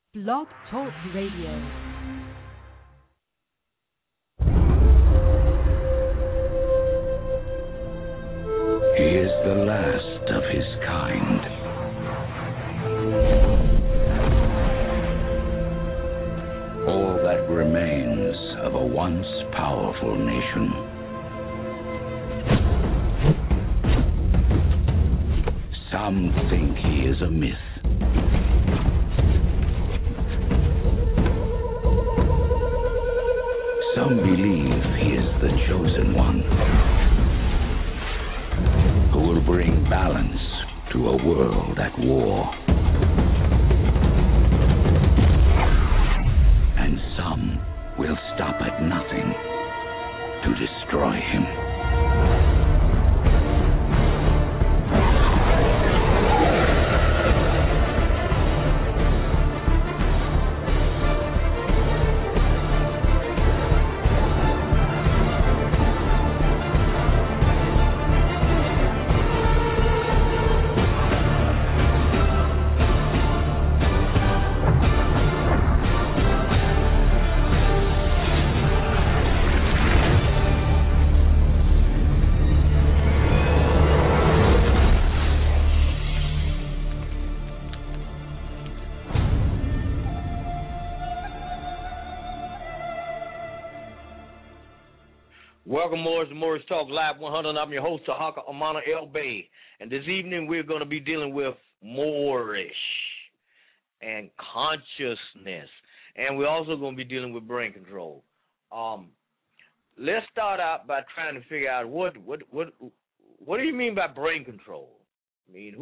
Blog Talk Radio. He is the last of his kind. All that remains of a once powerful nation. Some think he is a myth. Some believe he is the chosen one, who will bring balance to a world at war. And some will stop at nothing to destroy him. Welcome, Morris to Morris Talk Live 100. I'm your host, Tahaka Amana El Bay. And this evening we're going to be dealing with Moorish and consciousness. And we're also going to be dealing with brain control. Let's start out by trying to figure out what do you mean by brain control? I mean,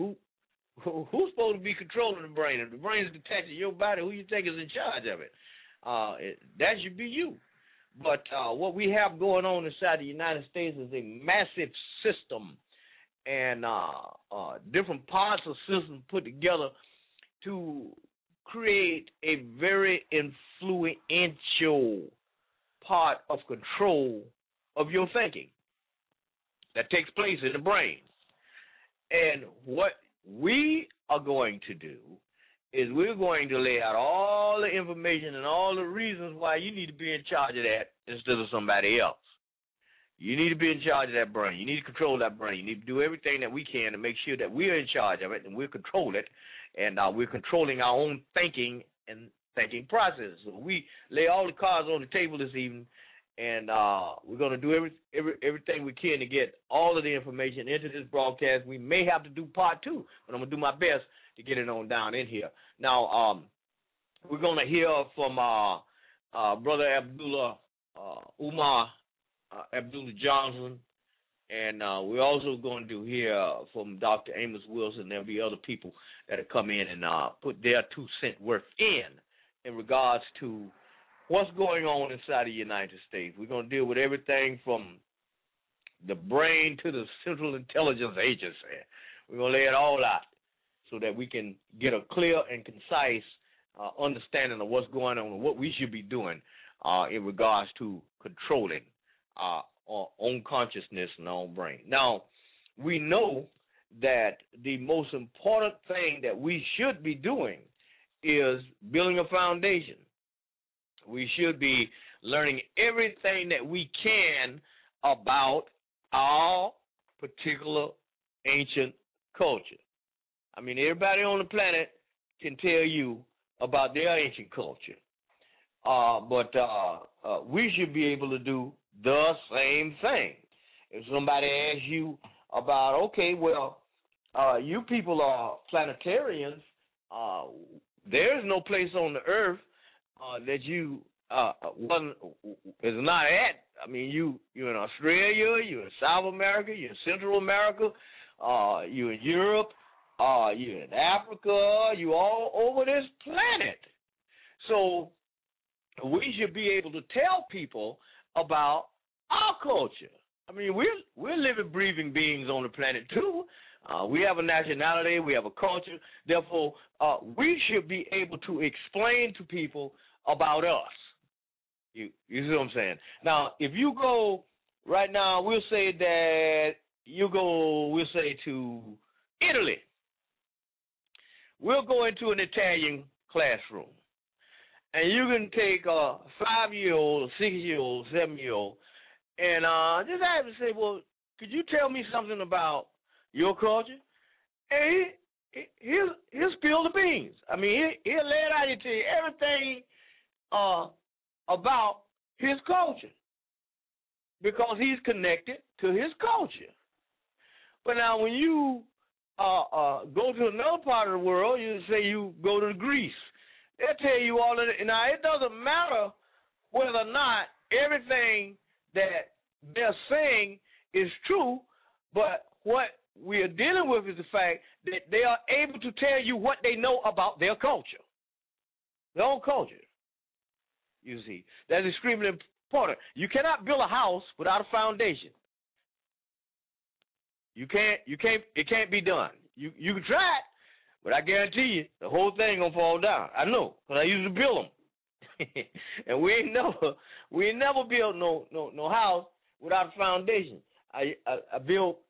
who's supposed to be controlling the brain? If the brain is detached to your body, who you think is in charge of it? That should be you. But what we have going on inside the United States is a massive system and different parts of the system put together to create a very influential part of control of your thinking that takes place in the brain. And what we are going to do is we're going to lay out all the information and all the reasons why you need to be in charge of that instead of somebody else. You need to be in charge of that brain. You need to control that brain. You need to do everything that we can to make sure that we're in charge of it and we'll control it, and we're controlling our own thinking and thinking process. So we lay all the cards on the table this evening, and we're going to do everything we can to get all of the information into this broadcast. We may have to do part two, but I'm going to do my best to get it on down in here. Now, we're going to hear from Brother Abdullah Umar Abdullah Johnson, and we're also going to hear from Dr. Amos Wilson. There'll be other people that'll come in and put their 2 cent worth in regards to what's going on inside the United States. We're going to deal with everything from the brain to the Central Intelligence Agency. We're going to lay it all out so that we can get a clear and concise understanding of what's going on and what we should be doing in regards to controlling our own consciousness and our own brain. Now, we know that the most important thing that we should be doing is building a foundation. We should be learning everything that we can about our particular ancient culture. I mean, everybody on the planet can tell you about their ancient culture, but we should be able to do the same thing. If somebody asks you about, okay, well, you people are planetarians, there is no place on the earth that you is not at. I mean, you're in Australia, you're in South America, you're in Central America, you're in Europe, you're in Africa, you're all over this planet. So we should be able to tell people about our culture. I mean, we're living, breathing beings on the planet too. We have a nationality, we have a culture. Therefore, we should be able to explain to people about us. You see what I'm saying? Now, if you go right now, we'll say to Italy. We'll go into an Italian classroom. and you can take a 5-year-old, a 6-year-old, 7-year-old, and just have to say, well, could you tell me something about your culture? And he'll spill the beans. I mean, he'll lay it out and tell you everything about his culture because he's connected to his culture. But now when you go to another part of the world, you say you go to Greece, they'll tell you all of it. Now, it doesn't matter whether or not everything that they're saying is true, but what we are dealing with is the fact that they are able to tell you what they know about their culture, their own culture. You see, that is extremely important. You cannot build a house without a foundation. It can't be done. You can try it, but I guarantee you the whole thing gonna fall down. I know, because I used to build them, and we ain't never built no house without a foundation. I built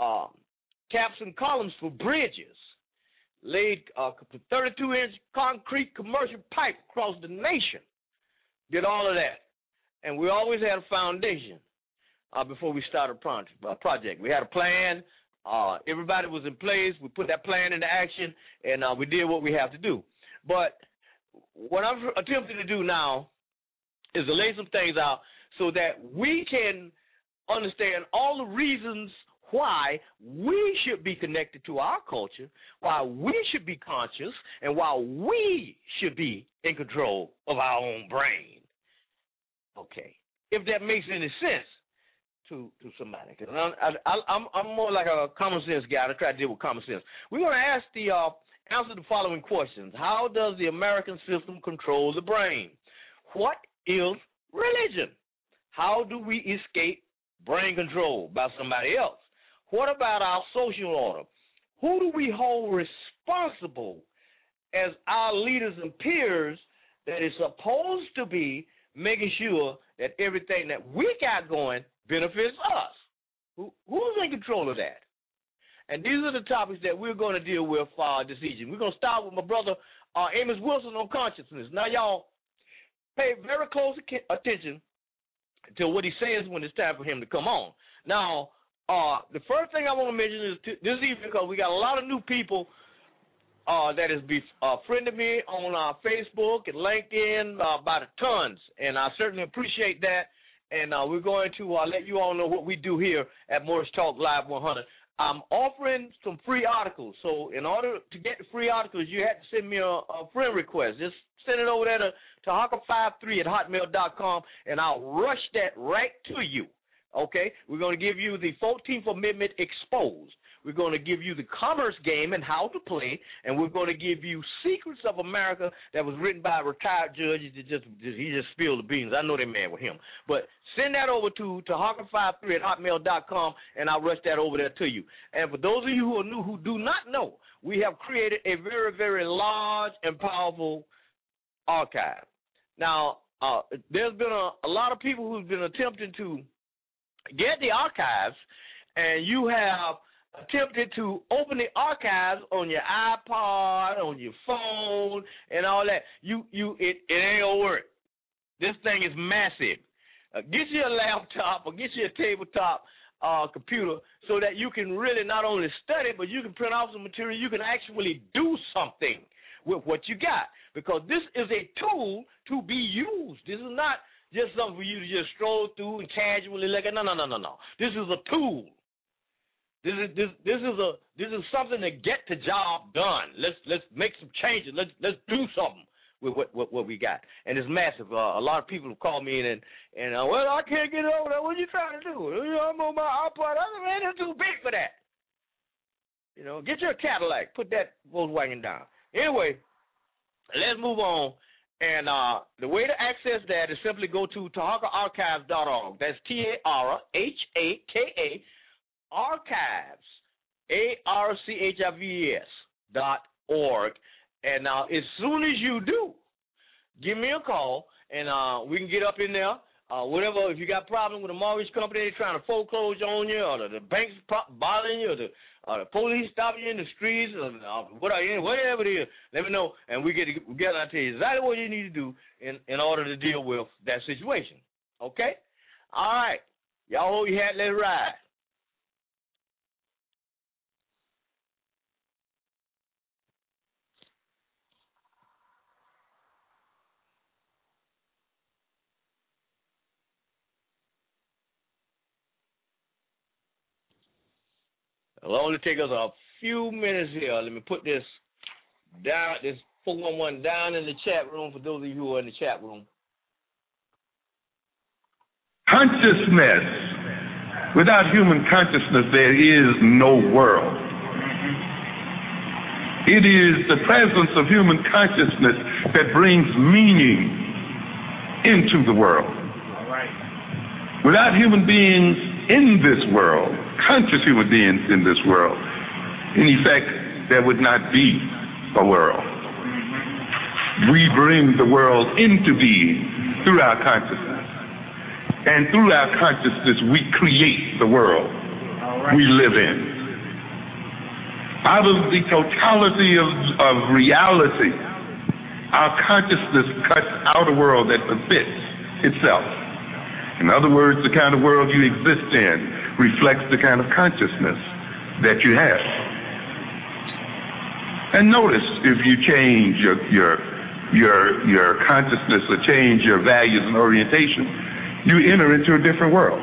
caps and columns for bridges, laid 32-inch concrete commercial pipe across the nation, did all of that, and we always had a foundation before we started a project. We had a plan. Everybody was in place. We put that plan into action, and we did what we have to do. But what I'm attempting to do now is to lay some things out so that we can understand all the reasons why we should be connected to our culture, why we should be conscious, and why we should be in control of our own brain. Okay, if that makes any sense to somebody. I'm more like a common sense guy. I try to deal with common sense. We're going to answer the following questions. How does the American system control the brain? What is religion? How do we escape brain control by somebody else? What about our social order? Who do we hold responsible as our leaders and peers that is supposed to be making sure that everything that we got going benefits us? Who's in control of that? And these are the topics that we're going to deal with this evening. We're going to start with my brother Amos Wilson on consciousness. Now, y'all pay very close attention to what he says when it's time for him to come on. Now, the first thing I want to mention is this evening, because we got a lot of new people that has befriended me on Facebook and LinkedIn by the tons, and I certainly appreciate that. And we're going to let you all know what we do here at Morris Talk Live 100. I'm offering some free articles. So in order to get the free articles, you have to send me a friend request. Just send it over there to hawker53@hotmail.com, and I'll rush that right to you. Okay? We're going to give you the 14th Amendment exposed. We're going to give you the commerce game and how to play, and we're going to give you Secrets of America that was written by a retired judge. He just spilled the beans. I know they're mad with him. But send that over to hawker53@hotmail.com, and I'll rush that over there to you. And for those of you who are new who do not know, we have created a very, very large and powerful archive. Now, there's been a lot of people who've been attempting to get the archives, and you have attempted to open the archives on your iPod, on your phone, and all that. It ain't gonna work. This thing is massive. Get you a laptop or get you a tabletop computer so that you can really not only study, but you can print off some material. You can actually do something with what you got, because this is a tool to be used. This is not just something for you to just stroll through and casually look at. No. This is a tool. This is something to get the job done. Let's make some changes. Let's do something with what we got. And it's massive. A lot of people have called me in and well, I can't get over that. What are you trying to do? I'm on my iPod. Man, it's too big for that. Get your Cadillac. Put that Volkswagen down. Anyway, let's move on. And the way to access that is simply go to TaharkaArchives.org. That's TARHAKA Archives, ARCHIVES.org. And now, as soon as you do, give me a call, and we can get up in there. whatever. If you got problems with a mortgage company, they're trying to foreclose on you, or the bank's bothering you, or the police stopping you in the streets, or whatever it is, let me know, and we get together. I'll tell you exactly what you need to do in order to deal with that situation. Okay? All right. Y'all hold your hat. Let's ride. It'll only take us a few minutes here. Let me put this down, this 411 down in the chat room for those of you who are in the chat room. Consciousness. Without human consciousness, there is no world. It is the presence of human consciousness that brings meaning into the world. Without human beings in this world, conscious human beings in this world, in effect, there would not be a world. We bring the world into being through our consciousness. And through our consciousness, we create the world we live in. Out of the totality of reality, our consciousness cuts out a world that befits itself. In other words, the kind of world you exist in reflects the kind of consciousness that you have. And notice, if you change your consciousness or change your values and orientation, you enter into a different world.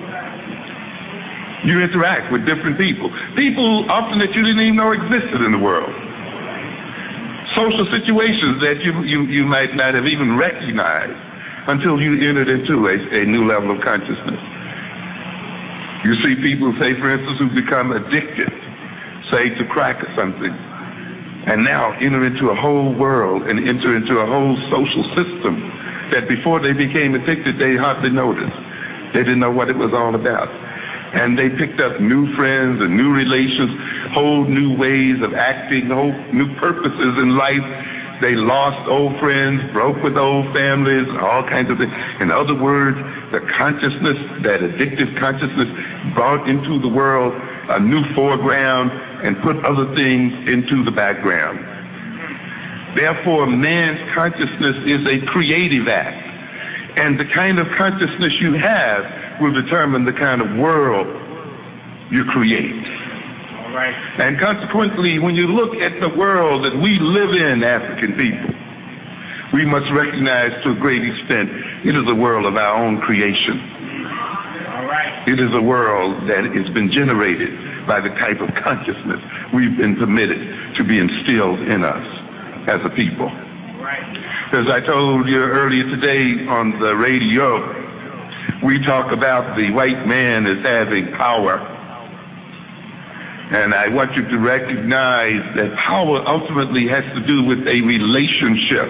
You interact with different people. People often that you didn't even know existed in the world. Social situations that you might not have even recognized until you entered into a new level of consciousness. You see people, say, for instance, who become addicted, say, to crack or something, and now enter into a whole world and enter into a whole social system that before they became addicted, they hardly noticed. They didn't know what it was all about. And they picked up new friends and new relations, whole new ways of acting, whole new purposes in life. They lost old friends, broke with old families, all kinds of things. In other words, the consciousness, that addictive consciousness, brought into the world a new foreground and put other things into the background. Therefore, man's consciousness is a creative act. And the kind of consciousness you have will determine the kind of world you create. All right. And consequently, when you look at the world that we live in, African people, we must recognize to a great extent it is a world of our own creation. All right. It is a world that has been generated by the type of consciousness we've been permitted to be instilled in us as a people. Right. As I told you earlier today on the radio, we talk about the white man as having power. And I want you to recognize that power ultimately has to do with a relationship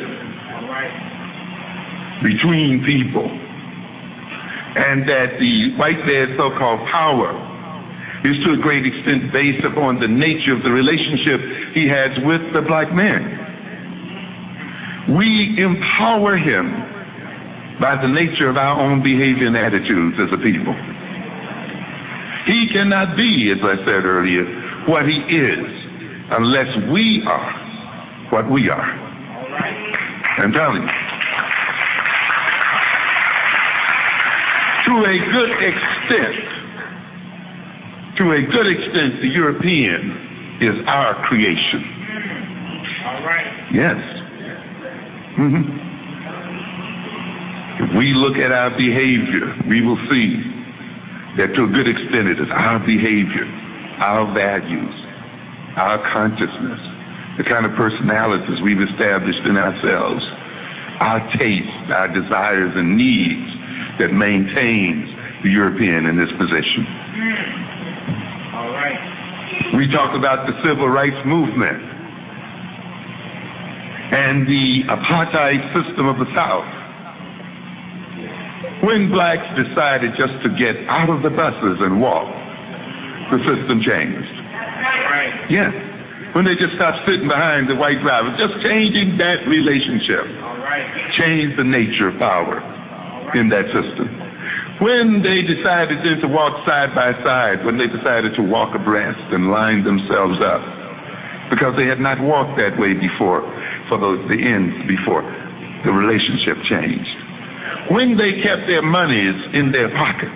between people. And that the white man's so-called power is to a great extent based upon the nature of the relationship he has with the black man. We empower him by the nature of our own behavior and attitudes as a people. He cannot be, as I said earlier, what he is unless we are what we are. I'm telling you. To a good extent, the European is our creation. All right. Yes. Mm-hmm. If we look at our behavior, we will see that to a good extent it is our behavior, our values, our consciousness, the kind of personalities we've established in ourselves, our tastes, our desires and needs that maintains the European in this position. All right. We talk about the civil rights movement and the apartheid system of the South. When blacks decided just to get out of the buses and walk, the system changed. Right. Yes. When they just stopped sitting behind the white drivers, just changing that relationship. All right. Changed the nature of power. All in that system. When they decided then to walk side by side, when they decided to walk abreast and line themselves up, because they had not walked that way before, for the ends before, the relationship changed. When they kept their monies in their pockets,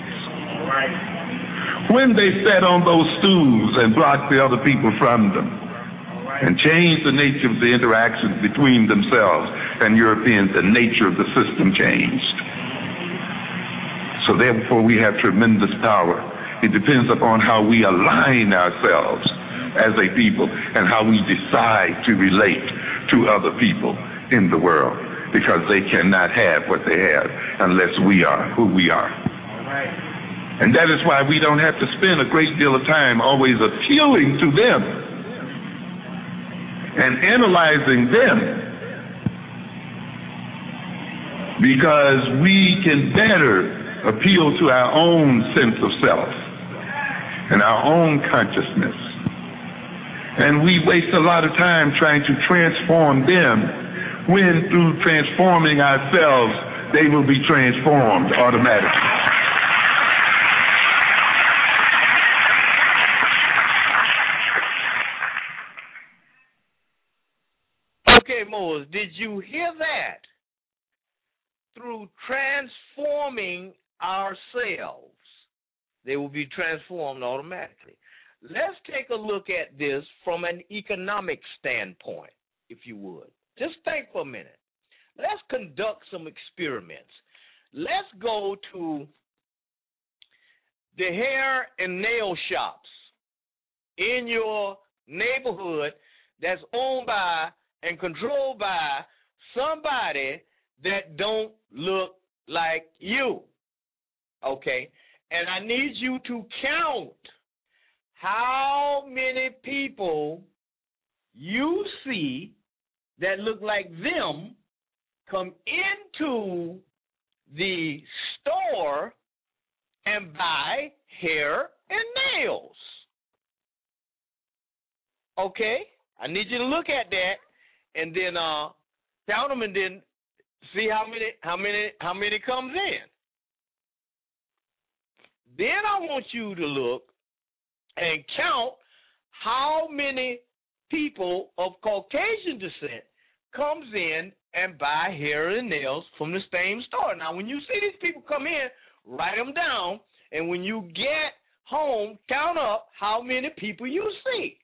when they sat on those stools and blocked the other people from them, and changed the nature of the interactions between themselves and Europeans, the nature of the system changed. So therefore we have tremendous power. It depends upon how we align ourselves as a people and how we decide to relate to other people in the world, because they cannot have what they have unless we are who we are. And that is why we don't have to spend a great deal of time always appealing to them and analyzing them, because we can better appeal to our own sense of self and our own consciousness. And we waste a lot of time trying to transform them, when through transforming ourselves, they will be transformed automatically. Okay, Moses, did you hear that? Through transforming ourselves, they will be transformed automatically. Let's take a look at this from an economic standpoint, if you would. Just think for a minute. Let's conduct some experiments. Let's go to the hair and nail shops in your neighborhood that's owned by and controlled by somebody that don't look like you. Okay? And I need you to count how many people you see that look like them come into the store and buy hair and nails. Okay? I need you to look at that and then count them and then see how many comes in. Then I want you to look and count how many people of Caucasian descent comes in and buy hair and nails from the same store. Now, when you see these people come in, write them down, and when you get home, count up how many people you see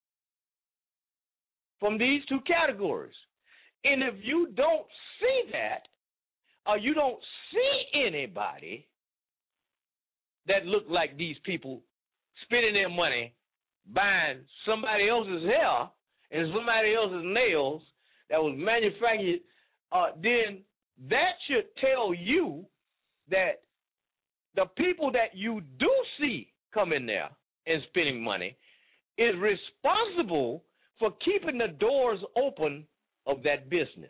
from these two categories. And if you don't see that, or you don't see anybody that look like these people spending their money buying somebody else's hair and somebody else's nails that was manufactured, then that should tell you that the people that you do see come in there and spending money is responsible for keeping the doors open of that business.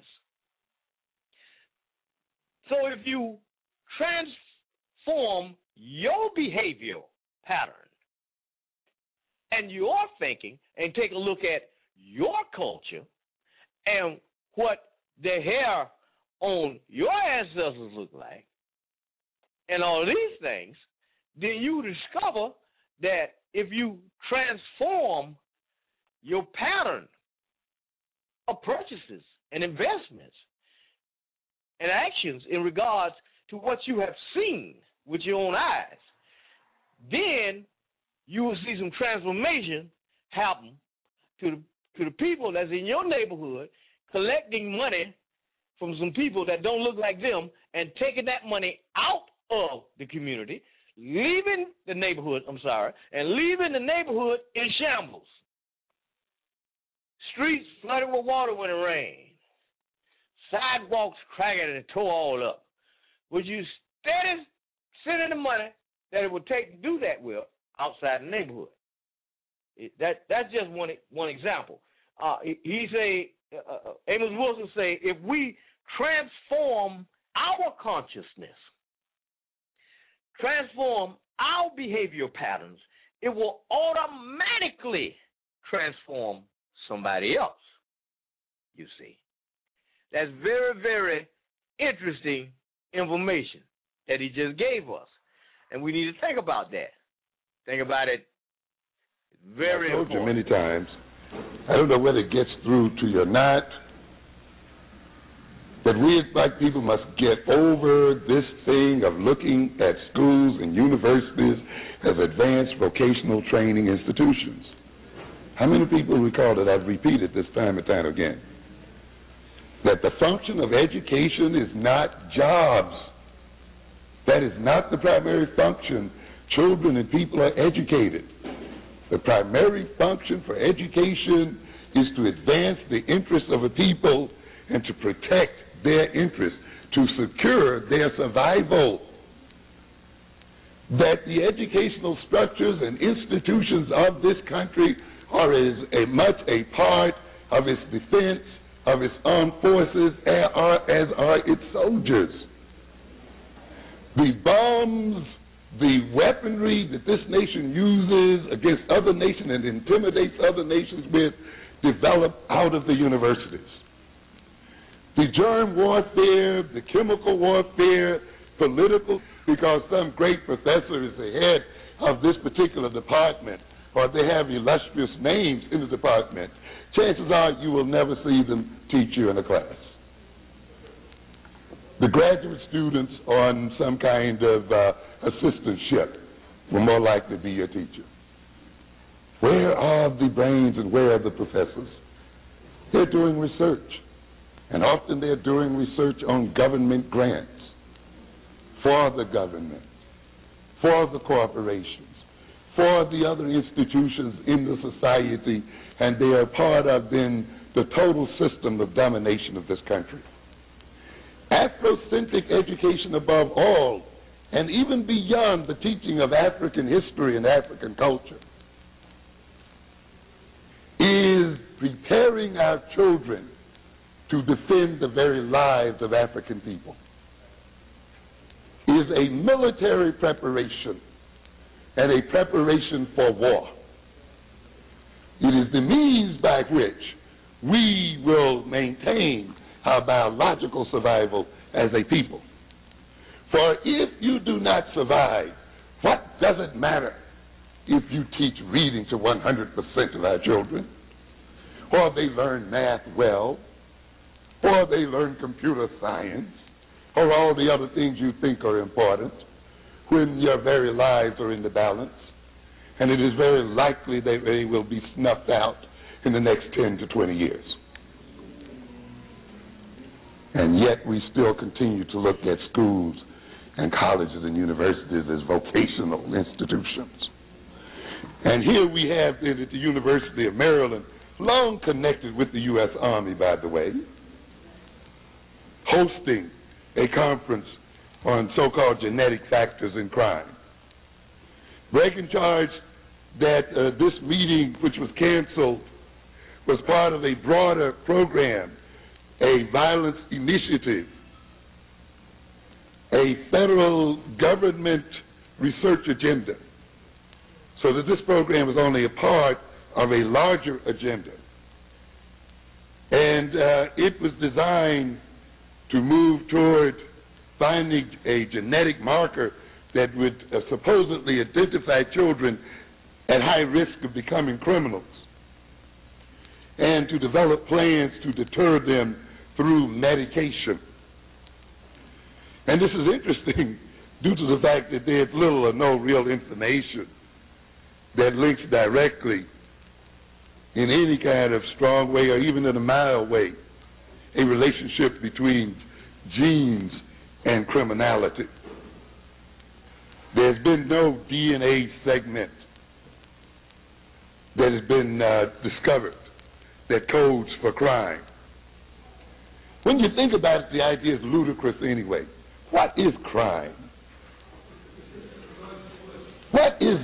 So if you transform your behavioral pattern and your thinking and take a look at your culture and what the hair on your ancestors look like and all these things, then you discover that if you transform your pattern of purchases and investments and actions in regards to what you have seen with your own eyes, then you will see some transformation happen to the people that's in your neighborhood, collecting money from some people that don't look like them and taking that money out of the community, leaving the neighborhood, and leaving the neighborhood in shambles. Streets flooded with water when it rained. Sidewalks cracking and tore all up. Would you steady sending the money that it would take to do that with outside the neighborhood? That's just one example. Amos Wilson say, if we transform our consciousness, transform our behavioral patterns, it will automatically transform somebody else, you see. That's very, very interesting information. that he just gave us. And we need to think about that. Think about it. Very important. I've told you many times, I don't know whether it gets through to you or not, that we as black people must get over this thing of looking at schools and universities as advanced vocational training institutions. How many people recall that I've repeated this time and time again? That the function of education is not jobs. That is not the primary function. Children and people are educated. The primary function for education is to advance the interests of a people and to protect their interests, to secure their survival. That the educational structures and institutions of this country are as much a part of its defense, of its armed forces, as are its soldiers. The bombs, the weaponry that this nation uses against other nations and intimidates other nations with, develop out of the universities. The germ warfare, the chemical warfare, political, because some great professor is the head of this particular department, or they have illustrious names in the department, chances are you will never see them teach you in a class. The graduate students on some kind of assistantship will more likely be your teacher. Where are the brains and where are the professors? They're doing research. And often they're doing research on government grants, for the government, for the corporations, for the other institutions in the society, and they are part of then the total system of domination of this country. Afrocentric education above all, and even beyond the teaching of African history and African culture, is preparing our children to defend the very lives of African people. Is a military preparation and a preparation for war. It is the means by which we will maintain our biological survival as a people. For if you do not survive, what does it matter if you teach reading to 100% of our children, or they learn math well, or they learn computer science, or all the other things you think are important, when your very lives are in the balance, and it is very likely that they will be snuffed out in the next 10 to 20 years. And yet we still continue to look at schools and colleges and universities as vocational institutions. And here we have then at the University of Maryland, long connected with the U.S. Army, by the way, hosting a conference on so-called genetic factors in crime. Reagan charged that this meeting, which was canceled, was part of a broader program, a violence initiative, a federal government research agenda, so that this program was only a part of a larger agenda. And it was designed to move toward finding a genetic marker that would supposedly identify children at high risk of becoming criminals, and to develop plans to deter them through medication. And this is interesting due to the fact that there's little or no real information that links directly in any kind of strong way or even in a mild way a relationship between genes and criminality. There's been no DNA segment that has been discovered that codes for crime. When you think about it, the idea is ludicrous anyway. What is crime? What is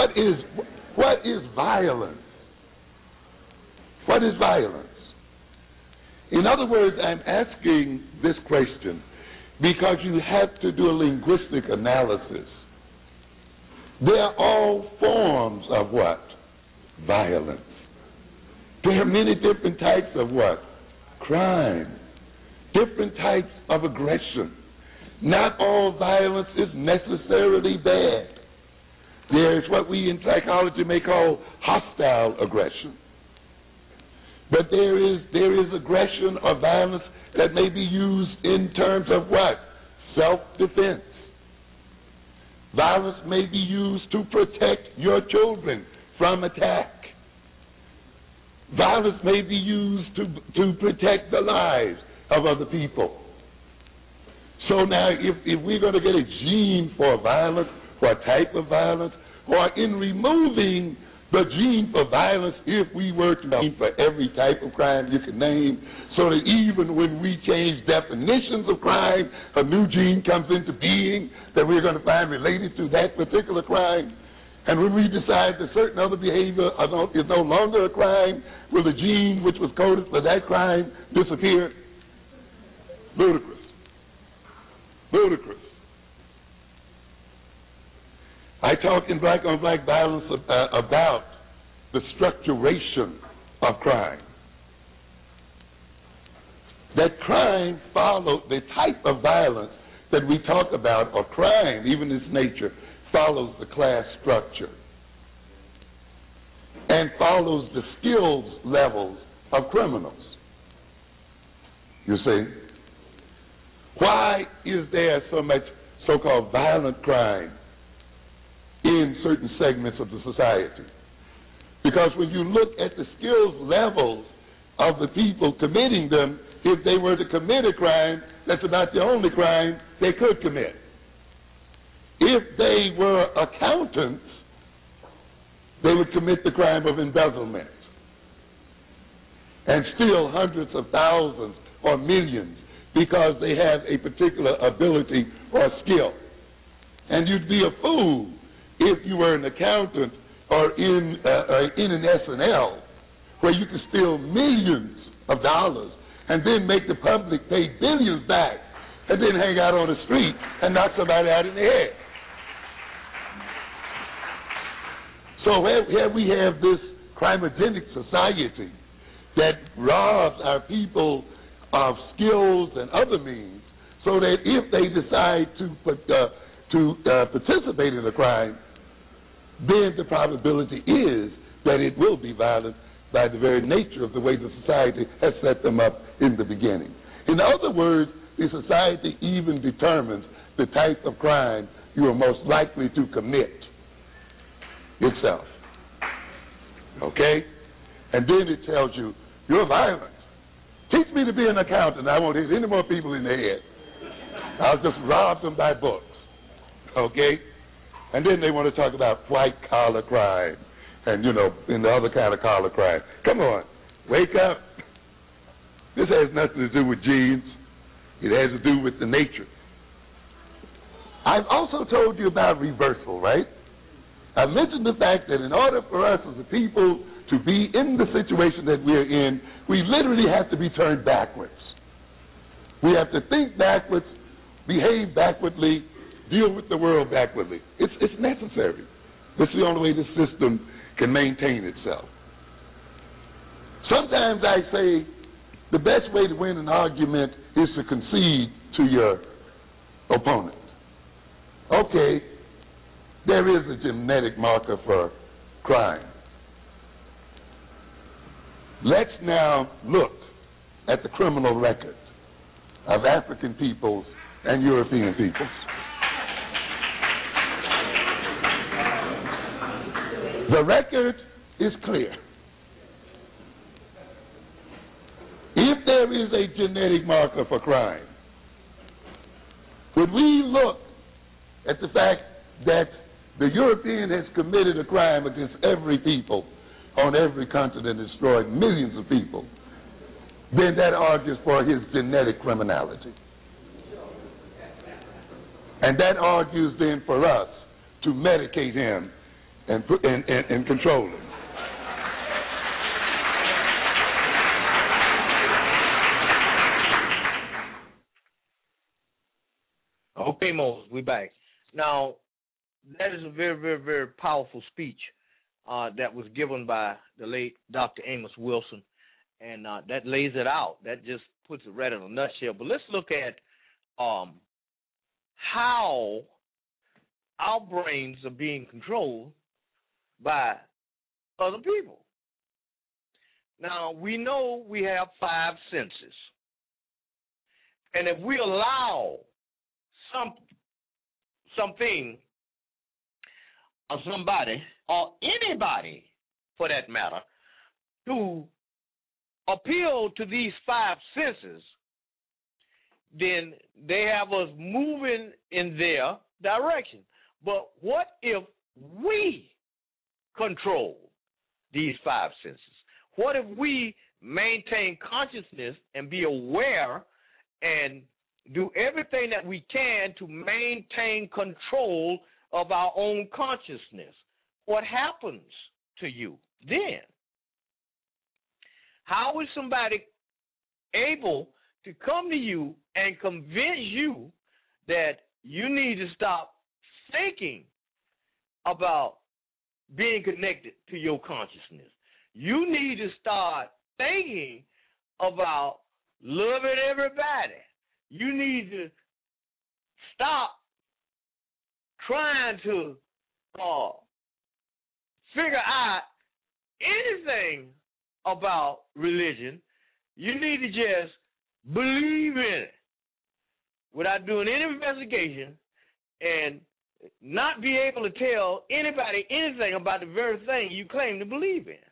violence? What is violence? In other words, I'm asking this question because you have to do a linguistic analysis. They are all forms of what? Violence. There are many different types of what? Crime. Different types of aggression. Not all violence is necessarily bad. There's what we in psychology may call hostile aggression. But there is aggression or violence that may be used in terms of what? Self-defense. Violence may be used to protect your children from attack. Violence may be used to protect the lives of other people. So now, if we're going to get a gene for violence, for a type of violence, or in removing the gene for violence, if we were to gene for every type of crime you can name, so that even when we change definitions of crime, a new gene comes into being that we're going to find related to that particular crime. And when we decide that certain other behavior is no longer a crime, will the gene which was coded for that crime disappear? Ludicrous. Ludicrous. I talk in Black on Black Violence about the structuration of crime. That crime follows, the type of violence that we talk about, or crime, even its nature, follows the class structure and follows the skills levels of criminals. You see? Why is there so much so-called violent crime in certain segments of the society? Because when you look at the skills levels of the people committing them, if they were to commit a crime, that's about the only crime they could commit. If they were accountants, they would commit the crime of embezzlement and steal hundreds of thousands or millions because they have a particular ability or skill. And you'd be a fool if you were an accountant or in an S&L where you could steal millions of dollars and then make the public pay billions back and then hang out on the street and knock somebody out in the head. So here we have this crimogenic society that robs our people of skills and other means, so that if they decide to participate in a crime, then the probability is that it will be violent by the very nature of the way the society has set them up in the beginning. In other words, the society even determines the type of crime you are most likely to commit itself. Okay? And then it tells you, you're violent. Teach me to be an accountant. I won't hit any more people in the head. I'll just rob them by books. Okay? And then they want to talk about white-collar crime and, and the other kind of collar crime. Come on. Wake up. This has nothing to do with genes. It has to do with the nature. I've also told you about reversal, right? I mentioned the fact that in order for us as a people to be in the situation that we're in, we literally have to be turned backwards. We have to think backwards, behave backwardly, deal with the world backwardly. It's necessary. It's the only way the system can maintain itself. Sometimes I say the best way to win an argument is to concede to your opponent. Okay, there is a genetic marker for crime. Let's now look at the criminal record of African peoples and European peoples. The record is clear. If there is a genetic marker for crime, would we look at the fact that the European has committed a crime against every people on every continent, destroyed millions of people, then that argues for his genetic criminality. And that argues then for us to medicate him and control him. Okay, Moses, we back. Now, that is a very, very, very powerful speech that was given by the late Dr. Amos Wilson, and that lays it out. That just puts it right in a nutshell. But let's look at how our brains are being controlled by other people. Now, we know we have 5 senses. And if we allow something or somebody or anybody, for that matter, to appeal to these 5 senses, then they have us moving in their direction. But what if we control these 5 senses? What if we maintain consciousness and be aware and do everything that we can to maintain control of our own consciousness? What happens to you then? How is somebody able to come to you and convince you that you need to stop thinking about being connected to your consciousness? You need to start thinking about loving everybody. You need to stop trying to figure out anything about religion. You need to just believe in it without doing any investigation and not be able to tell anybody anything about the very thing you claim to believe in.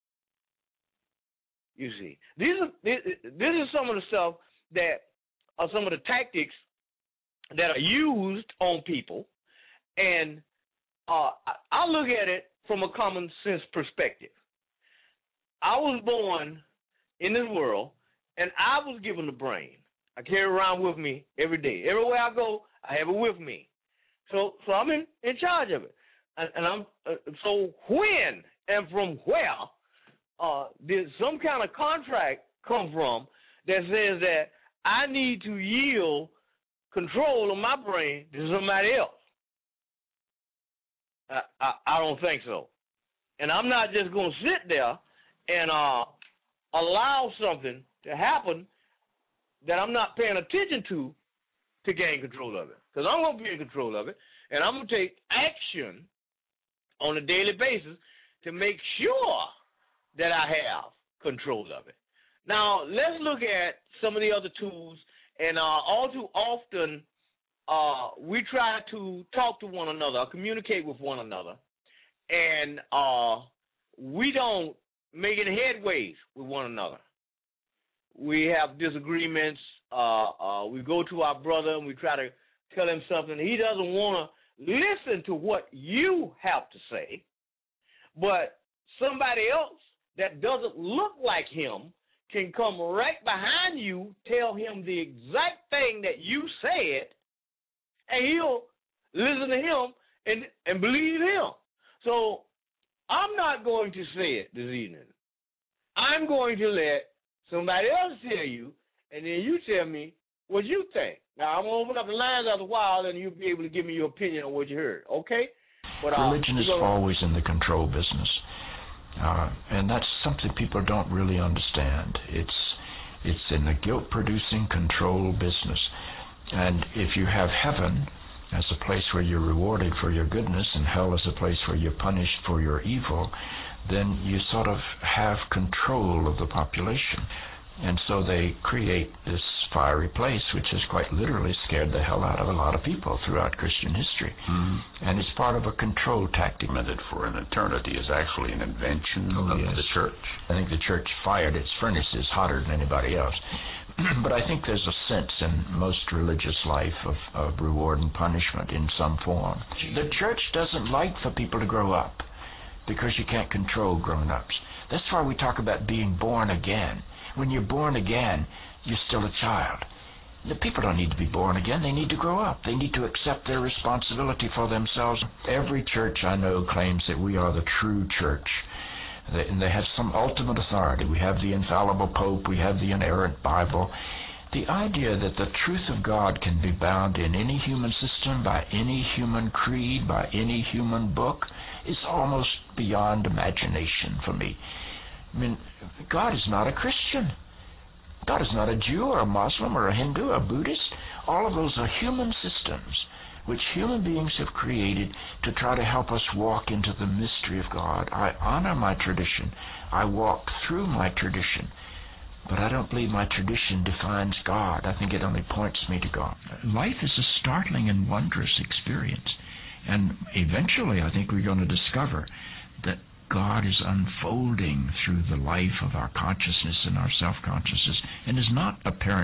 You see, this is some of the stuff that are some of the tactics that are used on people, and I look at it from a common sense perspective. I was born in this world, and I was given the brain. I carry it around with me every day. Everywhere I go, I have it with me. So I'm in charge of it. And I'm so when and from where did some kind of contract come from that says that I need to yield control of my brain to somebody else? I don't think so. And I'm not just going to sit there and allow something to happen that I'm not paying attention to gain control of it. Because I'm going to be in control of it, and I'm going to take action on a daily basis to make sure that I have control of it. Now, let's look at some of the other tools. And all too often, we try to talk to one another, communicate with one another, and we don't make any headways with one another. We have disagreements. We go to our brother and we try to tell him something. He doesn't want to listen to what you have to say, but somebody else that doesn't look like him can come right behind you, tell him the exact thing that you said, and he'll listen to him and believe him. So I'm not going to say it this evening. I'm going to let somebody else tell you, and then you tell me what you think. Now, I'm going to open up the lines after a while, and you'll be able to give me your opinion on what you heard, okay? But, religion is always in the control business. And that's something people don't really understand. It's in the guilt-producing control business. And if you have heaven as a place where you're rewarded for your goodness and hell as a place where you're punished for your evil, then you sort of have control of the population. And so they create this fiery place, which has quite literally scared the hell out of a lot of people throughout Christian history. And it's part of a control tactic. Meant for an eternity is actually an invention of the church. I think the church fired its furnaces hotter than anybody else. But I think there's a sense in most religious life of reward and punishment in some form. The church doesn't like for people to grow up because you can't control grown-ups. That's why we talk about being born again. When you're born again, you're still a child. The people don't need to be born again. They need to grow up. They need to accept their responsibility for themselves. Every church I know claims that we are the true church. And they have some ultimate authority. We have the infallible Pope. We have the inerrant Bible. The idea that the truth of God can be bound in any human system, by any human creed, by any human book, is almost beyond imagination for me. I mean, God is not a Christian. God is not a Jew or a Muslim or a Hindu or a Buddhist. all of those are human systems which human beings have created to try to help us walk into the mystery of God. I honor my tradition. I walk through my tradition. But I don't believe my tradition defines God. I think it only points me to God. Life is a startling and wondrous experience. And eventually I think we're going to discover that God is unfolding through the life of our consciousness and our self-consciousness and is not apparent.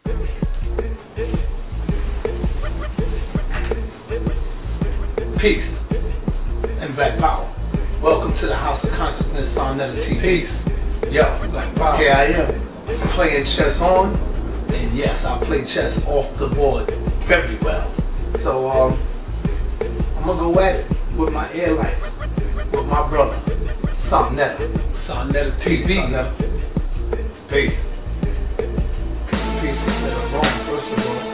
Peace and Black Power. Welcome to the House of Consciousness on Never TV. Peace. Yo, Black Power. Here I am, playing chess on, and yes, I play chess off the board very well. So, I'm gonna go at it with my air light, with my brother, Sonetta TV. Peace. Peace instead of wrong, first of all.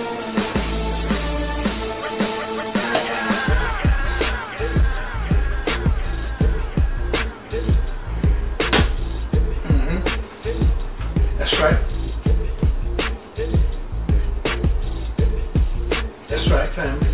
That's right, family.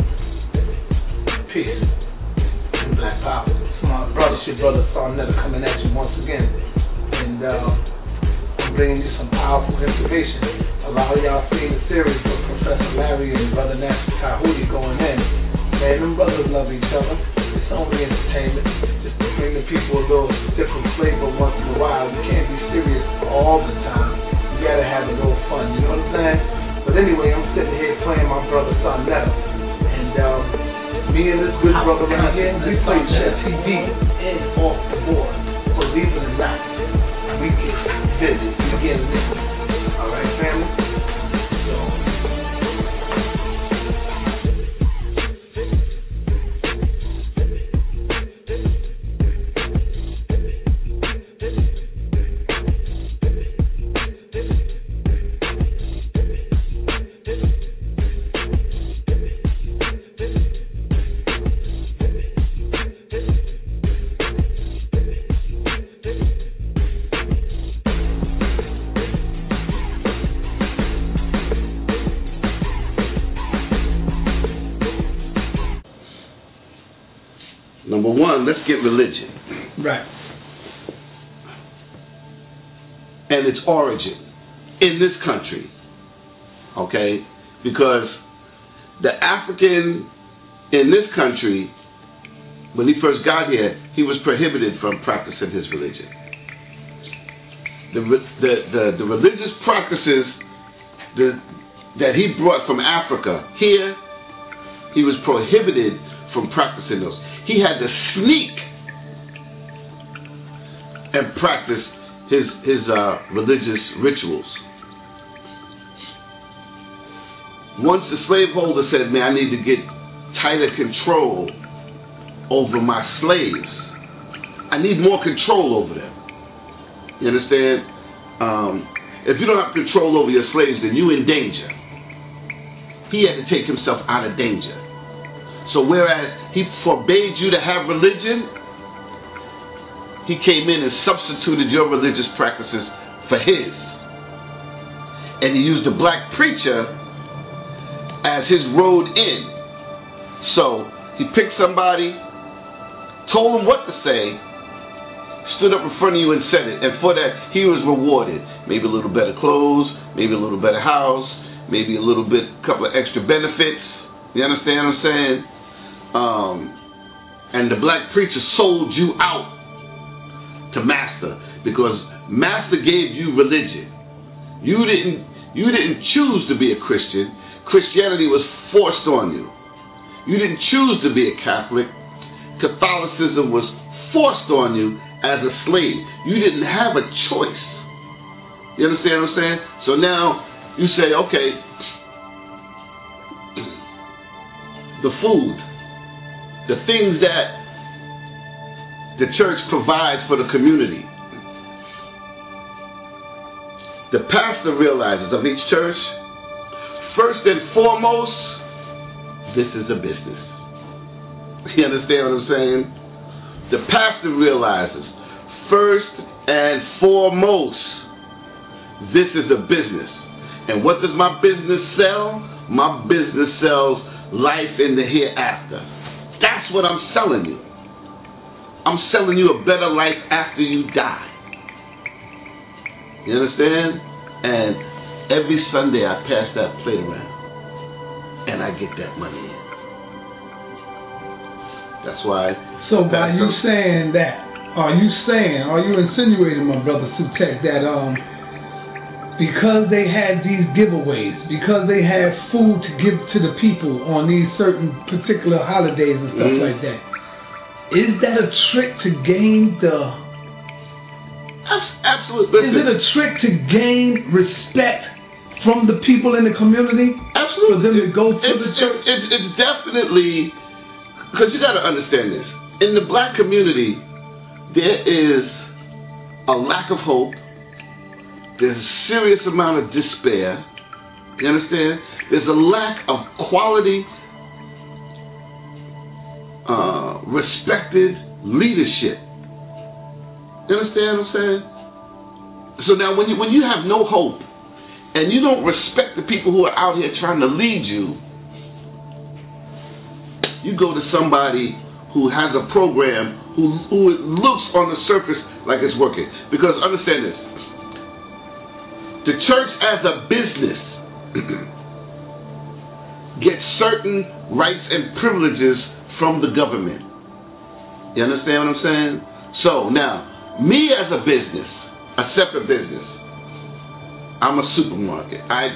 Peace and Black Power. It's my brother, your brother Sonetta coming at you once again. And I'm bringing you some powerful information. A lot of y'all seen the series of Professor Larry and Brother Nasty Tahuti going in. Man, them brothers love each other. It's only entertainment. Just to bring the people a little different flavor once in a while. You can't be serious all the time. You gotta have a little fun, you know what I'm saying? But anyway, I'm sitting here playing my brother Sonetta. And me and this good brother right here, we play chess TV and off the board. Believe it or not, we get busy. We get busy. Alright, family? Number one, let's get religion. Right. And its origin in this country. Okay? Because the African in this country, when he first got here, he was prohibited from practicing his religion. The religious practices that he brought from Africa here, he was prohibited from practicing those. He had to sneak and practice his religious rituals. Once the slaveholder said, man, I need to get tighter control over my slaves. I need more control over them. You understand? If you don't have control over your slaves, then you're in danger. He had to take himself out of danger. So whereas he forbade you to have religion, he came in and substituted your religious practices for his. And he used the black preacher as his road in. So he picked somebody, told him what to say, stood up in front of you and said it. And for that, he was rewarded. Maybe a little better clothes, maybe a little better house, maybe a little bit, couple of extra benefits. You understand what I'm saying? And the black preacher sold you out to Master because Master gave you religion. You didn't choose to be a Christian. Christianity was forced on you. You didn't choose to be a Catholic. Catholicism was forced on you as a slave. You didn't have a choice. You understand what I'm saying? So now you say, okay, the food, the things that the church provides for the community. The pastor realizes of each church, first and foremost, this is a business. You understand what I'm saying? The pastor realizes, first and foremost, this is a business. And what does my business sell? My business sells life in the hereafter. That's what I'm selling you. I'm selling you a better life after you die. You understand? And every Sunday I pass that plate around. And I get that money in. That's why. So by you saying that, are you insinuating, my brother Sutek, that because they had these giveaways, because they had food to give to the people on these certain particular holidays and stuff like that, is that a trick to gain the... Absolutely. Is it a trick to gain respect from the people in the community? Absolutely. For them to go to the church? It's definitely... Because you got to understand this. In the black community, there is a lack of hope. There's a serious amount of despair. You understand? There's a lack of quality, respected leadership. You understand what I'm saying? So now when you have no hope and you don't respect the people who are out here trying to lead you, you go to somebody who has a program who looks on the surface like it's working. Because understand this. The church as a business gets certain rights and privileges from the government. You understand what I'm saying? So now, me as a business, a separate business, I'm a supermarket. I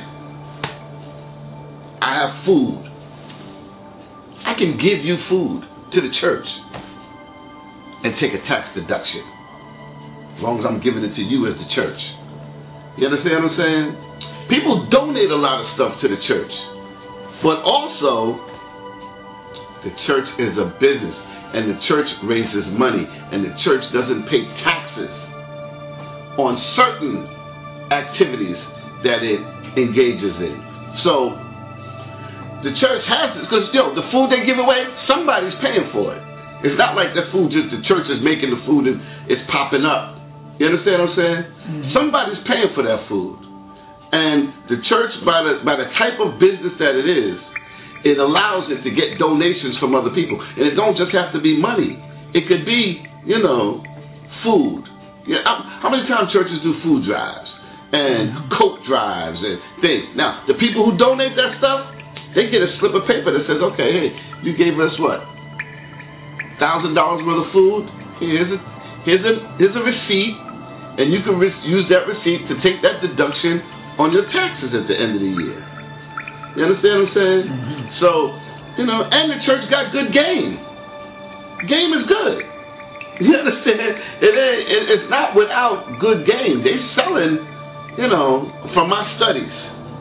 have food. I can give you food to the church and take a tax deduction as long as I'm giving it to you as the church. You understand what I'm saying? People donate a lot of stuff to the church, but also the church is a business and the church raises money and the church doesn't pay taxes on certain activities that it engages in. So the church has this, because the food they give away, somebody's paying for it. It's not like the food just the church is making the food and it's popping up. You understand what I'm saying? Mm-hmm. Somebody's paying for that food. And the church, by the type of business that it is, it allows it to get donations from other people. And it don't just have to be money. It could be, food. Yeah, how many times churches do food drives and coat drives and things? Now, the people who donate that stuff, they get a slip of paper that says, okay, hey, you gave us what? $1,000 worth of food? Here's a receipt, and you can use that receipt to take that deduction on your taxes at the end of the year. You understand what I'm saying? Mm-hmm. So, and the church got good game. Game is good. You understand? It's not without good game. They selling, from my studies.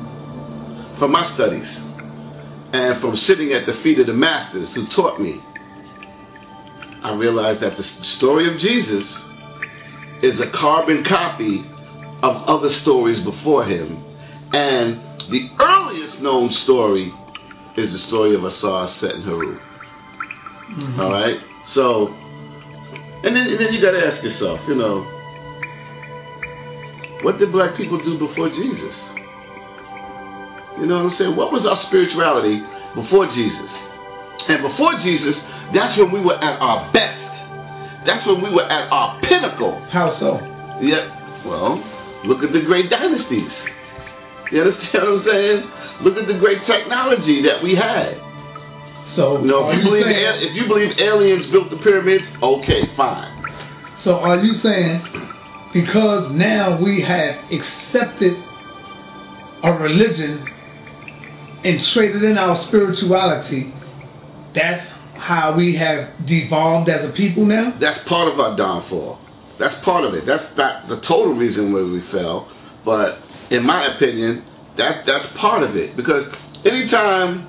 And from sitting at the feet of the masters who taught me, I realized that the story of Jesus is a carbon copy of other stories before him. And the earliest known story is the story of Asar, Set, and Haru. Mm-hmm. All right? So, and then you got to ask yourself, what did black people do before Jesus? You know what I'm saying? What was our spirituality before Jesus? And before Jesus, that's when we were at our best. That's when we were at our pinnacle. How so? Yeah. Well, look at the great dynasties. You understand what I'm saying? Look at the great technology that we had. So, if you believe aliens built the pyramids, okay, fine. So, are you saying because now we have accepted a religion and traded in our spirituality, that's how we have devolved as a people now? That's part of our downfall. That's part of it. That's not the total reason why we fell, but in my opinion, that's part of it. Because anytime,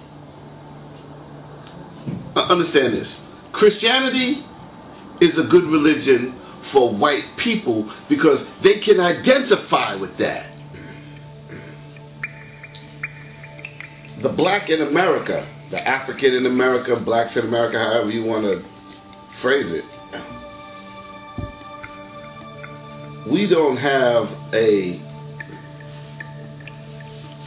understand this, Christianity is a good religion for white people because they can identify with that. The black in America, the African in America, blacks in America, however you want to phrase it, we don't have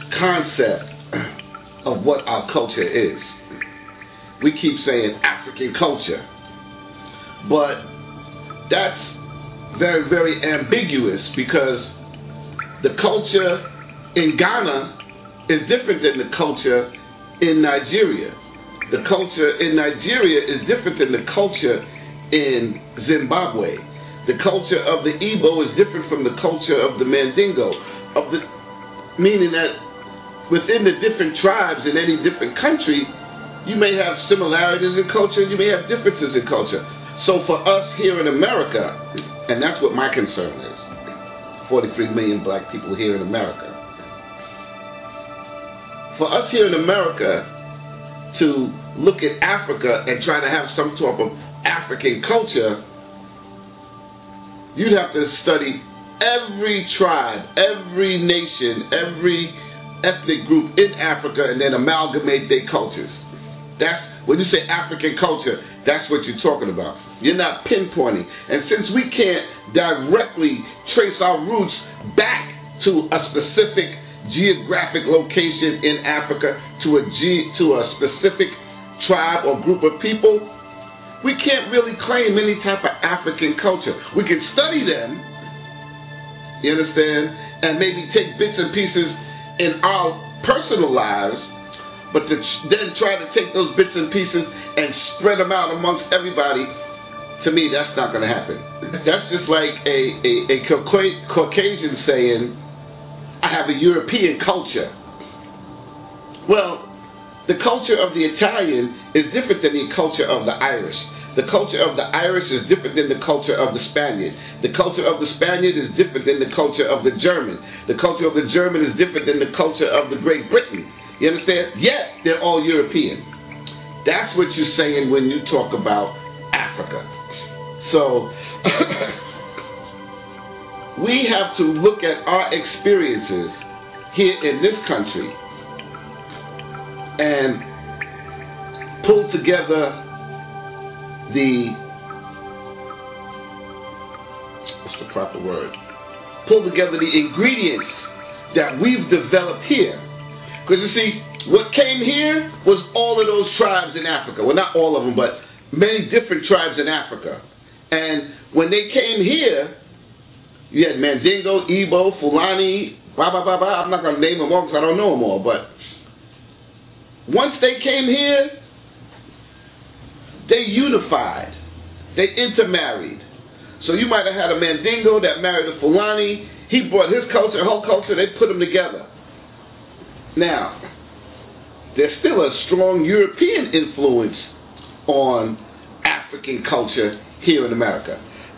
concept of what our culture is. We keep saying African culture, but that's very, very ambiguous, because the culture in Ghana is different than the culture in Nigeria. The culture in Nigeria is different than the culture in Zimbabwe. The culture of the Igbo is different from the culture of the Mandingo, meaning that within the different tribes in any different country, you may have similarities in culture, you may have differences in culture. So for us here in America, and that's what my concern is, 43 million black people here in America. For us here in America to look at Africa and try to have some sort of African culture, you'd have to study every tribe, every nation, every ethnic group in Africa, and then amalgamate their cultures. That's when you say African culture, that's what you're talking about. You're not pinpointing. And since we can't directly trace our roots back to a specific geographic location in Africa, to a specific tribe or group of people, we can't really claim any type of African culture. We can study them, you understand, and maybe take bits and pieces in our personal lives, but to then try to take those bits and pieces and spread them out amongst everybody, to me, that's not going to happen. That's just like a Caucasian saying, I have a European culture. Well, the culture of the Italian is different than the culture of the Irish. The culture of the Irish is different than the culture of the Spaniard. The culture of the Spaniard is different than the culture of the German. The culture of the German is different than the culture of the Great Britain. You understand? Yet, they're all European. That's what you're saying when you talk about Africa. So, we have to look at our experiences here in this country and pull together what's the proper word? Pull together the ingredients that we've developed here. Because you see, what came here was all of those tribes in Africa. Well, not all of them, but many different tribes in Africa. And when they came here, you had Mandingo, Igbo, Fulani, blah, blah, blah, blah. I'm not going to name them all because I don't know them all. But once they came here, they unified. They intermarried. So you might have had a Mandingo that married a Fulani. He brought his culture, her culture, they put them together. Now, there's still a strong European influence on African culture here in America.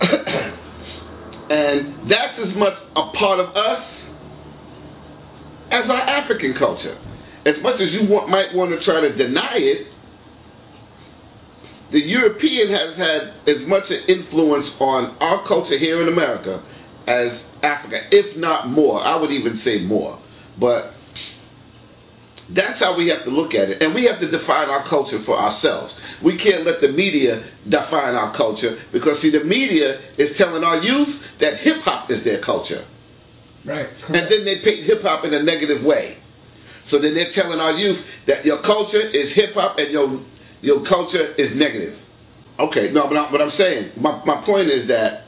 And that's as much a part of us as our African culture. As much as you might want to try to deny it, the European has had as much an influence on our culture here in America as Africa, if not more. I would even say more. But that's how we have to look at it. And we have to define our culture for ourselves. We can't let the media define our culture, because, see, the media is telling our youth that hip-hop is their culture. Right. And then they paint hip-hop in a negative way. So then they're telling our youth that your culture is hip-hop and your culture is negative. Okay, no, but what I'm saying, my point is that,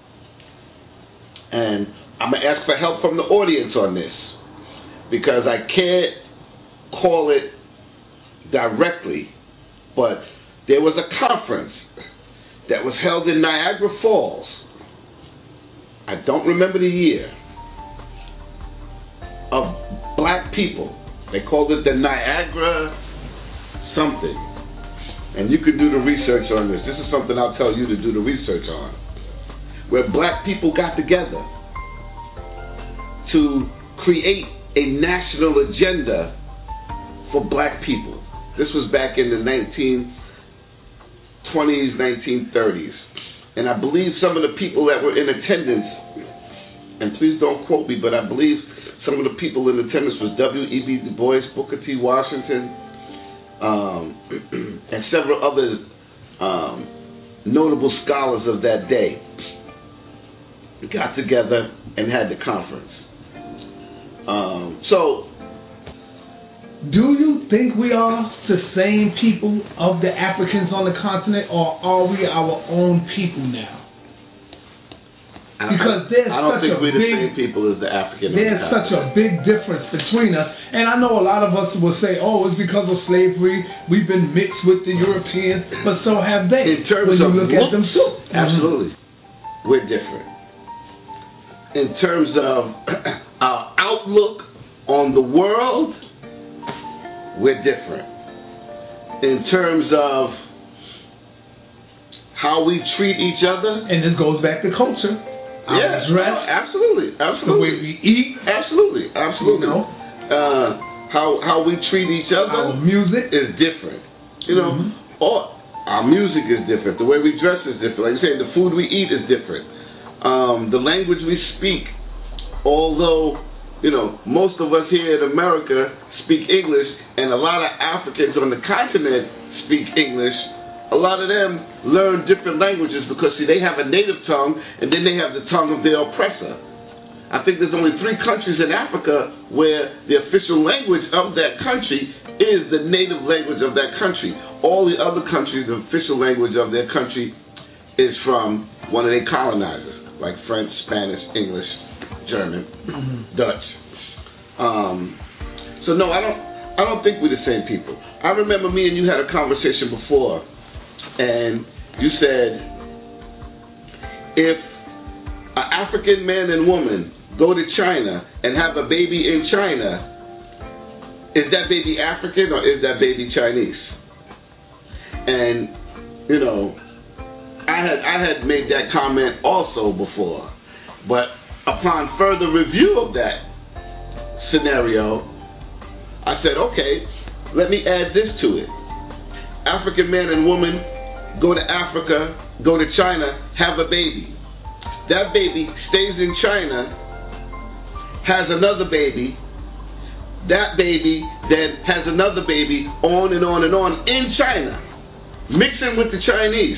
and I'm going to ask for help from the audience on this, because I can't call it directly, but there was a conference that was held in Niagara Falls. I don't remember the year, of black people. They called it the Niagara something. And you could do the research on this. This is something I'll tell you to do the research on. Where black people got together to create a national agenda for black people. This was back in the 1920s, 1930s. And I believe some of the people that were in attendance, and please don't quote me, but I believe some of the people in attendance was W.E.B. Du Bois, Booker T. Washington, and several other notable scholars of that day got together and had the conference. So Do you think we are the same people of the Africans on the continent, or are we our own people now? Because I don't think we're the same people as the African. There's such a big difference between us, and I know a lot of us will say, "Oh, it's because of slavery. We've been mixed with the Europeans," but so have they. In terms when you of look at them too, absolutely, we're different. In terms of our outlook on the world, we're different. In terms of how we treat each other, and this goes back to culture. Yeah, dress, absolutely. The way we eat, absolutely. You know, how we treat each other. Our music is different. You know, or our music is different. The way we dress is different. Like you say, the food we eat is different. The language we speak, although you know most of us here in America speak English, and a lot of Africans on the continent speak English. A lot of them learn different languages because, see, they have a native tongue, and then they have the tongue of their oppressor. I think there's only 3 countries in Africa where the official language of that country is the native language of that country. All the other countries, the official language of their country is from one of their colonizers, like French, Spanish, English, German, Dutch. So no, I don't think we're the same people. I remember me and you had a conversation before. And you said, if an African man and woman go to China and have a baby in China, is that baby African or is that baby Chinese? And, you know, I had made that comment also before. But upon further review of that scenario, I said, okay, let me add this to it. African man and woman go to Africa, go to China, have a baby. That baby stays in China, has another baby. That baby then has another baby, on and on and on in China, mixing with the Chinese.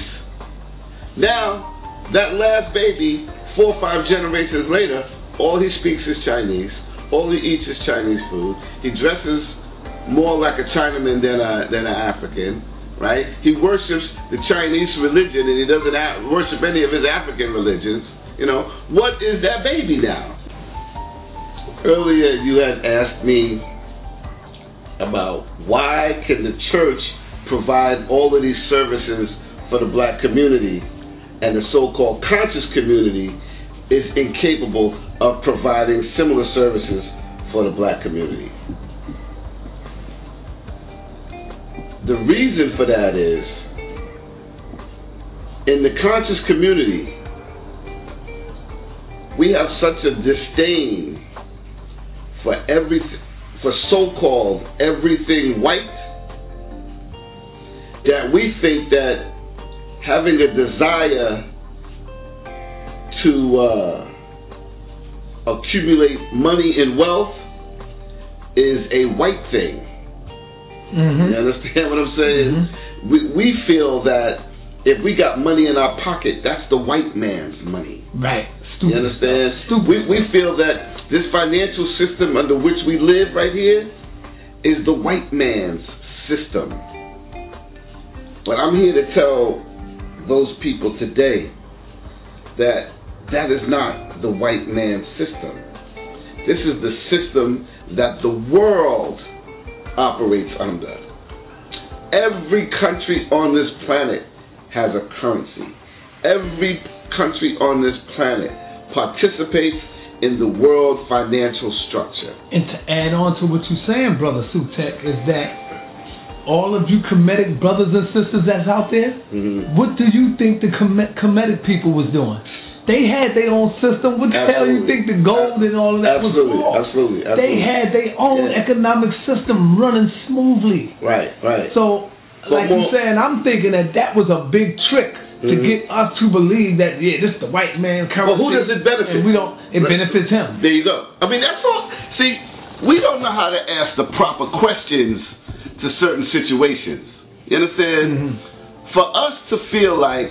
Now, that last baby, 4 or 5 generations later, all he speaks is Chinese. All he eats is Chinese food. He dresses more like a Chinaman than an African. Right? He worships the Chinese religion and he doesn't worship any of his African religions. You know, what is that baby now? Earlier you had asked me about why can the church provide all of these services for the black community and the so-called conscious community is incapable of providing similar services for the black community. The reason for that is, in the conscious community, we have such a disdain for so-called everything white, that we think that having a desire to accumulate money and wealth is a white thing. You understand what I'm saying? We feel that if we got money in our pocket, that's the white man's money. Right. Stupid. You understand? We feel that this financial system under which we live right here is the white man's system. But I'm here to tell those people today that that is not the white man's system. This is the system that the world operates under. Every country on this planet has a currency. Every country on this planet participates in the world financial structure. And to add on to what you're saying, Brother Sutek, is that all of you Kemetic brothers and sisters that's out there, what do you think the Kemetic people was doing? They had their own system. What the hell do you think the gold and all of that was for? Absolutely. They had their own economic system running smoothly. Right. So, like you're saying, I'm thinking that was a big trick to get us to believe that, this is the white man currency. Well, who does it benefit? And it benefits him. There you go. I mean, that's all. See, we don't know how to ask the proper questions to certain situations. You understand? For us to feel like,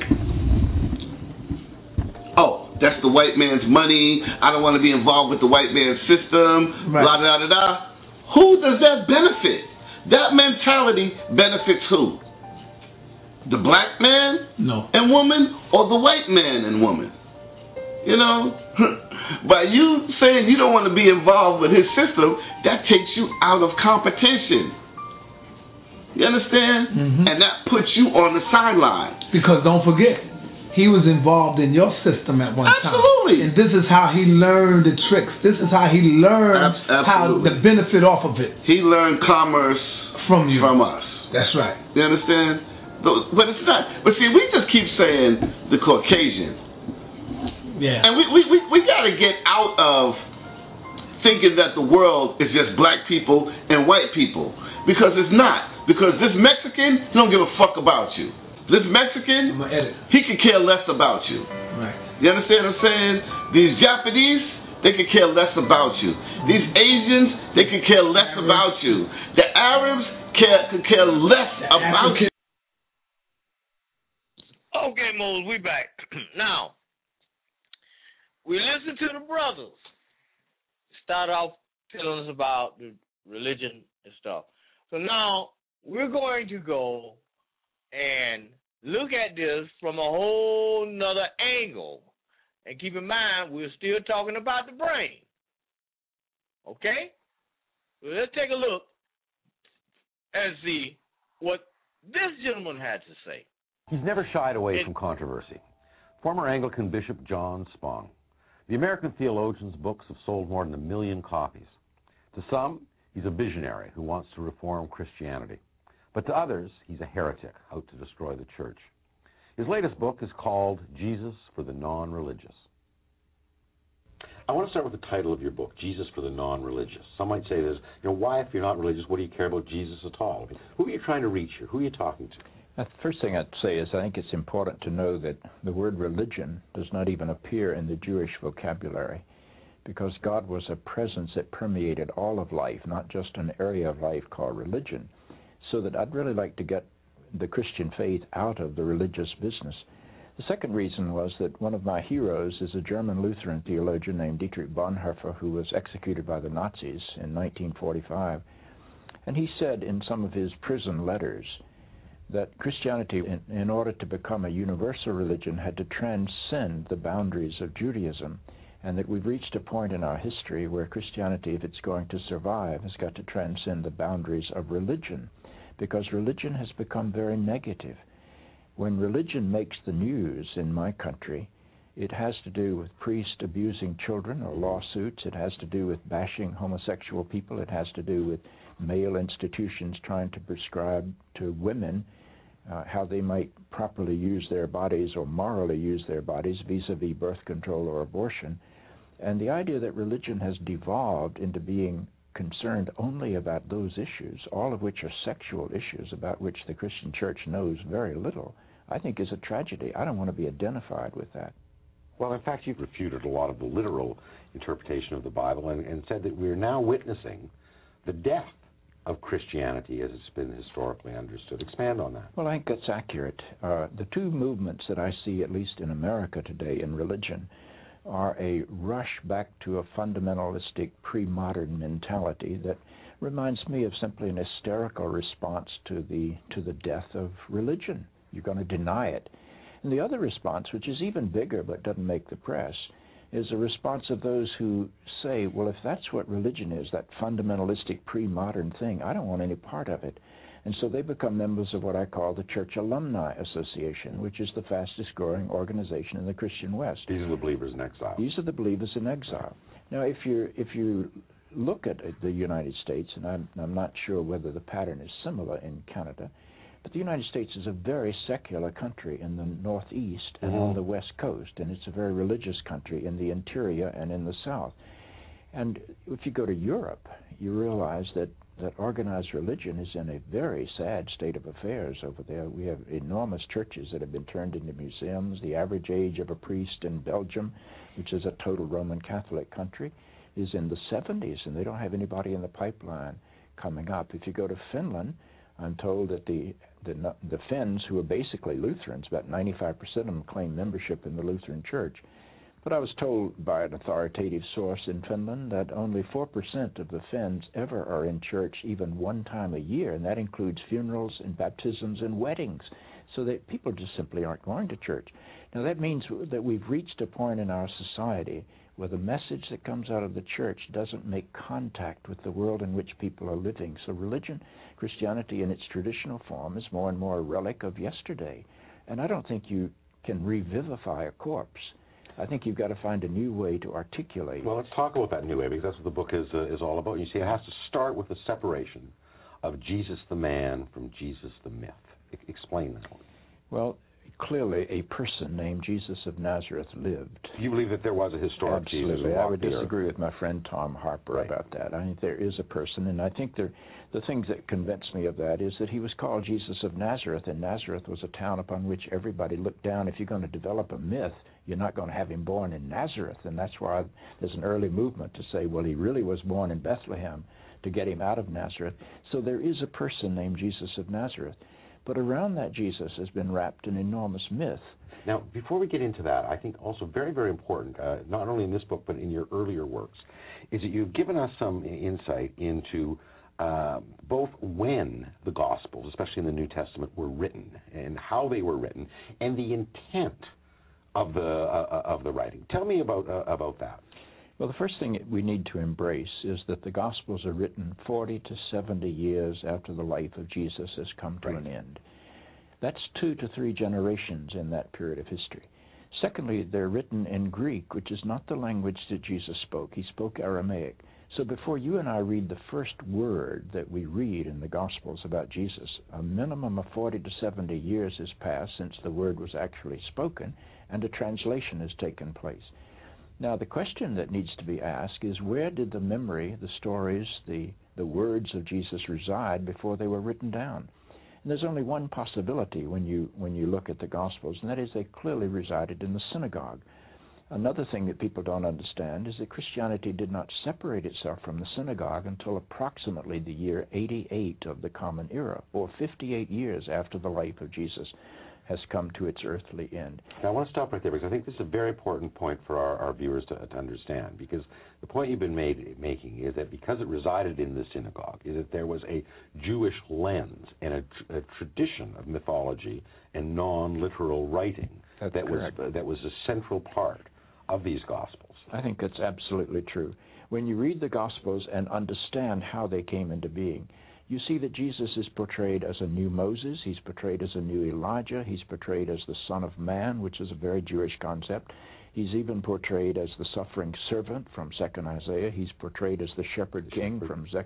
that's the white man's money, I don't want to be involved with the white man's system, blah, blah, blah, blah. Who does that benefit? That mentality benefits who? The black man and woman, or the white man and woman? You know, by you saying you don't want to be involved with his system, that takes you out of competition. You understand? Mm-hmm. And that puts you on the sideline. Because don't forget, he was involved in your system at one time. Absolutely. And this is how he learned the tricks. This is how he learned how the benefit off of it. He learned commerce from you, from us. That's right. You understand? But it's not. But see, we just keep saying the Caucasian. Yeah. And we got to get out of thinking that the world is just black people and white people, because it's not. Because this Mexican, he don't give a fuck about you. This Mexican, he could care less about you. Right. You understand what I'm saying? These Japanese, they could care less about you. These Asians, they could care less about you. The Arabs could care less about you. Okay, Mose, we back. Now, we listen to the brothers start off telling us about the religion and stuff. So now we're going to go and look at this from a whole nother angle. And keep in mind, we're still talking about the brain. Okay? So let's take a look and see what this gentleman had to say. He's never shied away from controversy. Former Anglican Bishop John Spong. The American theologian's books have sold more than 1 million copies. To some, he's a visionary who wants to reform Christianity. But to others, he's a heretic out to destroy the church. His latest book is called Jesus for the Non-Religious. I want to start with the title of your book, Jesus for the Non-Religious. Some might say this, why, if you're not religious, what do you care about Jesus at all? Who are you trying to reach here? Who are you talking to? The first thing I'd say is I think it's important to know that the word religion does not even appear in the Jewish vocabulary, because God was a presence that permeated all of life, not just an area of life called religion. So that I'd really like to get the Christian faith out of the religious business. The second reason was that one of my heroes is a German Lutheran theologian named Dietrich Bonhoeffer, who was executed by the Nazis in 1945. And he said in some of his prison letters that Christianity, in order to become a universal religion, had to transcend the boundaries of Judaism, and that we've reached a point in our history where Christianity, if it's going to survive, has got to transcend the boundaries of religion, because religion has become very negative. When religion makes the news in my country, it has to do with priests abusing children or lawsuits. It has to do with bashing homosexual people. It has to do with male institutions trying to prescribe to women how they might properly use their bodies or morally use their bodies vis-a-vis birth control or abortion. And the idea that religion has devolved into being concerned only about those issues, all of which are sexual issues about which the Christian church knows very little, I think is a tragedy. I don't want to be identified with that. Well, in fact, you've refuted a lot of the literal interpretation of the Bible and said that we're now witnessing the death of Christianity as it's been historically understood. Expand on that. Well, I think that's accurate. The two movements that I see, at least in America today, in religion, are a rush back to a fundamentalistic pre-modern mentality that reminds me of simply an hysterical response to the death of religion. You're going to deny it. And the other response, which is even bigger but doesn't make the press, is a response of those who say, well, if that's what religion is, that fundamentalistic pre-modern thing, I don't want any part of it. And so they become members of what I call the Church Alumni Association, which is the fastest growing organization in the Christian West. These are the believers in exile. These are the believers in exile. Now, if you look at the United States, and I'm not sure whether the pattern is similar in Canada, but the United States is a very secular country in the Northeast and on the West Coast, and it's a very religious country in the interior and in the South. And if you go to Europe, you realize that organized religion is in a very sad state of affairs over there. We have enormous churches that have been turned into museums. The average age of a priest in Belgium, which is a total Roman Catholic country, is in the 70s, and they don't have anybody in the pipeline coming up. If you go to Finland, I'm told that the Finns, who are basically Lutherans, about 95% of them claim membership in the Lutheran Church. But I was told by an authoritative source in Finland that only 4% of the Finns ever are in church even one time a year, and that includes funerals and baptisms and weddings, so that people just simply aren't going to church. Now, that means that we've reached a point in our society where the message that comes out of the church doesn't make contact with the world in which people are living. So religion, Christianity in its traditional form, is more and more a relic of yesterday. And I don't think you can revivify a corpse. I think you've got to find a new way to articulate. Well, let's talk about that new way, because that's what the book is all about. You see, it has to start with the separation of Jesus the man from Jesus the myth. Explain that one. Well, clearly a person named Jesus of Nazareth lived. You believe that there was a historic Absolutely. Jesus? I would disagree with my friend Tom Harper about that. I think there is a person, and I think the things that convince me of that is that he was called Jesus of Nazareth, and Nazareth was a town upon which everybody looked down. If you're going to develop a myth, you're not going to have him born in Nazareth, and that's why there's an early movement to say, well, he really was born in Bethlehem to get him out of Nazareth. So there is a person named Jesus of Nazareth. But around that Jesus has been wrapped an enormous myth. Now, before we get into that, I think also very, very important, not only in this book but in your earlier works, is that you've given us some insight into both when the Gospels, especially in the New Testament, were written and how they were written, and the intent of the writing. Tell me about that. Well, the first thing that we need to embrace is that the Gospels are written 40 to 70 years after the life of Jesus has come to an end. That's 2 to 3 generations in that period of history. Secondly, they're written in Greek, which is not the language that Jesus spoke. He spoke Aramaic. So before you and I read the first word that we read in the Gospels about Jesus, a minimum of 40 to 70 years has passed since the word was actually spoken, and a translation has taken place. Now, the question that needs to be asked is, where did the memory, the stories, the words of Jesus reside before they were written down? And there's only one possibility when you look at the Gospels, and that is they clearly resided in the synagogue. Another thing that people don't understand is that Christianity did not separate itself from the synagogue until approximately the year 88 of the Common Era, or 58 years after the life of Jesus has come to its earthly end. Now, I want to stop right there, because I think this is a very important point for our viewers to understand, because the point you've been making is that because it resided in the synagogue, is that there was a Jewish lens and a tradition of mythology and non-literal writing that was a central part of these Gospels. I think that's absolutely true. When you read the Gospels and understand how they came into being, you see that Jesus is portrayed as a new Moses, he's portrayed as a new Elijah, he's portrayed as the Son of Man, which is a very Jewish concept. He's even portrayed as the suffering servant from 2nd Isaiah. He's portrayed as the shepherd king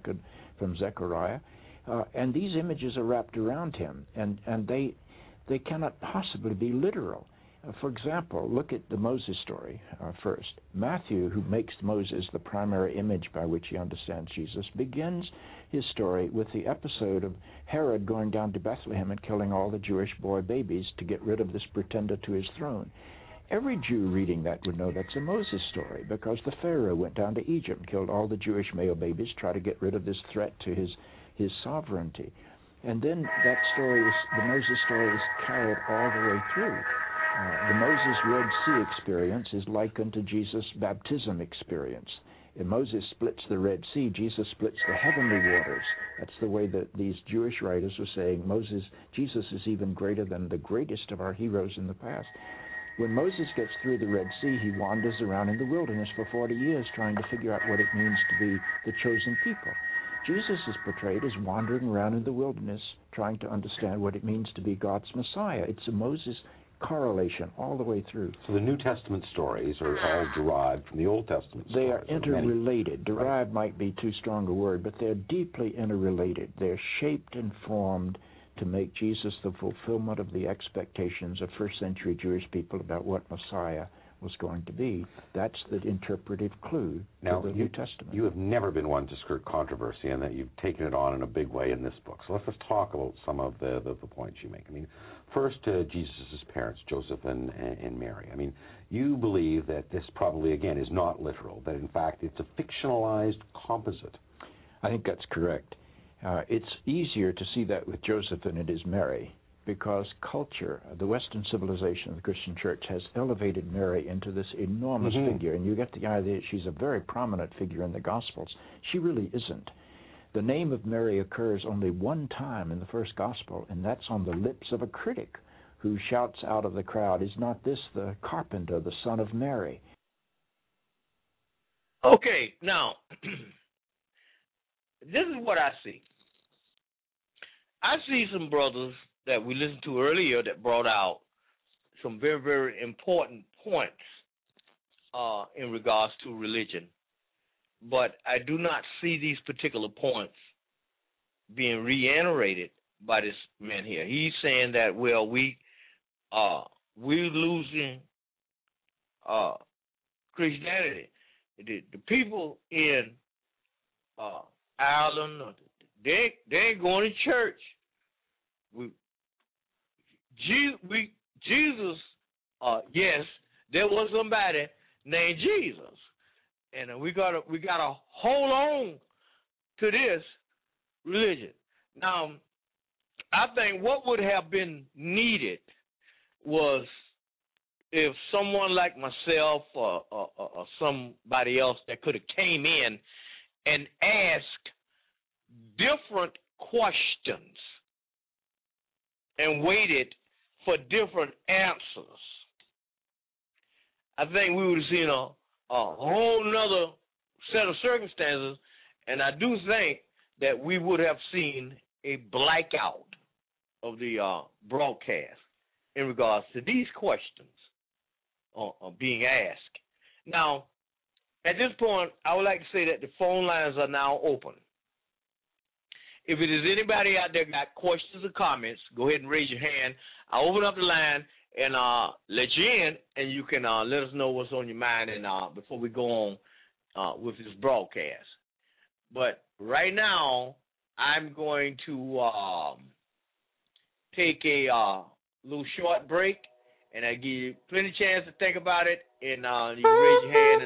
from Zechariah. And these images are wrapped around him, and they cannot possibly be literal. For example, look at the Moses story first. Matthew, who makes Moses the primary image by which he understands Jesus, begins his story with the episode of Herod going down to Bethlehem and killing all the Jewish boy babies to get rid of this pretender to his throne. Every Jew reading that would know that's a Moses story, because the Pharaoh went down to Egypt and killed all the Jewish male babies, try to get rid of this threat to his sovereignty. And then that story, the Moses story, is carried all the way through. The Moses Red Sea experience is likened to Jesus' baptism experience. If Moses splits the Red Sea, Jesus splits the heavenly waters. That's the way that these Jewish writers were saying Jesus is even greater than the greatest of our heroes in the past. When Moses gets through the Red Sea, he wanders around in the wilderness for 40 years trying to figure out what it means to be the chosen people. Jesus is portrayed as wandering around in the wilderness trying to understand what it means to be God's Messiah. It's a Moses correlation all the way through. So the New Testament stories are all derived from the Old Testament stories. They are interrelated. Derived might be too strong a word, but they're deeply interrelated. They're shaped and formed to make Jesus the fulfillment of the expectations of first century Jewish people about what Messiah was going to be. That's the interpretive clue to the New Testament. You have never been one to skirt controversy, and that you've taken it on in a big way in this book. So let's just talk about some of the points you make. I mean, first, Jesus' parents, Joseph and Mary. I mean, you believe that this probably, again, is not literal, that in fact it's a fictionalized composite. I think that's correct. It's easier to see that with Joseph than it is Mary, because culture, the Western civilization of the Christian church, has elevated Mary into this enormous figure, and you get the idea that she's a very prominent figure in the Gospels. She really isn't. The name of Mary occurs only one time in the first Gospel, and that's on the lips of a critic who shouts out of the crowd, "Is not this the carpenter, the son of Mary?" Okay, now, this is what I see. I see some brothers that we listened to earlier that brought out some very, very important points in regards to religion. But I do not see these particular points being reiterated by this man here. He's saying that, well, we're losing Christianity. The people in Ireland, they ain't going to church. Jesus, yes, there was somebody named Jesus, and we gotta hold on to this religion. Now, I think what would have been needed was if someone like myself or somebody else that could have came in and asked different questions and waited for different answers, I think we would have seen a whole nother set of circumstances, and I do think that we would have seen a blackout of the broadcast in regards to these questions being asked. Now, at this point, I would like to say that the phone lines are now open. If it is anybody out there got questions or comments, go ahead and raise your hand. I'll open up the line and let you in, and you can let us know what's on your mind and before we go on with this broadcast. But right now, I'm going to take a little short break, and I give you plenty of chance to think about it, and you can raise your hand.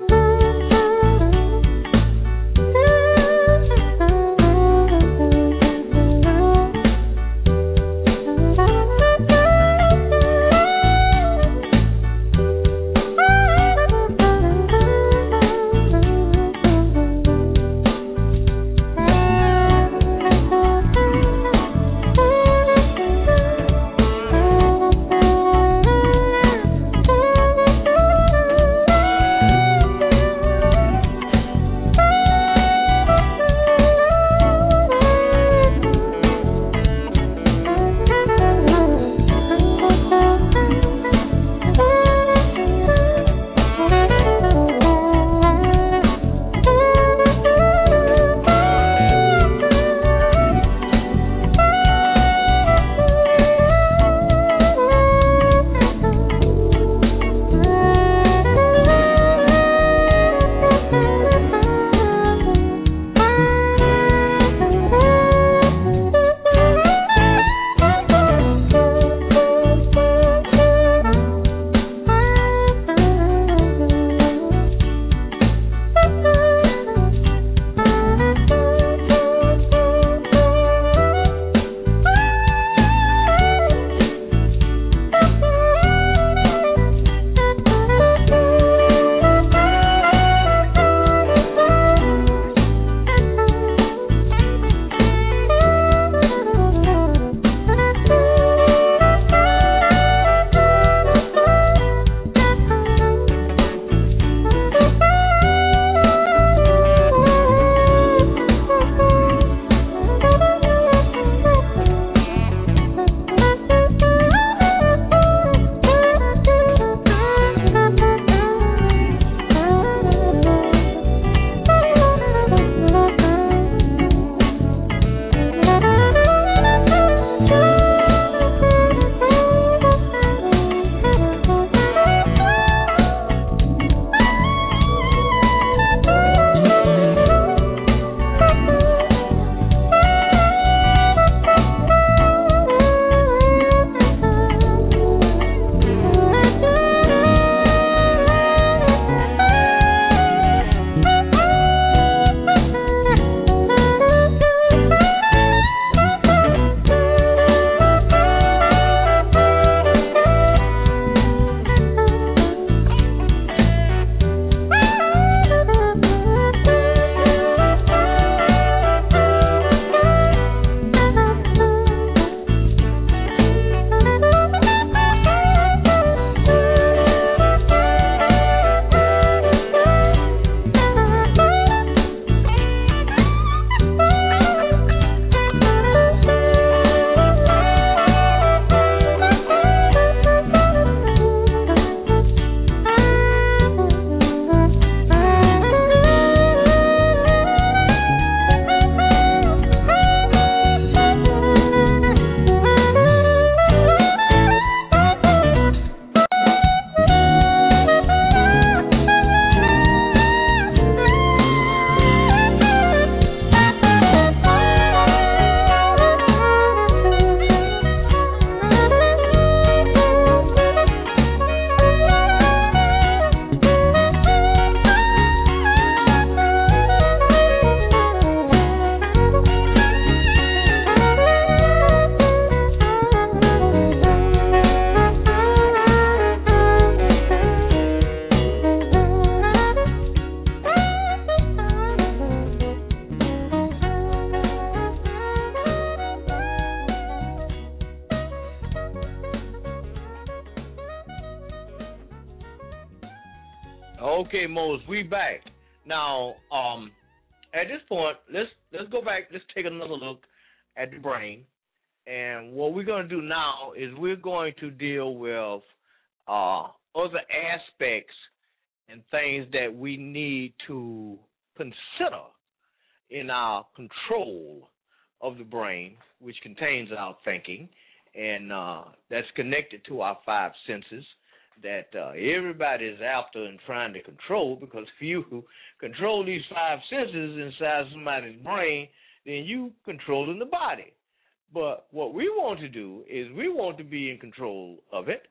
Okay, Moses, we back. Now, at this point, let's go back. Let's take another look at the brain. And what we're going to do now is we're going to deal with other aspects and things that we need to consider in our control of the brain, which contains our thinking, and that's connected to our five senses that everybody is after and trying to control, because if you control these five senses inside somebody's brain, then you controlling the body. But what we want to do is we want to be in control of it,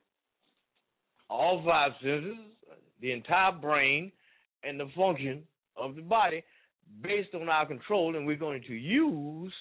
all five senses, the entire brain, and the function of the body based on our control, and we're going to use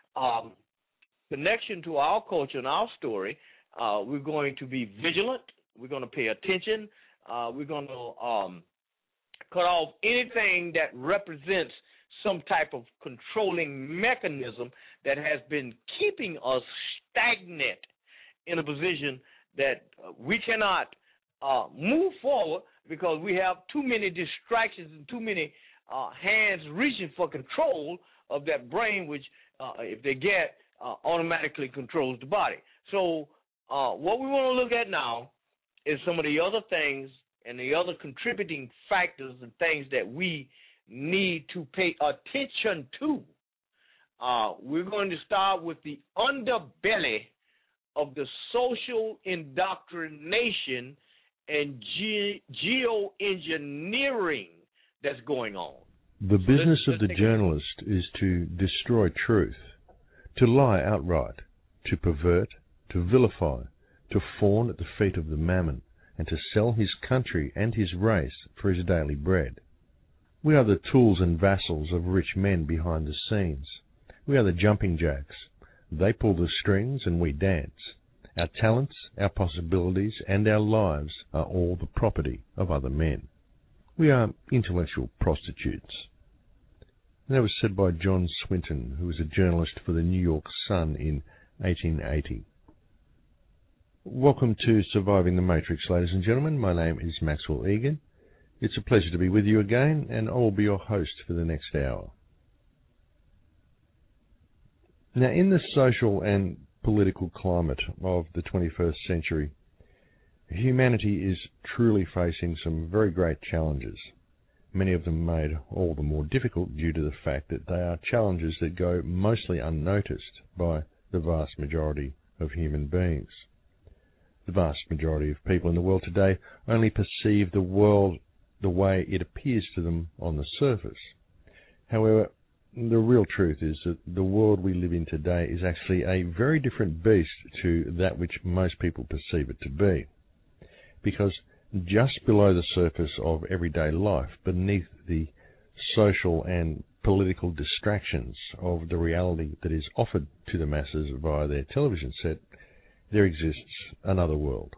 connection to our culture and our story. We're going to be vigilant. We're going to pay attention. We're going to cut off anything that represents some type of controlling mechanism that has been keeping us stagnant in a position that we cannot move forward because we have too many distractions and too many hands reaching for control of that brain, which, if they get, automatically controls the body. So what we want to look at now is some of the other things and the other contributing factors and things that we need to pay attention to. We're going to start with the underbelly of the social indoctrination and geoengineering that's going on. The business of the journalist is to destroy truth, to lie outright, to pervert, to vilify, to fawn at the feet of the mammon, and to sell his country and his race for his daily bread. We are the tools and vassals of rich men behind the scenes. We are the jumping jacks. They pull the strings and we dance. Our talents, our possibilities, and our lives are all the property of other men. We are intellectual prostitutes. And that was said by John Swinton, who was a journalist for the New York Sun in 1880. Welcome to Surviving the Matrix, ladies and gentlemen. My name is Maxwell Egan. It's a pleasure to be with you again, and I will be your host for the next hour. Now, in the social and political climate of the 21st century, humanity is truly facing some very great challenges, many of them made all the more difficult due to the fact that they are challenges that go mostly unnoticed by the vast majority of human beings. The vast majority of people in the world today only perceive the world the way it appears to them on the surface. However, the real truth is that the world we live in today is actually a very different beast to that which most people perceive it to be. Because just below the surface of everyday life, beneath the social and political distractions of the reality that is offered to the masses via their television set, there exists another world.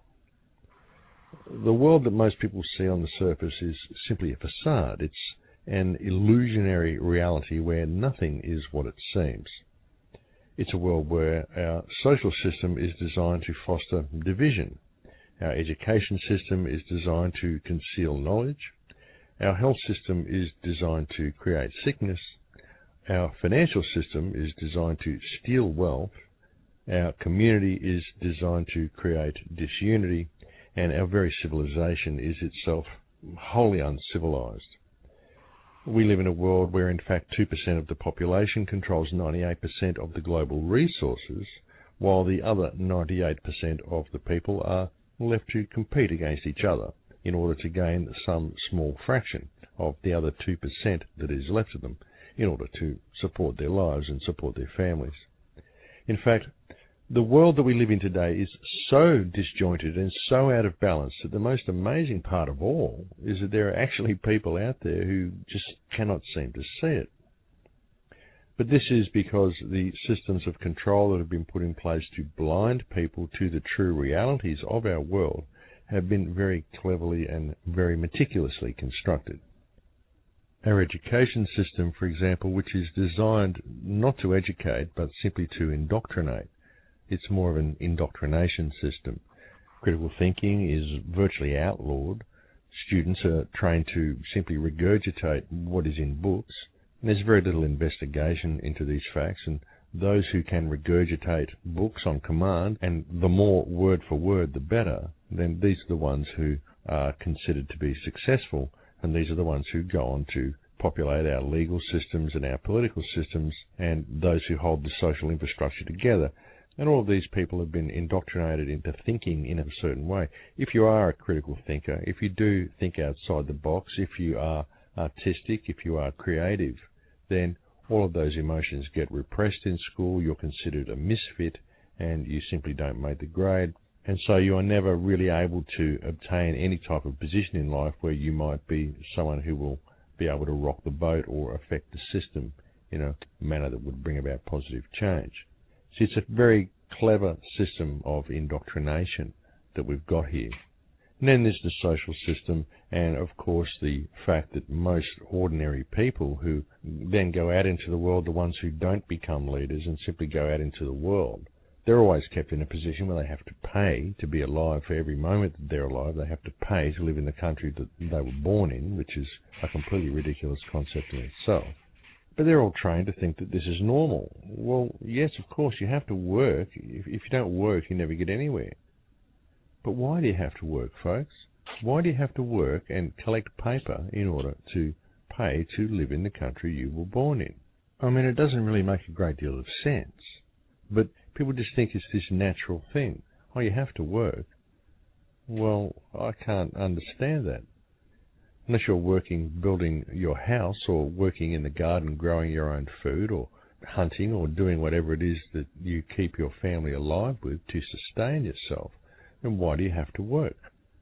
The world that most people see on the surface is simply a facade. It's an illusionary reality where nothing is what it seems. It's a world where our social system is designed to foster division. Our education system is designed to conceal knowledge. Our health system is designed to create sickness. Our financial system is designed to steal wealth. Our community is designed to create disunity. And our very civilization is itself wholly uncivilized. We live in a world where, in fact, 2% of the population controls 98% of the global resources, while the other 98% of the people are left to compete against each other in order to gain some small fraction of the other 2% that is left of them in order to support their lives and support their families. In fact, the world that we live in today is so disjointed and so out of balance that the most amazing part of all is that there are actually people out there who just cannot seem to see it. But this is because the systems of control that have been put in place to blind people to the true realities of our world have been very cleverly and very meticulously constructed. Our education system, for example, which is designed not to educate but simply to indoctrinate, it's more of an indoctrination system. Critical thinking is virtually outlawed. students are trained to simply regurgitate what is in books. And there's very little investigation into these facts, and those who can regurgitate books on command, and the more word for word the better, then these are the ones who are considered to be successful, and these are the ones who go on to populate our legal systems and our political systems, and those who hold the social infrastructure together. And all of these people have been indoctrinated into thinking in a certain way. If you are a critical thinker, if you do think outside the box, if you are artistic, if you are creative, then all of those emotions get repressed in school. You're considered a misfit, and you simply don't make the grade. And so you are never really able to obtain any type of position in life where you might be someone who will be able to rock the boat or affect the system in a manner that would bring about positive change. So it's a very clever system of indoctrination that we've got here. And then there's the social system, and of course the fact that most ordinary people who then go out into the world, the ones who don't become leaders and simply go out into the world, they're always kept in a position where they have to pay to be alive for every moment that they're alive. They have to pay to live in the country that they were born in, which is a completely ridiculous concept in itself. But they're all trained to think that this is normal. Well, yes, of course, you have to work. If you don't work, you never get anywhere. But why do you have to work, folks? Why do you have to work and collect paper in order to pay to live in the country you were born in? I mean, it doesn't really make a great deal of sense. But people just think it's this natural thing. Oh, you have to work. Well, I can't understand that. Unless you're working, building your house, or working in the garden, growing your own food, or hunting, or doing whatever it is that you keep your family alive with to sustain yourself, then why do you have to work?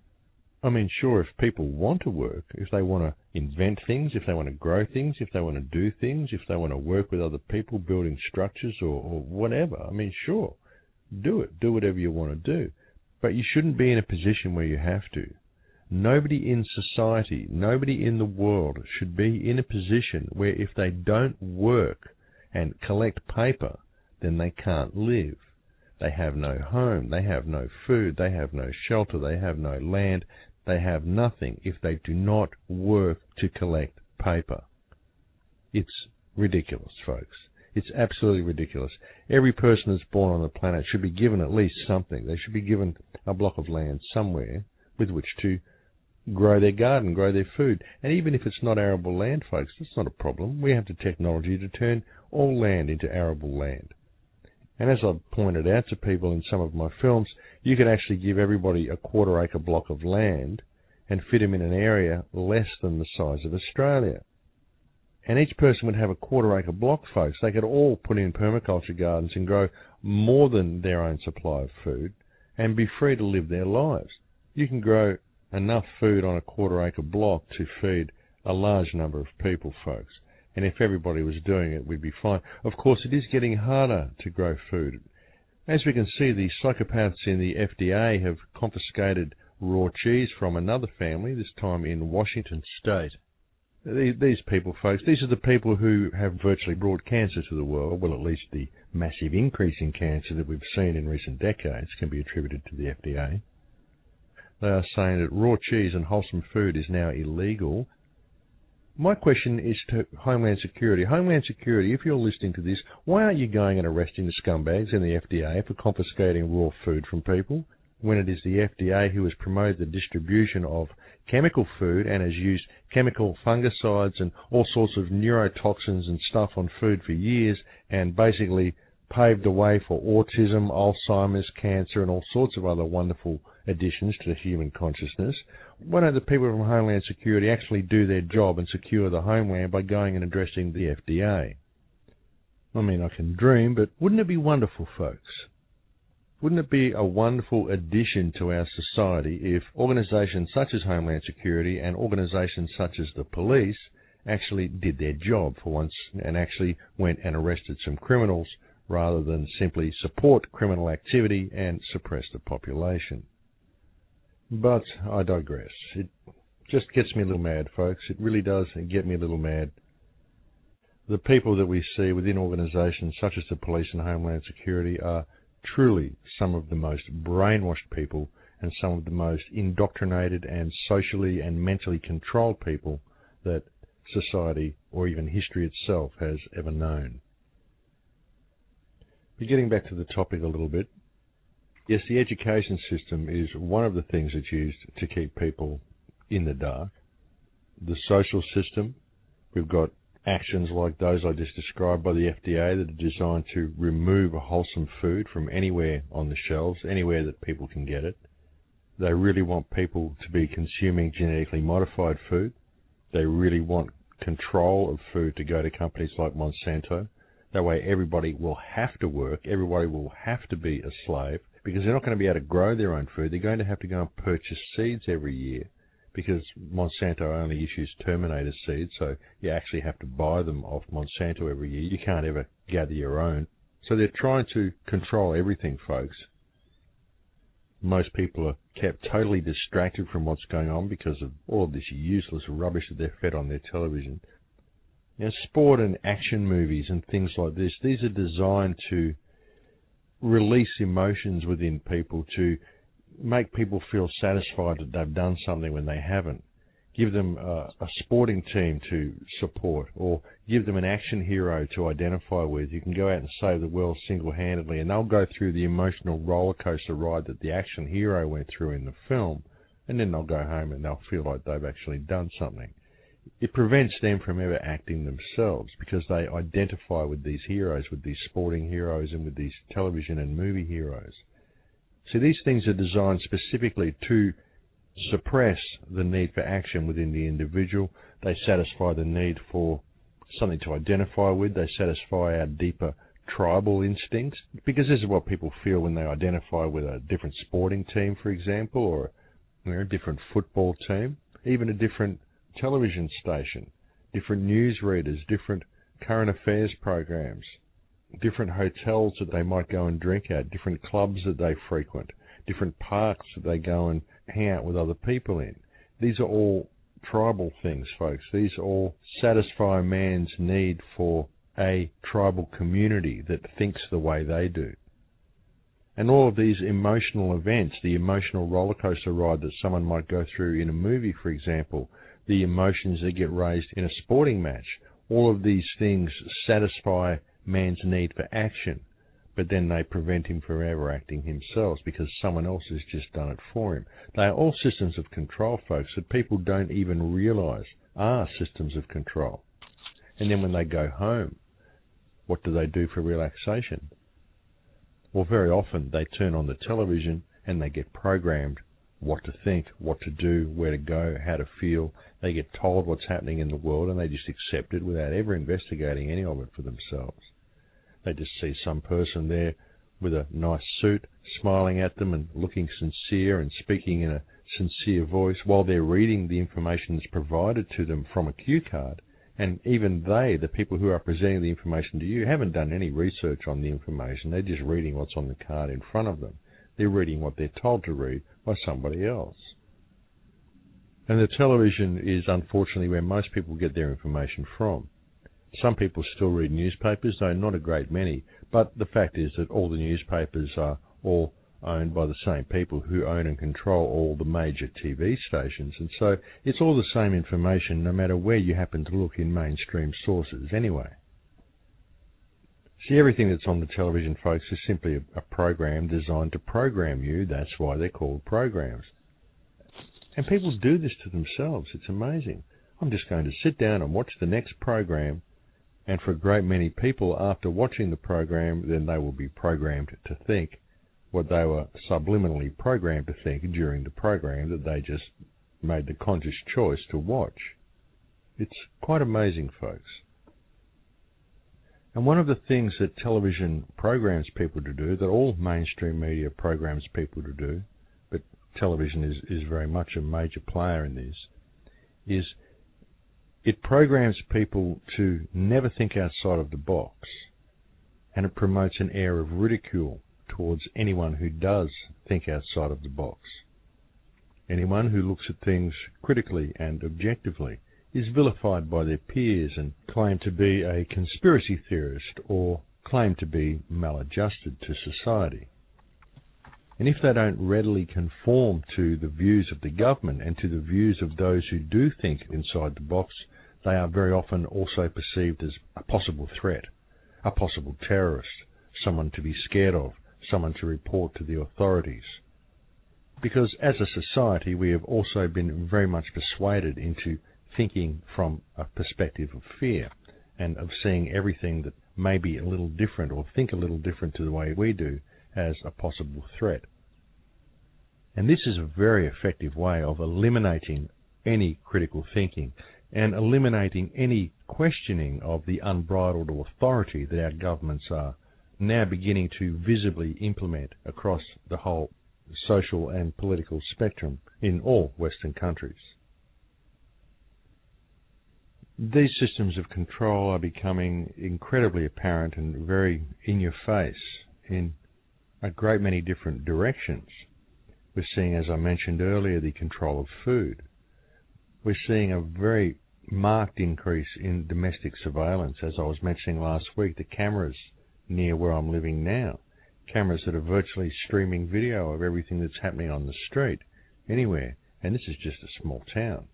I mean, sure, if people want to work, if they want to invent things, if they want to grow things, if they want to do things, if they want to work with other people, building structures or whatever, I mean, sure, do it. Do whatever you want to do. But you shouldn't be in a position where you have to. Nobody in society, nobody in the world should be in a position where if they don't work and collect paper, then they can't live. They have no home, they have no food, they have no shelter, they have no land, they have nothing if they do not work to collect paper. It's ridiculous, folks. It's absolutely ridiculous. Every person that's born on the planet should be given at least something. They should be given a block of land somewhere with which to grow their garden, grow their food. And even if it's not arable land, folks, that's not a problem. We have the technology to turn all land into arable land. And as I've pointed out to people in some of my films, you could actually give everybody a quarter-acre block of land and fit them in an area less than the size of Australia. And each person would have a quarter-acre block, folks. They could all put in permaculture gardens and grow more than their own supply of food and be free to live their lives. You can grow enough food on a quarter-acre block to feed a large number of people, folks. And if everybody was doing it, we'd be fine. Of course, it is getting harder to grow food. As we can see, the psychopaths in the FDA have confiscated raw cheese from another family, this time in Washington State. These people, folks, these are the people who have virtually brought cancer to the world. Well, at least the massive increase in cancer that we've seen in recent decades can be attributed to the FDA. They are saying that raw cheese and wholesome food is now illegal. My question is to Homeland Security. Homeland Security, if you're listening to this, why aren't you going and arresting the scumbags in the FDA for confiscating raw food from people, when it is the FDA who has promoted the distribution of chemical food and has used chemical fungicides and all sorts of neurotoxins and stuff on food for years, and basically paved the way for autism, Alzheimer's, cancer, and all sorts of other wonderful additions to the human consciousness? Why don't the people from Homeland Security actually do their job and secure the homeland by going and addressing the FDA? I mean, I can dream, but wouldn't it be wonderful, folks? Wouldn't it be a wonderful addition to our society if organizations such as Homeland Security and organizations such as the police actually did their job for once and actually went and arrested some criminals rather than simply support criminal activity and suppress the population? But I digress. It just gets me a little mad, folks. It really does get me a little mad. The people that we see within organizations such as the police and Homeland Security are truly some of the most brainwashed people and some of the most indoctrinated and socially and mentally controlled people that society or even history itself has ever known. But getting back to the topic a little bit, yes, the education system is one of the things that's used to keep people in the dark. The social system, we've got actions like those I just described by the FDA that are designed to remove wholesome food from anywhere on the shelves, anywhere that people can get it. They really want people to be consuming genetically modified food. They really want control of food to go to companies like Monsanto. That way everybody will have to work, everybody will have to be a slave, because they're not going to be able to grow their own food. They're going to have to go and purchase seeds every year, because Monsanto only issues Terminator seeds, so you actually have to buy them off Monsanto every year. You can't ever gather your own. So they're trying to control everything, folks. Most people are kept totally distracted from what's going on because of all of this useless rubbish that they're fed on their television. Now, sport and action movies and things like this, these are designed to release emotions within people, to make people feel satisfied that they've done something when they haven't. Give them a sporting team to support, or give them an action hero to identify with. You can go out and save the world single-handedly, and they'll go through the emotional roller coaster ride that the action hero went through in the film, and then they'll go home and they'll feel like they've actually done something. It prevents them from ever acting themselves, because they identify with these heroes, with these sporting heroes and with these television and movie heroes. So these things are designed specifically to suppress the need for action within the individual. They satisfy the need for something to identify with. They satisfy our deeper tribal instincts, because this is what people feel when they identify with a different sporting team, for example, or a different football team, even a different television station, different news readers, different current affairs programs, different hotels that they might go and drink at, different clubs that they frequent, different parks that they go and hang out with other people in. These are all tribal things, folks. These all satisfy man's need for a tribal community that thinks the way they do. And all of these emotional events, the emotional roller coaster ride that someone might go through in a movie, for example, the emotions that get raised in a sporting match, all of these things satisfy man's need for action, but then they prevent him from ever acting himself because someone else has just done it for him. They are all systems of control, folks, that people don't even realize are systems of control. And then when they go home, what do they do for relaxation? Well, very often they turn on the television and they get programmed what to think, what to do, where to go, how to feel. They get told what's happening in the world and they just accept it without ever investigating any of it for themselves. They just see some person there with a nice suit, smiling at them and looking sincere and speaking in a sincere voice while they're reading the information that's provided to them from a cue card. And even they, the people who are presenting the information to you, haven't done any research on the information. They're just reading what's on the card in front of them. They're reading what they're told to read by somebody else. And the television is unfortunately where most people get their information from. Some people still read newspapers, though not a great many, but the fact is that all the newspapers are all owned by the same people who own and control all the major TV stations, and so it's all the same information no matter where you happen to look in mainstream sources anyway. See, everything that's on the television, folks, is simply a program designed to program you. That's why they're called programs. And people do this to themselves. It's amazing. I'm just going to sit down and watch the next program, and for a great many people, after watching the program, then they will be programmed to think what they were subliminally programmed to think during the program that they just made the conscious choice to watch. It's quite amazing, folks. And one of the things that television programs people to do, that all mainstream media programs people to do, but television is very much a major player in this, is it programs people to never think outside of the box, and it promotes an air of ridicule towards anyone who does think outside of the box. Anyone who looks at things critically and objectively is vilified by their peers and claimed to be a conspiracy theorist or claimed to be maladjusted to society. And if they don't readily conform to the views of the government and to the views of those who do think inside the box, they are very often also perceived as a possible threat, a possible terrorist, someone to be scared of, someone to report to the authorities. Because as a society, we have also been very much persuaded into thinking from a perspective of fear and of seeing everything that may be a little different or think a little different to the way we do as a possible threat. And this is a very effective way of eliminating any critical thinking and eliminating any questioning of the unbridled authority that our governments are now beginning to visibly implement across the whole social and political spectrum in all Western countries. These systems of control are becoming incredibly apparent and very in your face in a great many different directions. We're seeing, as I mentioned earlier, the control of food. We're seeing a very marked increase in domestic surveillance, as I was mentioning last week, the cameras near where I'm living now, cameras that are virtually streaming video of everything that's happening on the street, anywhere, and this is just a small town.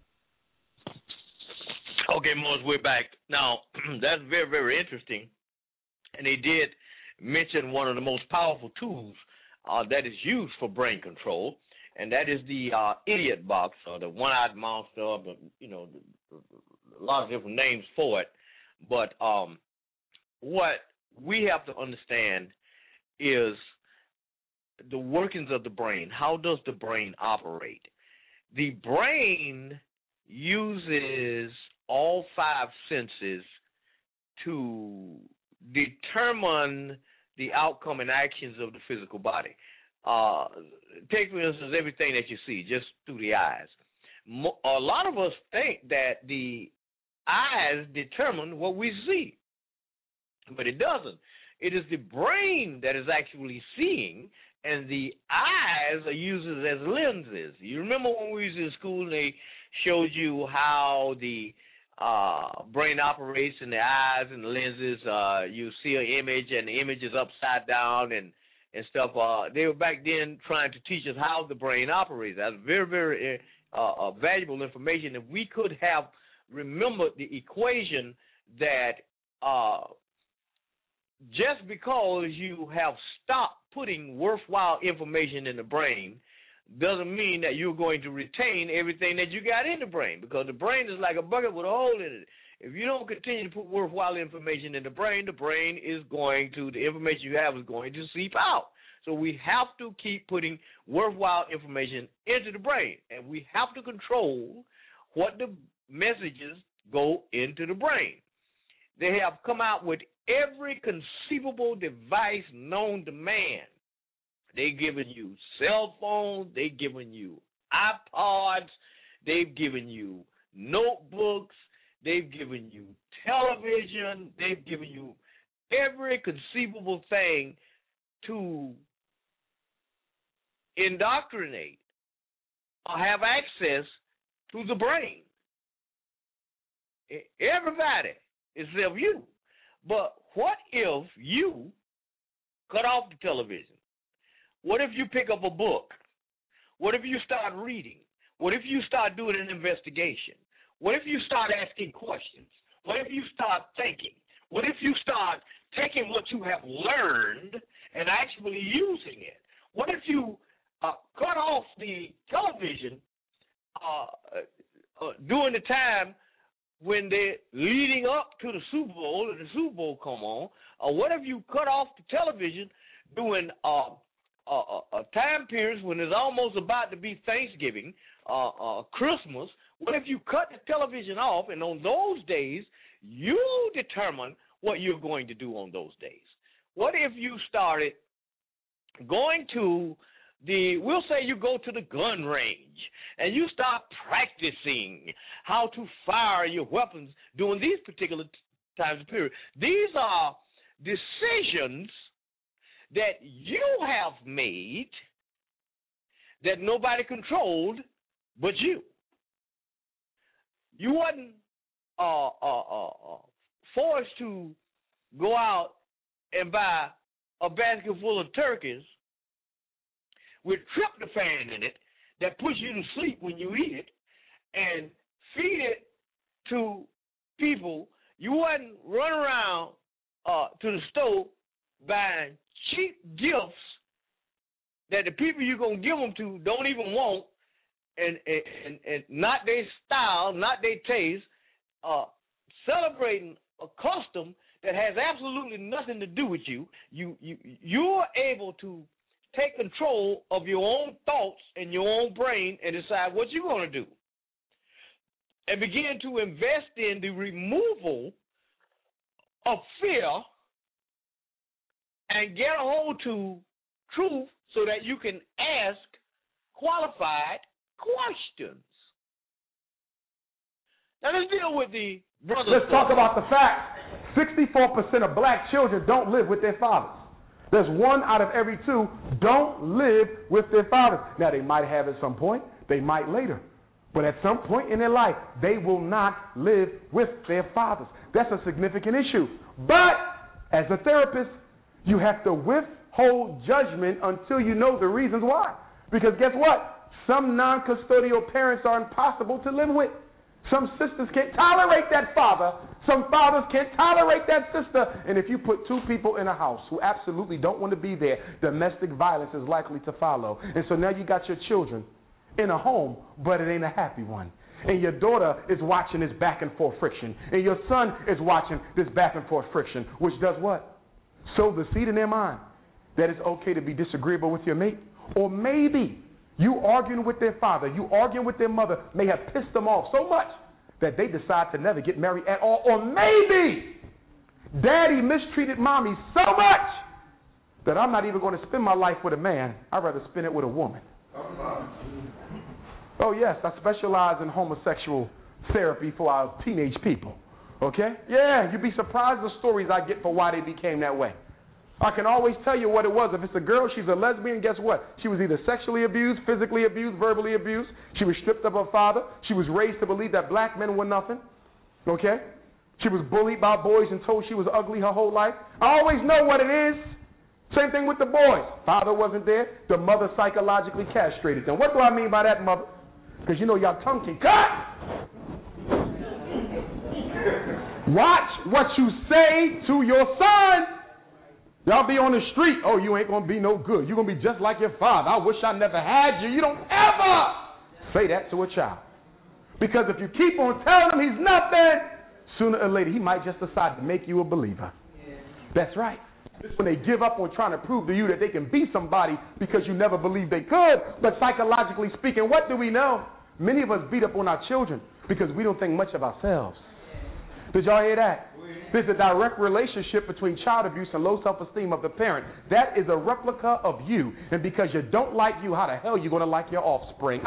Okay, Mose, we're back. Now, that's very, very interesting, and they did mention one of the most powerful tools that is used for brain control, and that is the idiot box, or the one-eyed monster, or a lot of different names for it. But what we have to understand is the workings of the brain. How does the brain operate? The brain uses all five senses to determine the outcome and actions of the physical body. Take, for instance, everything that you see just through the eyes. A lot of us think that the eyes determine what we see, but it doesn't. It is the brain that is actually seeing, and the eyes are used as lenses. You remember when we was in school and they showed you how the brain operates in the eyes and the lenses. You see an image, and the image is upside down and stuff. They were back then trying to teach us how the brain operates. That's very, very valuable information. If we could have remembered the equation that just because you have stopped putting worthwhile information in the brain doesn't mean that you're going to retain everything that you got in the brain, because the brain is like a bucket with a hole in it. If you don't continue to put worthwhile information in the brain is going to, the information you have is going to seep out. So we have to keep putting worthwhile information into the brain, and we have to control what the messages go into the brain. They have come out with every conceivable device known to man. They've given you cell phones, they've given you iPods, they've given you notebooks, they've given you television, they've given you every conceivable thing to indoctrinate or have access to the brain. Everybody, except you. But what if you cut off the television? What if you pick up a book? What if you start reading? What if you start doing an investigation? What if you start asking questions? What if you start thinking? What if you start taking what you have learned and actually using it? What if you cut off the television during the time when they're leading up to the Super Bowl and the Super Bowl come on? Or what if you cut off the television during a time period when it's almost about to be Thanksgiving, Christmas? What if you cut the television off, and on those days, you determine what you're going to do on those days? What if you started going to we'll say you go to the gun range, and you start practicing how to fire your weapons during these particular times of period? These are decisions that you have made that nobody controlled but you. You wasn't forced to go out and buy a basket full of turkeys with tryptophan in it that puts you to sleep when you eat it and feed it to people. You wouldn't run around to the store buying cheap gifts that the people you're going to give them to don't even want, and not their style, not their taste, celebrating a custom that has absolutely nothing to do with you. You're able to take control of your own thoughts and your own brain and decide what you're going to do, and begin to invest in the removal of fear and get a hold to truth so that you can ask qualified questions. Now let's deal with the brothers. Let's talk about the fact 64% of black children don't live with their fathers. There's 1 out of every 2 don't live with their fathers. Now they might have at some point, they might later. But at some point in their life, they will not live with their fathers. That's a significant issue. But as a therapist, you have to withhold judgment until you know the reasons why. Because guess what? Some non-custodial parents are impossible to live with. Some sisters can't tolerate that father. Some fathers can't tolerate that sister. And if you put 2 people in a house who absolutely don't want to be there, domestic violence is likely to follow. And so now you got your children in a home, but it ain't a happy one. And your daughter is watching this back and forth friction. And your son is watching this back and forth friction, which does what? Sow the seed in their mind that it's okay to be disagreeable with your mate. Or maybe you arguing with their father, you arguing with their mother may have pissed them off so much that they decide to never get married at all. Or maybe daddy mistreated mommy so much that I'm not even going to spend my life with a man. I'd rather spend it with a woman. Oh, yes, I specialize in homosexual therapy for our teenage people. Okay? Yeah, you'd be surprised the stories I get for why they became that way. I can always tell you what it was. If it's a girl, she's a lesbian, guess what? She was either sexually abused, physically abused, verbally abused. She was stripped of her father. She was raised to believe that black men were nothing. Okay? She was bullied by boys and told she was ugly her whole life. I always know what it is. Same thing with the boys. Father wasn't there. The mother psychologically castrated them. What do I mean by that, mother? Because you know y'all tongue can cut. Watch what you say to your son. Y'all be on the street. Oh, you ain't going to be no good. You're going to be just like your father. I wish I never had you. You don't ever say that to a child. Because if you keep on telling him he's nothing, sooner or later he might just decide to make you a believer. That's right. This is when they give up on trying to prove to you that they can be somebody because you never believed they could. But psychologically speaking, what do we know? Many of us beat up on our children because we don't think much of ourselves. Did y'all hear that? There's a direct relationship between child abuse and low self-esteem of the parent. That is a replica of you. And because you don't like you, how the hell are you going to like your offspring?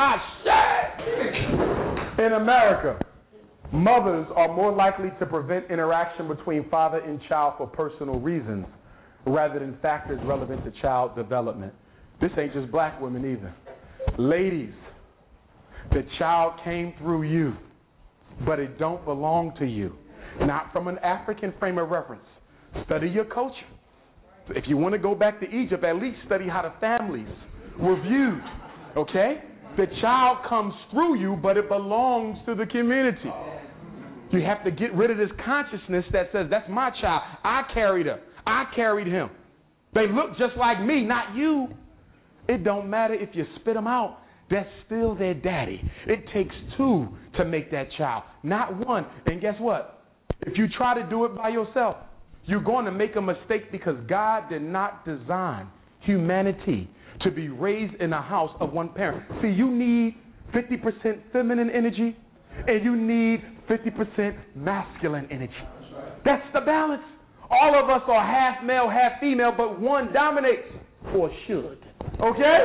Shit! In America, mothers are more likely to prevent interaction between father and child for personal reasons rather than factors relevant to child development. This ain't just black women either. Ladies, the child came through you, but it don't belong to you. Not from an African frame of reference. Study your culture. If you want to go back to Egypt, at least study how the families were viewed. Okay? The child comes through you, but it belongs to the community. You have to get rid of this consciousness that says, that's my child. I carried her. I carried him. They look just like me, not you. It don't matter if you spit them out. That's still their daddy. It takes 2 to make that child, not 1. And guess what? If you try to do it by yourself, you're going to make a mistake because God did not design humanity to be raised in a house of one parent. See, you need 50% feminine energy and you need 50% masculine energy. That's the balance. All of us are half male, half female, but one dominates, or should. Okay?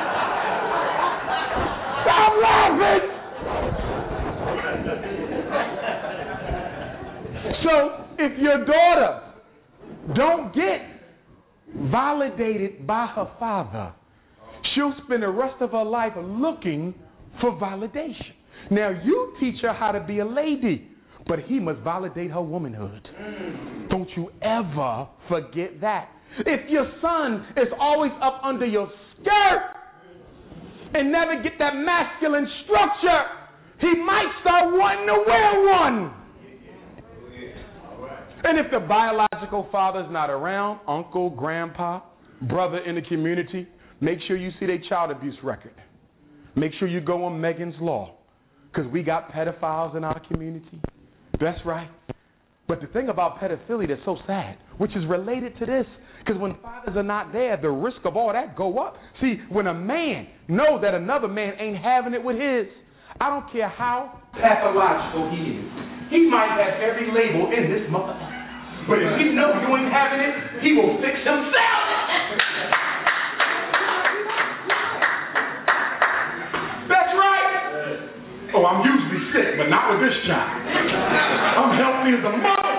Stop laughing! So, if your daughter don't get validated by her father, she'll spend the rest of her life looking for validation. Now, you teach her how to be a lady, but he must validate her womanhood. Don't you ever forget that. If your son is always up under your skirt, and never get that masculine structure, he might start wanting to wear one. And if the biological father's not around, uncle, grandpa, brother in the community, make sure you see their child abuse record. Make sure you go on Megan's Law, because we got pedophiles in our community. That's right. But the thing about pedophilia that's so sad, which is related to this, because when fathers are not there, the risk of all that go up. See, when a man knows that another man ain't having it with his, I don't care how pathological he is. He might have every label in this mother. But if he knows you ain't having it, he will fix himself. That's right. Oh, I'm usually sick, but not with this child. I'm healthy as a mother.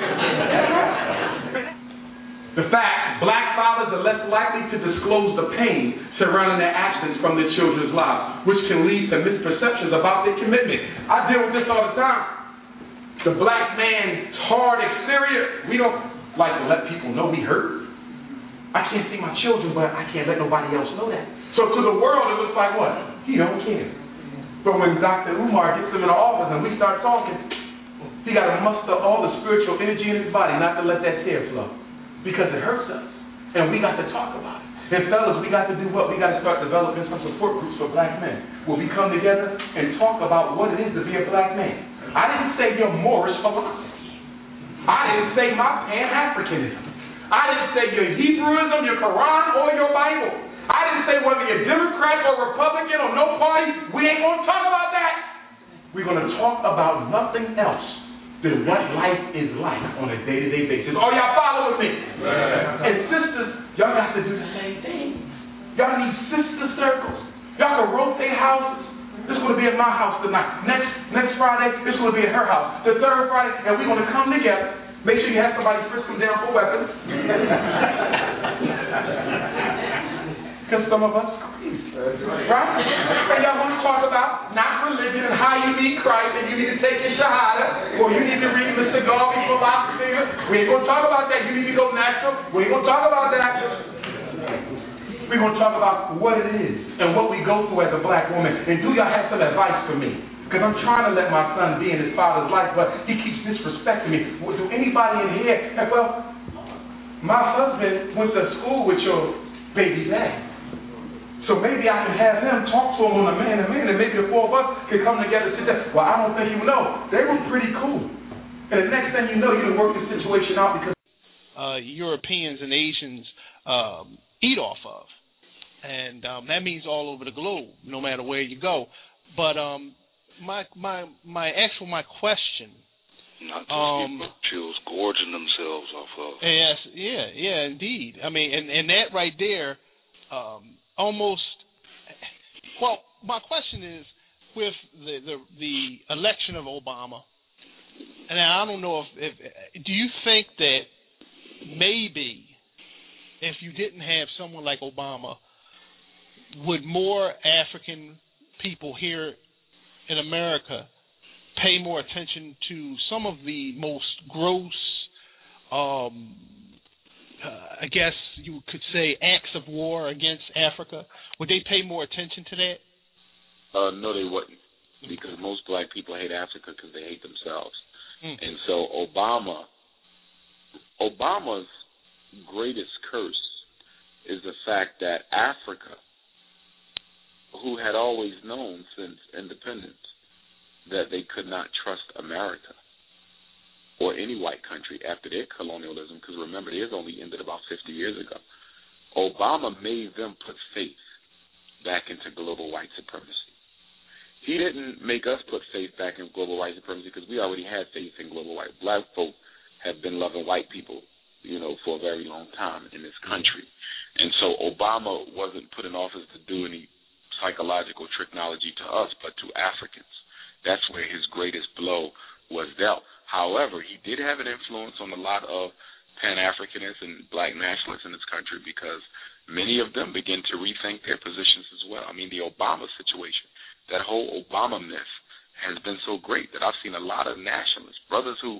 The fact, black fathers are less likely to disclose the pain surrounding their absence from their children's lives, which can lead to misperceptions about their commitment. I deal with this all the time. The black man's hard exterior, we don't like to let people know we hurt. I can't see my children, but I can't let nobody else know that. So to the world, it looks like what? He don't care. But when Dr. Umar gets him in the office and we start talking, he got to muster all the spiritual energy in his body not to let that tear flow, because it hurts us, and we got to talk about it. And fellas, we got to do what? We got to start developing some support groups for black men, where we come together and talk about what it is to be a black man. I didn't say your Moorish philosophy. I didn't say my Pan-Africanism. I didn't say your Hebrewism, your Quran, or your Bible. I didn't say whether you're Democrat or Republican or no party. We ain't going to talk about that. We're going to talk about nothing else than what life is like on a day-to-day basis. Oh, y'all follow with me? Yeah. And sisters, y'all got to do the same thing. Y'all need sister circles. Y'all can rotate houses. This is going to be at my house tonight. Next Friday, this is going to be at her house. The third Friday, and we're going to come together. Make sure you have somebody frisk them down for weapons. Because some of us crazy. Right? And y'all want to talk about not religion and how you need Christ and you need to take your Shahada or you need to read Mr. Garvey's philosophy. We ain't going to talk about that. You need to go natural. We ain't going to talk about that. We're going to talk about what it is and what we go through as a black woman. And do y'all have some advice for me? Because I'm trying to let my son be in his father's life, but he keeps disrespecting me. Well, do anybody in here? Well, my husband went to school with your baby dad. So maybe I can have him talk to him on a man-to-man, and maybe the four of us can come together and sit there. Well, I don't think he would know. They were pretty cool. And the next thing you know, you can work this situation out because Europeans and Asians eat off of. And that means all over the globe, no matter where you go. But my question. Not just people chills gorging themselves off of. Yes, yeah, indeed. I mean, and that right there, almost. Well, my question is, with the election of Obama, and I don't know if do you think that maybe if you didn't have someone like Obama, would more African people here in America pay more attention to some of the most gross, I guess you could say, acts of war against Africa? Would they pay more attention to that? No, they wouldn't, because most black people hate Africa because they hate themselves. And so Obama's greatest curse is the fact that Africa, who had always known since independence that they could not trust America or any white country after their colonialism, because remember, theirs only ended about 50 years ago. Obama made them put faith back into global white supremacy. He didn't make us put faith back in global white supremacy because we already had faith in global white. Black folk have been loving white people, for a very long time in this country. And so Obama wasn't put in office to do any psychological technology to us, but to Africans. That's where his greatest blow was dealt. However, he did have an influence on a lot of Pan-Africanists and black nationalists in this country because many of them begin to rethink their positions as well. I mean, the Obama situation, that whole Obama myth has been so great that I've seen a lot of nationalists, brothers who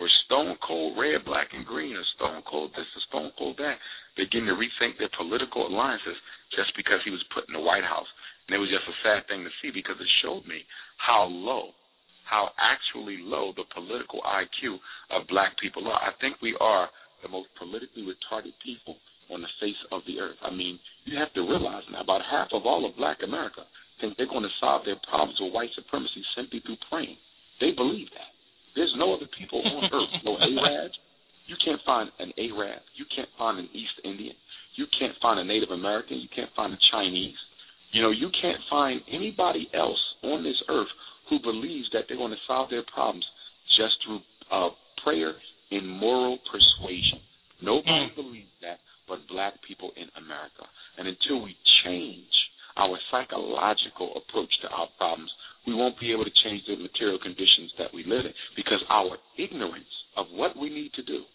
or stone cold red, black, and green, or stone cold this, or stone cold that, begin to rethink their political alliances just because he was put in the White House. And it was just a sad thing to see because it showed me how actually low the political IQ of black people are. I think we are the most politically retarded people on the face of the earth. I mean, you have to realize now about half of all of black America think they're going to solve their problems with white supremacy simply through praying. They believe that. There's no other people on earth, no Arabs. You can't find an Arab. You can't find an East Indian. You can't find a Native American. You can't find a Chinese. You can't find anybody else on this earth who believes that they're going to solve their problems just through prayer and moral persuasion. Nobody believes that but black people in America. And until we change our psychological approach to our problems, we won't be able to change the material conditions that we live in, because our ignorance of what we need to do,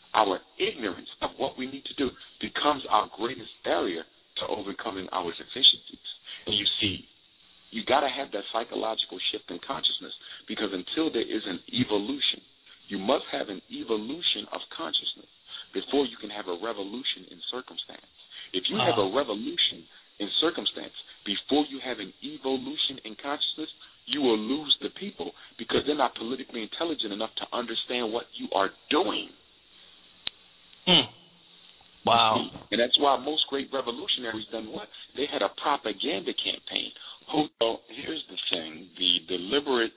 becomes our greatest barrier to overcoming our deficiencies. And you see, you got to have that psychological shift in consciousness, because until there is an evolution, you must have an evolution of consciousness before you can have a revolution in circumstance. If you have a revolution in circumstance before you have an evolution in consciousness, you will lose the people because they're not politically intelligent enough to understand what you are doing. Wow. And that's why most great revolutionaries done what? They had a propaganda campaign. Well, here's the thing. The deliberate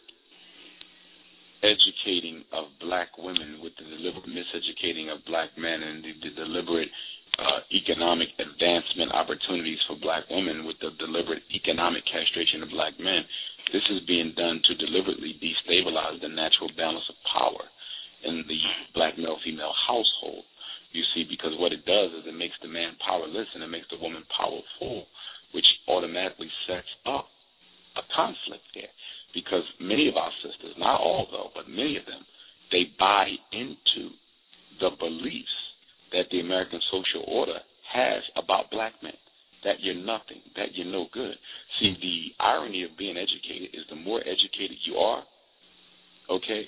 educating of black women with the deliberate miseducating of black men, and the deliberate economic advancement opportunities for black women with the deliberate economic castration of black men, this is being done to deliberately destabilize the natural balance of power in the black male-female household. You see, because what it does is it makes the man powerless and it makes the woman powerful, which automatically sets up a conflict there. Because many of our sisters, not all though, but many of them, they buy into the beliefs that the American social order has about black men, that you're nothing, that you're no good. See, the irony of being educated is the more educated you are, okay,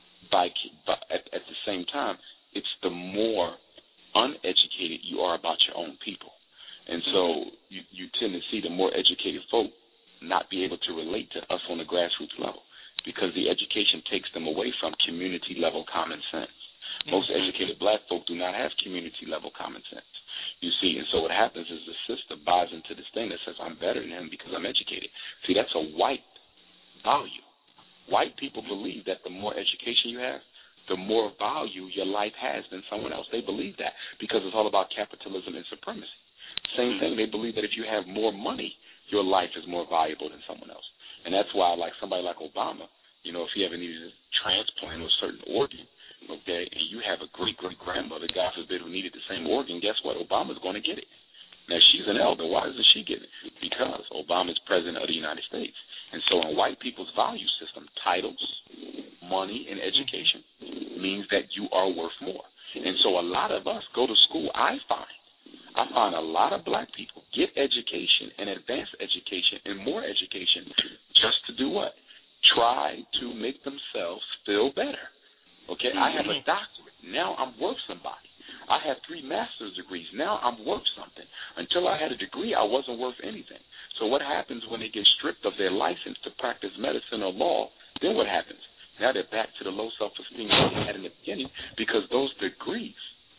at the same time, it's the more uneducated you are about your own people. And so you tend to see the more educated folk not be able to relate to us on the grassroots level, because the education takes them away from community-level common sense. Most educated black folk do not have community-level common sense, you see. And so what happens is the sister buys into this thing that says, I'm better than him because I'm educated. See, that's a white value. White people believe that the more education you have, the more value your life has than someone else. They believe that because it's all about capitalism and supremacy. Same thing, they believe that if you have more money, your life is more valuable than someone else. And that's why, like somebody like Obama, if he ever needed a transplant or a certain organ, okay, and you have a great-great-grandmother, God forbid, who needed the same organ, guess what? Obama's going to get it. Now, she's an elder. Why isn't she getting it? Because Obama's president of the United States. And so in white people's value system, titles, money, and education means that you are worth more. And so a lot of us go to school, I find a lot of black people get education and advanced education and more education just to do what? Try to make themselves feel better. Okay, I have a doctorate. Now I'm worth somebody. I have 3 master's degrees. Now I'm worth something. Until I had a degree, I wasn't worth anything. So what happens when they get stripped of their license to practice medicine or law? Then what happens? Now they're back to the low self-esteem they had in the beginning, because those degrees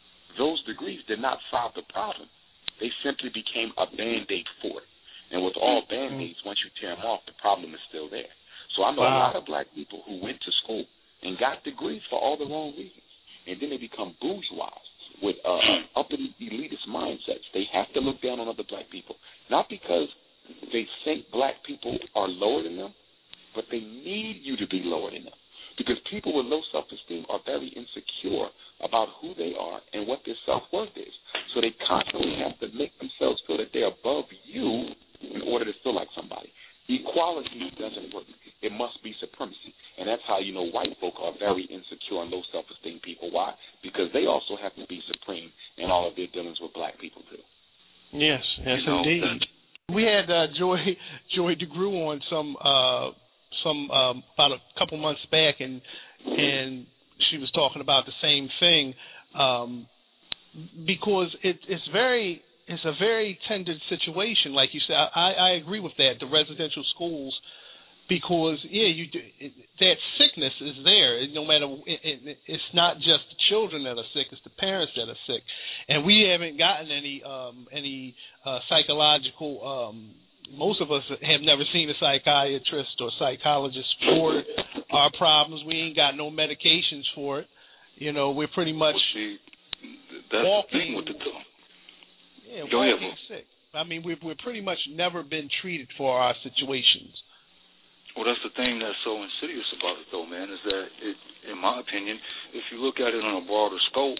did not solve the problem. They simply became a Band-Aid for it. And with all Band-Aids, once you tear them off, the problem is still there. So I know a lot of black people who went to school and got degrees for all the wrong reasons, and then they become bourgeois with uppity elitist mindsets. They have to look down on other black people, not because they think black people are lower than them, but they need you to be lower than them, because people with low self-esteem are very insecure about who they are and what their self-worth is. So they constantly have to make themselves feel that they're above you in order to feel like somebody. Equality doesn't work. It must be supremacy. And that's how white folk are very insecure and low self-esteem people. Why? Because they also have to be supreme in all of their dealings with black people, too. Yes, indeed. We had Joy DeGruy on some about a couple months back, and she was talking about the same thing, because it's a very tender situation. Like you said, I agree with that. The residential schools, because that sickness is there. No matter, it's not just the children that are sick; it's the parents that are sick, and we haven't gotten any psychological. Most of us have never seen a psychiatrist or psychologist for our problems. We ain't got no medications for it. We're pretty much that's walking. The thing with the walking sick. I mean, we're pretty much never been treated for our situations. Well, that's the thing that's so insidious about it, though, man, is that, in my opinion, if you look at it on a broader scope,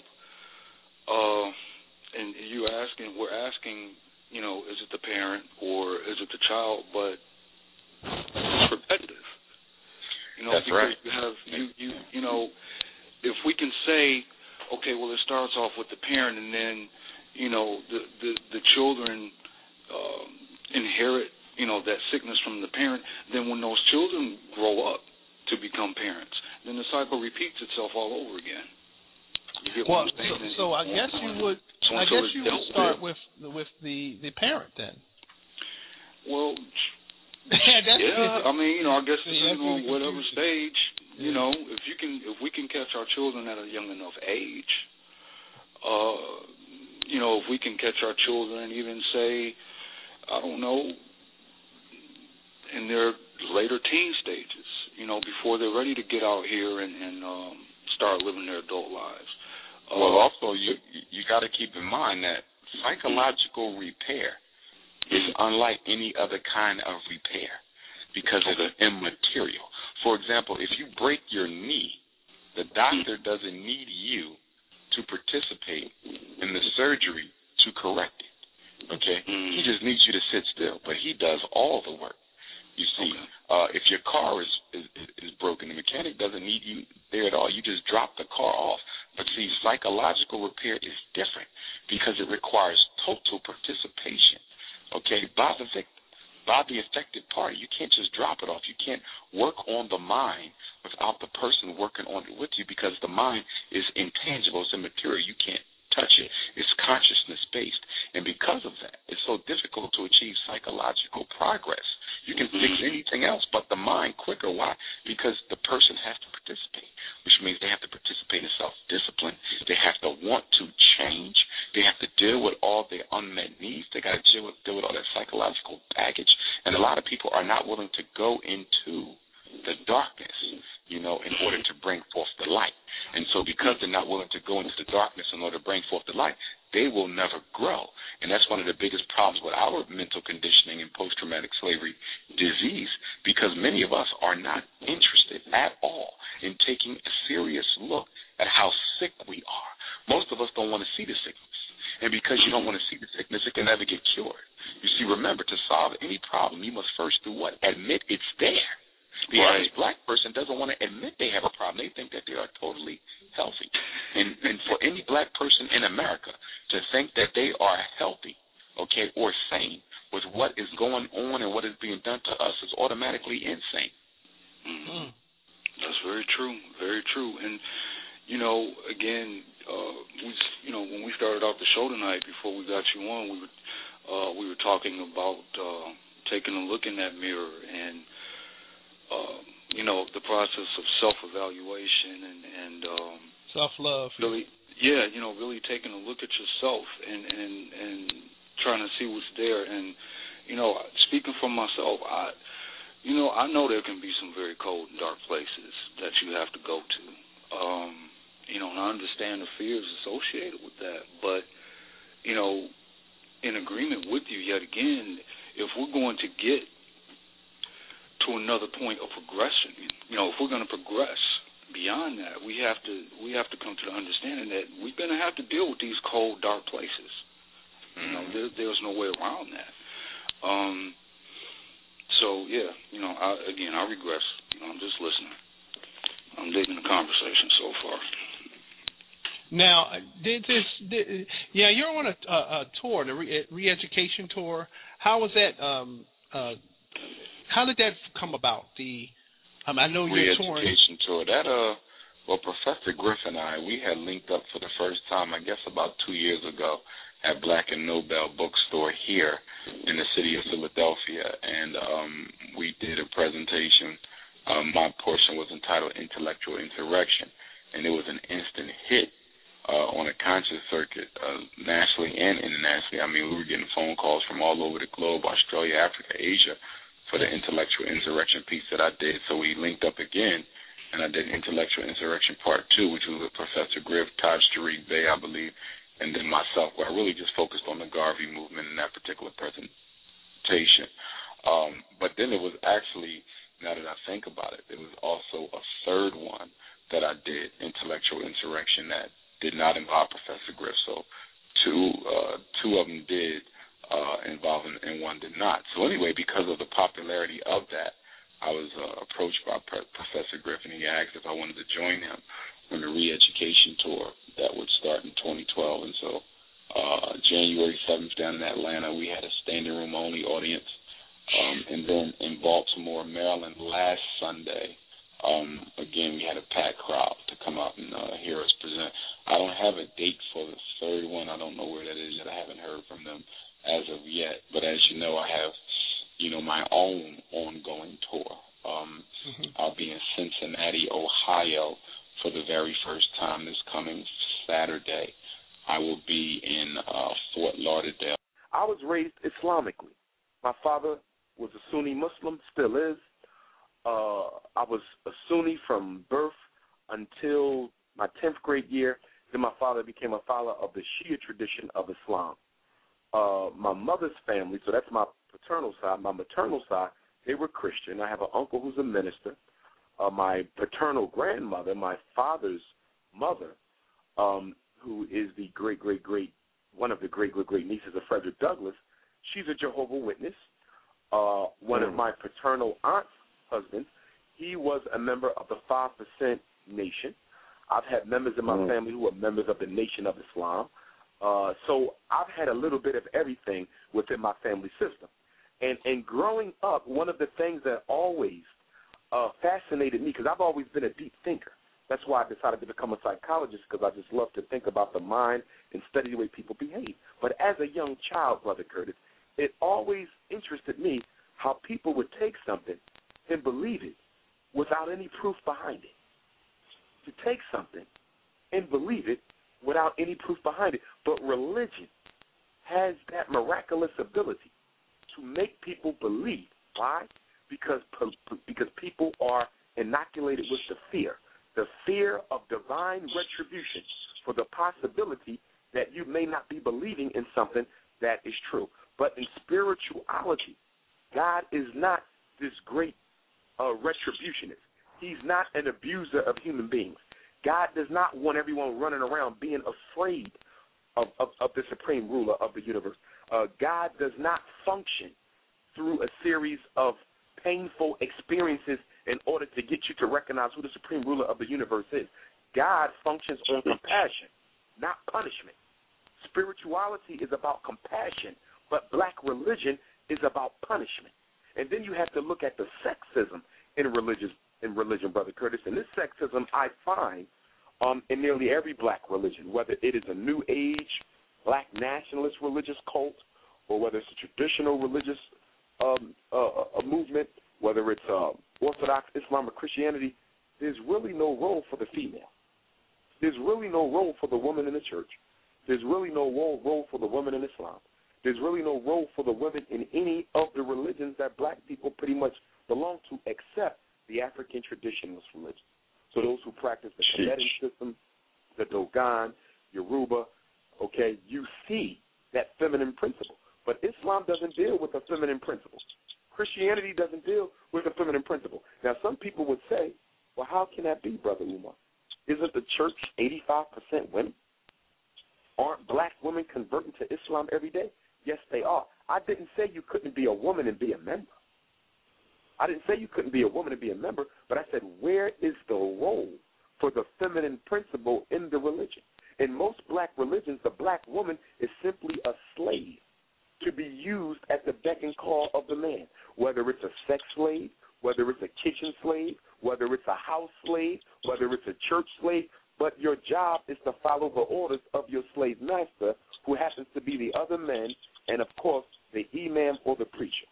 and we're asking, is it the parent or is it the child? But it's repetitive. That's because right. You have if we can say, okay, well, it starts off with the parent, and then the children inherit that sickness from the parent. Then when those children grow up to become parents, then the cycle repeats itself all over again. You get what I'm saying? So I guess you would. I guess you would start with the parent then. Well, yeah. I mean, I guess depending on whatever stage, if we can catch our children at a young enough age, if we can catch our children even say, I don't know, in their later teen stages, before they're ready to get out here and start living their adult lives. Well, also, you got to keep in mind that psychological repair is unlike any other kind of repair because it's immaterial. For example, if you break your knee, the doctor doesn't need you to participate in the surgery to correct it, okay? He just needs you to sit still, but he does all the work. You see, if your car is broken, the mechanic doesn't need you there at all. You just drop the car off. But see, psychological repair is different because it requires total participation, okay, by the victim, by the affected party. You can't just drop it off. You can't work on the mind without the person working on it with you because the mind is intangible. It's immaterial. You can't touch it. It's consciousness-based. And because of that, it's so difficult to achieve psychological progress. You can fix anything else but the mind quicker. Why? Because the person has to participate, which means they have to participate in self-discipline. They have to want to change. They have to deal with all their unmet needs. They got to deal with all that psychological baggage. And a lot of people are not willing to go into the darkness, in order to bring forth the light. And so because they're not willing to go into the darkness in order to bring forth the light, they will never grow. And that's one of the biggest problems with our mental conditioning and post-traumatic slavery disease, because many of us are not interested at all in taking a serious look at how sick we are. Most of us don't want to see the sickness. And because you don't want to see the sickness, it can never get cured. You see, remember, to solve any problem, you must first do what? Admit it's there. The average black person doesn't want to admit they have a problem. They think that they are totally healthy. And for any black person in America to think that they are healthy, okay, or sane with what is going on and what is being done to us is automatically insane. Mm-hmm. That's very true, very true. And, again, when we started off the show tonight, before we got you on, we were talking about taking a look in that mirror and the process of self-evaluation and self-love. Really, really taking a look at yourself and trying to see what's there. And, speaking for myself, I know there can be some very cold and dark places that you have to go to. And I understand the fears associated with that. But, in agreement with you yet again, if we're going to get to another point of progression, if we're going to progress beyond that, we have to come to the understanding that we're going to have to deal with these cold, dark places. There's no way around that. So yeah, I regress. I'm just listening. I'm digging the conversation so far. Now, you're on a tour, the re-education tour. How was that? How did that come about? I know you're touring. Re-education tour. Well, Professor Griff and I, we had linked up for the first time, I guess about 2 years ago, at Black and Nobel Bookstore here in the city of Philadelphia, and we did a presentation. My portion was entitled Intellectual Insurrection, and it was an instant hit on a conscious circuit, nationally and internationally. I mean, we were getting phone calls from all over the globe, Australia, Africa, Asia, for the Intellectual Insurrection piece that I did. So we linked up again, and I did Intellectual Insurrection Part 2, which was with Professor Griff, Taj Tariq Bey, I believe, and then myself, where I really just focused on the Garvey movement in that particular presentation. But then it was actually, now that I think about it, there was also a third one that I did, Intellectual Insurrection, that did not involve Professor Griff. So two of them did involve him, and one did not. So anyway, because of the popularity of that, I was approached by Professor Griff, and he asked if I wanted to join him on the re-education tour that would start in 2012. And so January 7th down in Atlanta, we had a standing room only audience. And then in Baltimore, Maryland, last Sunday, again, we had a packed crowd to come out and hear us present. I don't have a date for the third one. I don't know where that is yet. I haven't heard from them as of yet. But as you know, I have, my own ongoing tour. I'll be in Cincinnati, Ohio for the very first time this coming Saturday. I will be in Fort Lauderdale. I was raised Islamically. My father was a Sunni Muslim, still is. I was a Sunni from birth until my 10th grade year. Then my father became a follower of the Shia tradition of Islam. My mother's family, so that's my paternal side. My maternal side, they were Christian. I have an uncle who's a minister. My paternal grandmother, my father's mother, who is the one of the great nieces of Frederick Douglass, she's a Jehovah's Witness. One of my paternal aunt's husbands, he was a member of the 5% Nation. I've had members in my family who are members of the Nation of Islam. So I've had a little bit of everything within my family system. And growing up, one of the things that always fascinated me, because I've always been a deep thinker. That's why I decided to become a psychologist, because I just love to think about the mind and study the way people behave. But as a young child, Brother Curtis, it always interested me how people would take something and believe it without any proof behind it. To take something and believe it without any proof behind it. But religion has that miraculous ability to make people believe. Why? Because people are inoculated with the fear of divine retribution for the possibility that you may not be believing in something that is true. But in spirituality, God is not this great retributionist. He's not an abuser of human beings. God does not want everyone running around being afraid of the supreme ruler of the universe. God does not function through a series of painful experiences in order to get you to recognize who the supreme ruler of the universe is. God functions on compassion, not punishment. Spirituality is about compassion, but black religion is about punishment. And then you have to look at the sexism in religion, Brother Curtis. And this sexism I find in nearly every black religion, whether it is a new age black nationalist religious cult, or whether it's a traditional religious a movement, whether it's Orthodox Islam or Christianity. There's really no role for the female. There's really no role for the woman in the church. There's really no role for the woman in Islam. There's really no role for the women in any of the religions that black people pretty much belong to, except the African traditionalist religion. So those who practice the Kemetic system, the Dogon, Yoruba, okay, you see that feminine principle. But Islam doesn't deal with a feminine principle. Christianity doesn't deal with a feminine principle. Now, some people would say, well, how can that be, Brother Umar? Isn't the church 85% women? Aren't black women converting to Islam every day? Yes, they are. I didn't say you couldn't be a woman and be a member. I didn't say you couldn't be a woman and be a member, but I said, where is the role for the feminine principle in the religion? In most black religions, the black woman is simply a slave to be used at the beck and call of the man, whether it's a sex slave, whether it's a kitchen slave, whether it's a house slave, whether it's a church to follow the orders of your slave master, who happens to be the other men, and, of course, the imam or the preacher.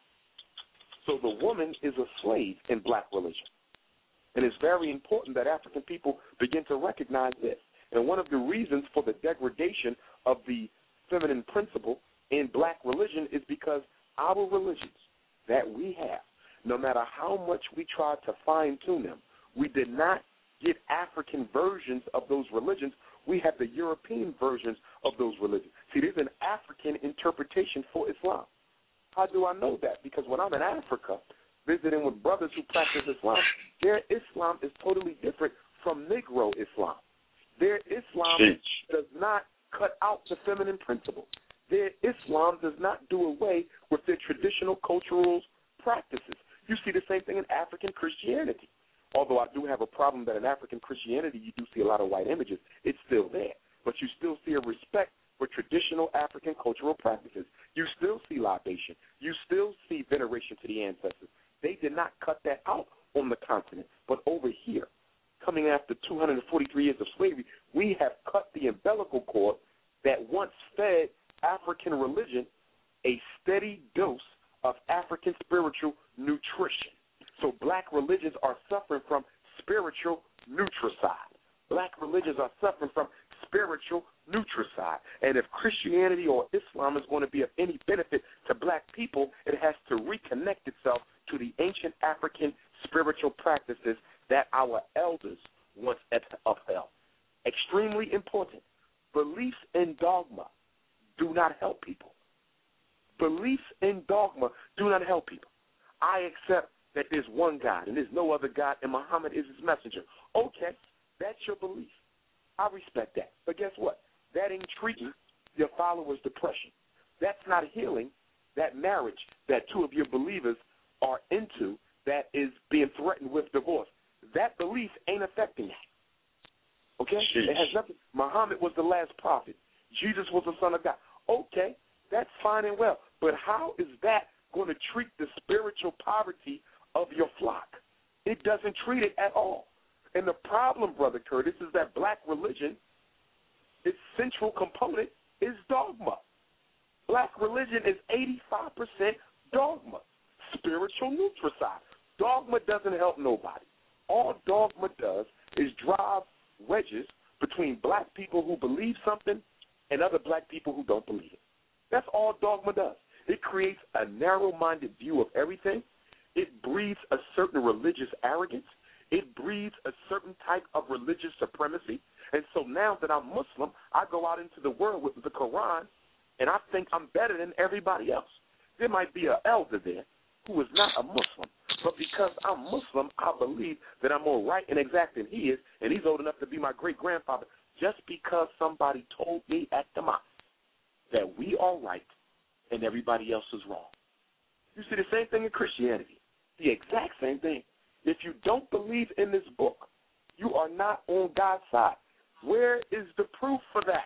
So the woman is a slave in black religion. And it's very important that African people begin to recognize this. And one of the reasons for the degradation of the feminine principle in black religion is because our religions that we have, no matter how much we try to fine-tune them, we did not get African versions of those religions. We have the European versions of those religions. See, there's an African interpretation for Islam. How do I know that? Because when I'm in Africa visiting with brothers who practice Islam, their Islam is totally different from Negro Islam. Their Islam does not cut out the feminine principle. Their Islam does not do away with their traditional cultural practices. You see the same thing in African Christianity. Although I do have a problem that in African Christianity you do see a lot of white images, it's still there. But you still see a respect for traditional African cultural practices. You still see libation. You still see veneration to the ancestors. They did not cut that out on the continent. But over here, coming after 243 years of slavery, we have cut the umbilical cord that once fed African religion a steady dose of African spiritual nutrition. So black religions are suffering from spiritual nutricide. Black religions are suffering from spiritual nutricide. And if Christianity or Islam is going to be of any benefit to black people, it has to reconnect itself to the ancient African spiritual practices that our elders once upheld. Extremely important. Beliefs in dogma do not help people. Beliefs in dogma do not help people. I accept that there's one God and there's no other God and Muhammad is his messenger. Okay, that's your belief. I respect that. But guess what? That ain't treating your followers' depression. That's not healing that marriage that two of your believers are into that is being threatened with divorce. That belief ain't affecting that. Okay? Jeez. It has nothing. Muhammad was the last prophet. Jesus was the Son of God. Okay, that's fine and well. But how is that going to treat the spiritual poverty of your flock? It doesn't treat it at all. And the problem, Brother Curtis, is that black religion, its central component is dogma. Black religion is 85% dogma, spiritual nutricide. Dogma doesn't help nobody. All dogma does is drive wedges between black people who believe something and other black people who don't believe it. That's all dogma does. It creates a narrow-minded view of everything. It breeds a certain religious arrogance. It breeds a certain type of religious supremacy. And so now that I'm Muslim, I go out into the world with the Quran, and I think I'm better than everybody else. There might be an elder there who is not a Muslim, but because I'm Muslim, I believe that I'm more right and exact than he is, and he's old enough to be my great-grandfather, just because somebody told me at the mosque that we are right and everybody else is wrong. You see the same thing in Christianity, the exact same thing. If you don't believe in this book, you are not on God's side. Where is the proof for that?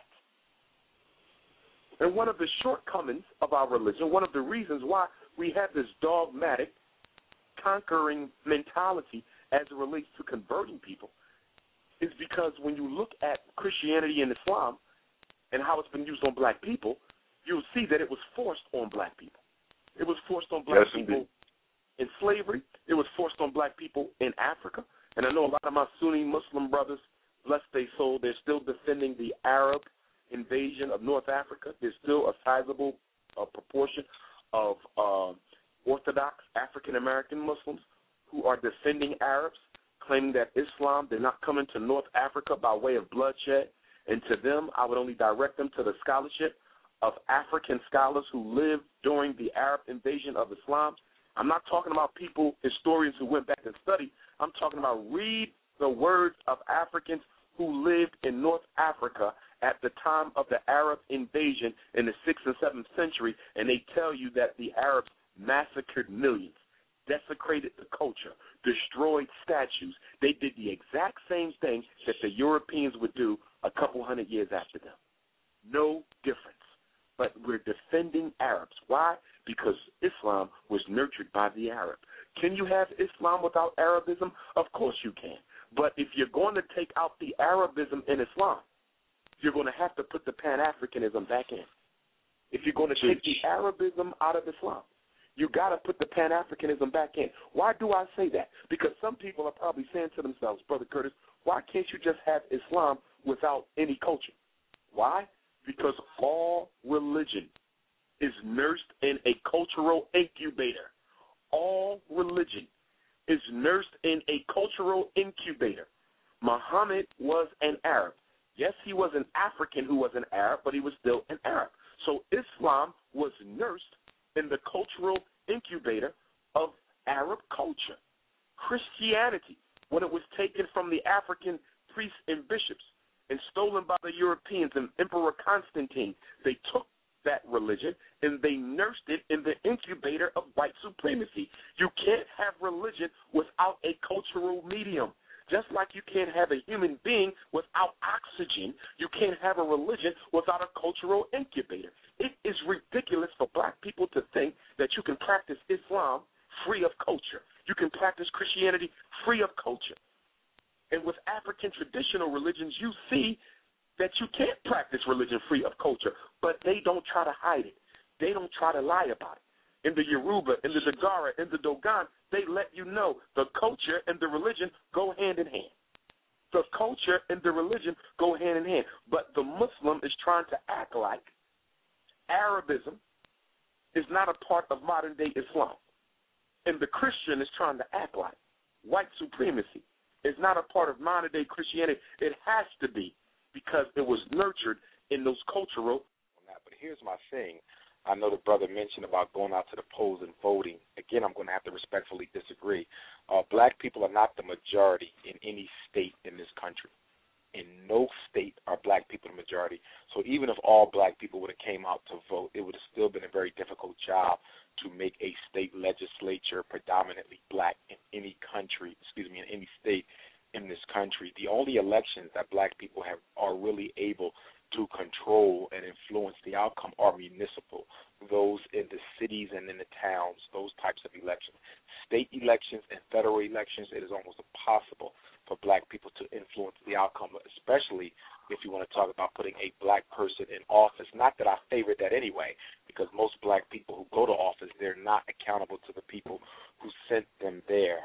And one of the shortcomings of our religion, one of the reasons why we have this dogmatic, conquering mentality as it relates to converting people, is because when you look at Christianity and Islam and how it's been used on black people, you'll see that it was forced on black people. It was forced on black people in slavery. It was forced on black people in Africa. And I know a lot of my Sunni Muslim brothers, bless their soul, they're still defending the Arab invasion of North Africa. There's still a sizable proportion of Orthodox African-American Muslims who are defending Arabs, claiming that Islam did not come into North Africa by way of bloodshed. And to them, I would only direct them to the scholarship of African scholars who lived during the Arab invasion of Islam. I'm not talking about people, historians who went back and studied. I'm talking about read the words of Africans who lived in North Africa at the time of the Arab invasion in the 6th and 7th century, and they tell you that the Arabs massacred millions, desecrated the culture, destroyed statues. They did the exact same thing that the Europeans would do a couple hundred years after them. No difference. But we're defending Arabs. Why? Because Islam was nurtured by the Arab. Can you have Islam without Arabism? Of course you can. But if you're going to take out the Arabism in Islam, you're going to have to put the Pan-Africanism back in. If you're going to take the Arabism out of Islam, you got to put the Pan-Africanism back in. Why do I say that? Because some people are probably saying to themselves, Brother Curtis, why can't you just have Islam without any culture? Why? Because all religion is nursed in a cultural incubator. All religion is nursed in a cultural incubator. Muhammad was an Arab. Yes, he was an African who was an Arab, but he was still an Arab. So Islam was nursed in the cultural incubator of Arab culture. Christianity, when it was taken from the African priests and bishops and stolen by the Europeans and Emperor Constantine, they took that religion and they nursed it in the incubator of white supremacy. You can't have religion without a cultural medium. Just like you can't have a human being without oxygen, you can't have a religion without a cultural incubator. It is ridiculous for black people to think that you can practice Islam free of culture. You can practice Christianity free of culture. And with African traditional religions, you see that you can't practice religion free of culture, but they don't try to hide it. They don't try to lie about it. In the Yoruba, in the Dagara, in the Dogon, they let you know the culture and the religion go hand in hand. The culture and the religion go hand in hand. But the Muslim is trying to act like Arabism is not a part of modern-day Islam. And the Christian is trying to act like white supremacy is not a part of modern-day Christianity. It has to be because it was nurtured in those cultural. But here's my thing. I know the brother mentioned about going out to the polls and voting. Again, I'm going to have to respectfully disagree. Black people are not the majority in any state in this country. In no state are black people the majority. So even if all black people would have came out to vote, it would have still been a very difficult job to make a state legislature predominantly black in any country, in any state in this country. The only elections that black people are really able to control and influence the outcome are municipal, those in the cities and in the towns, those types of elections. State elections and federal elections, it is almost impossible for black people to influence the outcome, especially if you want to talk about putting a black person in office. Not that I favor that anyway, because most black people who go to office, they're not accountable to the people who sent them there.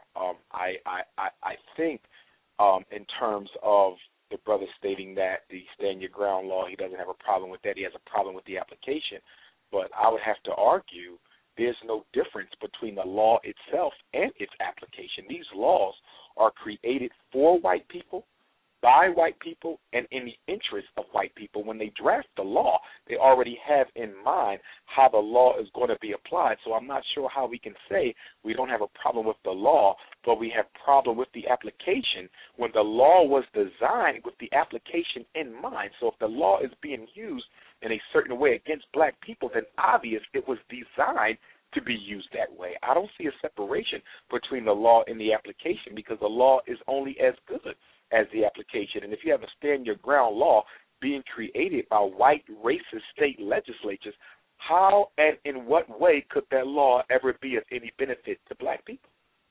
I think in terms of the brother stating that the stand your ground law, he doesn't have a problem with that. He has a problem with the application. But I would have to argue there's no difference between the law itself and its application. These laws are created for white people, by white people, and in the interest of white people. When they draft the law, they already have in mind how the law is going to be applied. So I'm not sure how we can say we don't have a problem with the law, but we have a problem with the application when the law was designed with the application in mind. So if the law is being used in a certain way against black people, then obvious it was designed to be used that way. I don't see a separation between the law and the application because the law is only as good as the application. And if you have a stand your ground law being created by white racist state legislatures, how and in what way could that law ever be of any benefit to black people?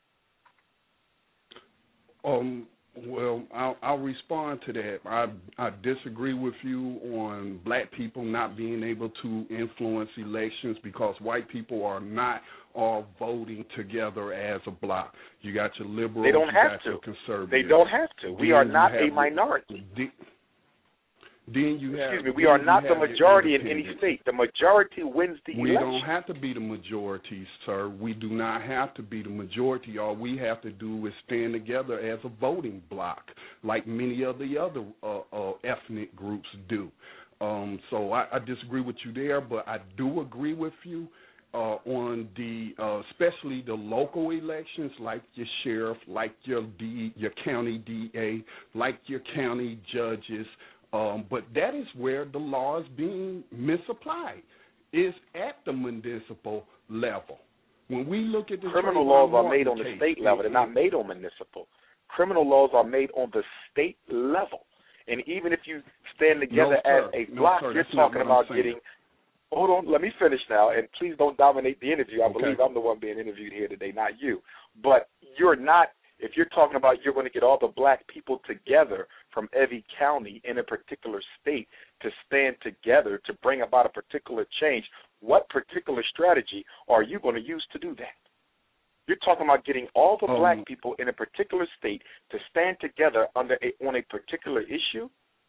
Well, I'll respond to that. I disagree with you on black people not being able to influence elections because white people are not all voting together as a bloc. You got your liberals, they don't have to. Your conservatives. They don't have to. We are not a minority. Then you have. Excuse me. We are not the majority in any state. The majority wins the election. We don't have to be the majority, sir. We do not have to be the majority. All we have to do is stand together as a voting bloc, like many of the other ethnic groups do. So I disagree with you there, but I do agree with you on the especially the local elections, like your sheriff, like your county DA, like your county judges. But that is where the law is being misapplied, is at the municipal level. When we look at the criminal laws are made on the state level. They're not made on municipal. Criminal laws are made on the state level. And even if you stand together as a bloc, you're talking about getting – hold on, let me finish now, and please don't dominate the interview. I believe I'm the one being interviewed here today, not you. But you're not – if you're talking about you're going to get all the black people together from every county in a particular state to stand together to bring about a particular change, what particular strategy are you going to use to do that? You're talking about getting all the black people in a particular state to stand together on a particular issue?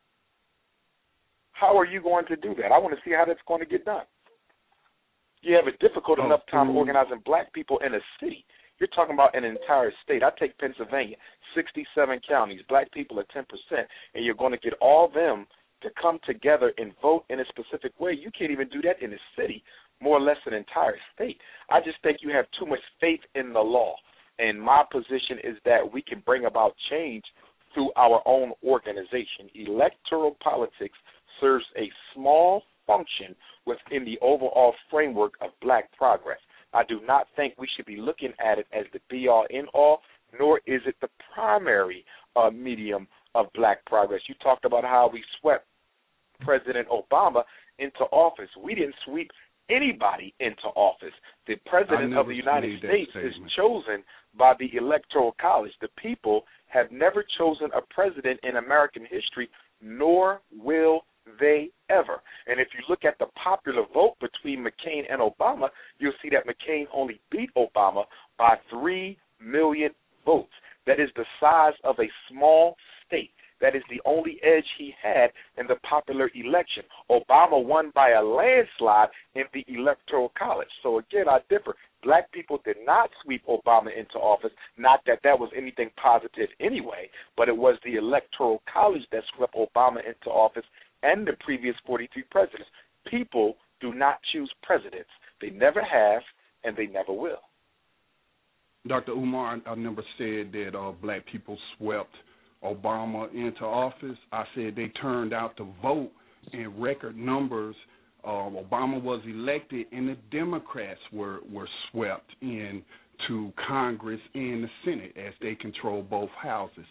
How are you going to do that? I want to see how that's going to get done. You have a difficult enough time organizing black people in a city. You're talking about an entire state. I take Pennsylvania, 67 counties, black people are 10%, and you're going to get all them to come together and vote in a specific way. You can't even do that in a city, more or less an entire state. I just think you have too much faith in the law. And my position is that we can bring about change through our own organization. Electoral politics serves a small function within the overall framework of black progress. I do not think we should be looking at it as the be-all, end-all, nor is it the primary medium of black progress. You talked about how we swept President Obama into office. We didn't sweep anybody into office. The President of the United States is chosen by the Electoral College. The people have never chosen a president in American history, nor will they ever. And if you look at the popular vote between McCain and Obama, you'll see that McCain only beat Obama by 3 million votes. That is the size of a small state. That is the only edge he had in the popular election. Obama won by a landslide in the Electoral College. So, again, I differ. Black people did not sweep Obama into office, not that that was anything positive anyway, but it was the Electoral College that swept Obama into office and the previous 43 presidents. People do not choose presidents. They never have, and they never will. Dr. Umar, I never said that black people swept Obama into office. I said they turned out to vote in record numbers. Obama was elected, and the Democrats were swept into Congress and the Senate as they control both houses.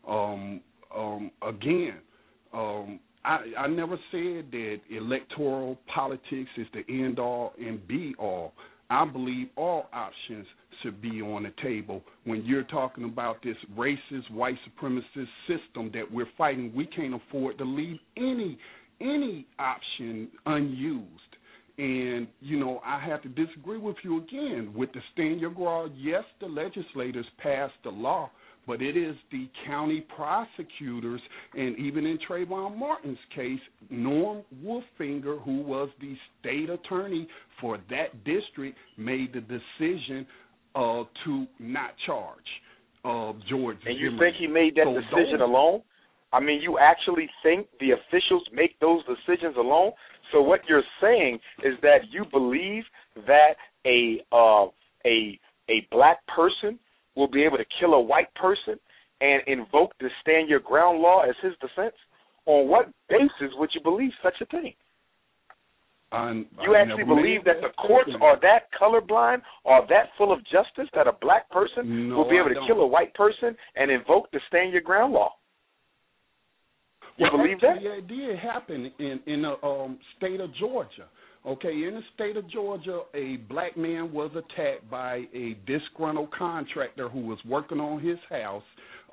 I never said that electoral politics is the end-all and be-all. I believe all options should be on the table. When you're talking about this racist, white supremacist system that we're fighting, we can't afford to leave any option unused. And, I have to disagree with you again. With the Stand Your Ground, yes, the legislators passed the law, but it is the county prosecutors, and even in Trayvon Martin's case, Norm Wolfinger, who was the state attorney for that district, made the decision to not charge George Zimmerman. And you think he made that decision alone? I mean, you actually think the officials make those decisions alone? So what you're saying is that you believe that a black person will be able to kill a white person and invoke the Stand Your Ground law as his defense? On what basis would you believe such a thing? You actually believe that the courts are that colorblind or that full of justice that a black person will be able to kill a white person and invoke the Stand Your Ground law? You believe that? Yeah, it did happen in the state of Georgia. Okay, in the state of Georgia, a black man was attacked by a disgruntled contractor who was working on his house.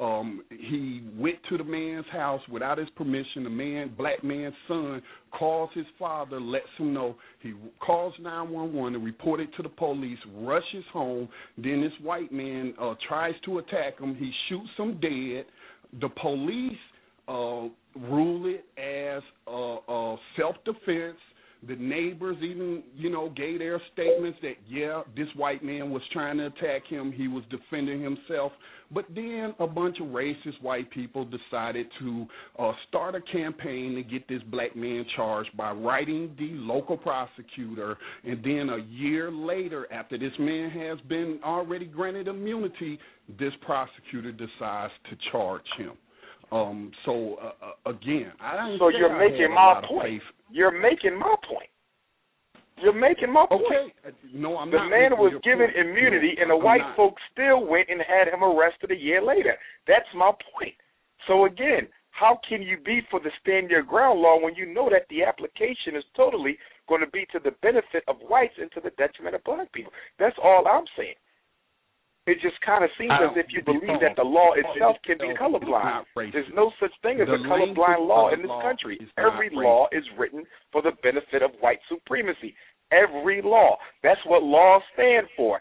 He went to the man's house without his permission. The black man's son calls his father, lets him know. He calls 911 and reports it to the police, rushes home. Then this white man tries to attack him. He shoots him dead. The police rule it as self-defense. The neighbors even, gave their statements that, yeah, this white man was trying to attack him. He was defending himself. But then a bunch of racist white people decided to start a campaign to get this black man charged by writing the local prosecutor. And then a year later, after this man has been already granted immunity, this prosecutor decides to charge him. Again, So you're making my point. You're making my point. You're making my point. Okay. No, I'm not. The man was given immunity, and the white folks still went and had him arrested a year later. That's my point. So, again, how can you be for the Stand Your Ground law when you know that the application is totally going to be to the benefit of whites and to the detriment of black people? That's all I'm saying. It just kind of seems as if you believe that the law itself can be colorblind. There's no such thing as a colorblind law in this country. Every law is written for the benefit of white supremacy. Every law. That's what laws stand for.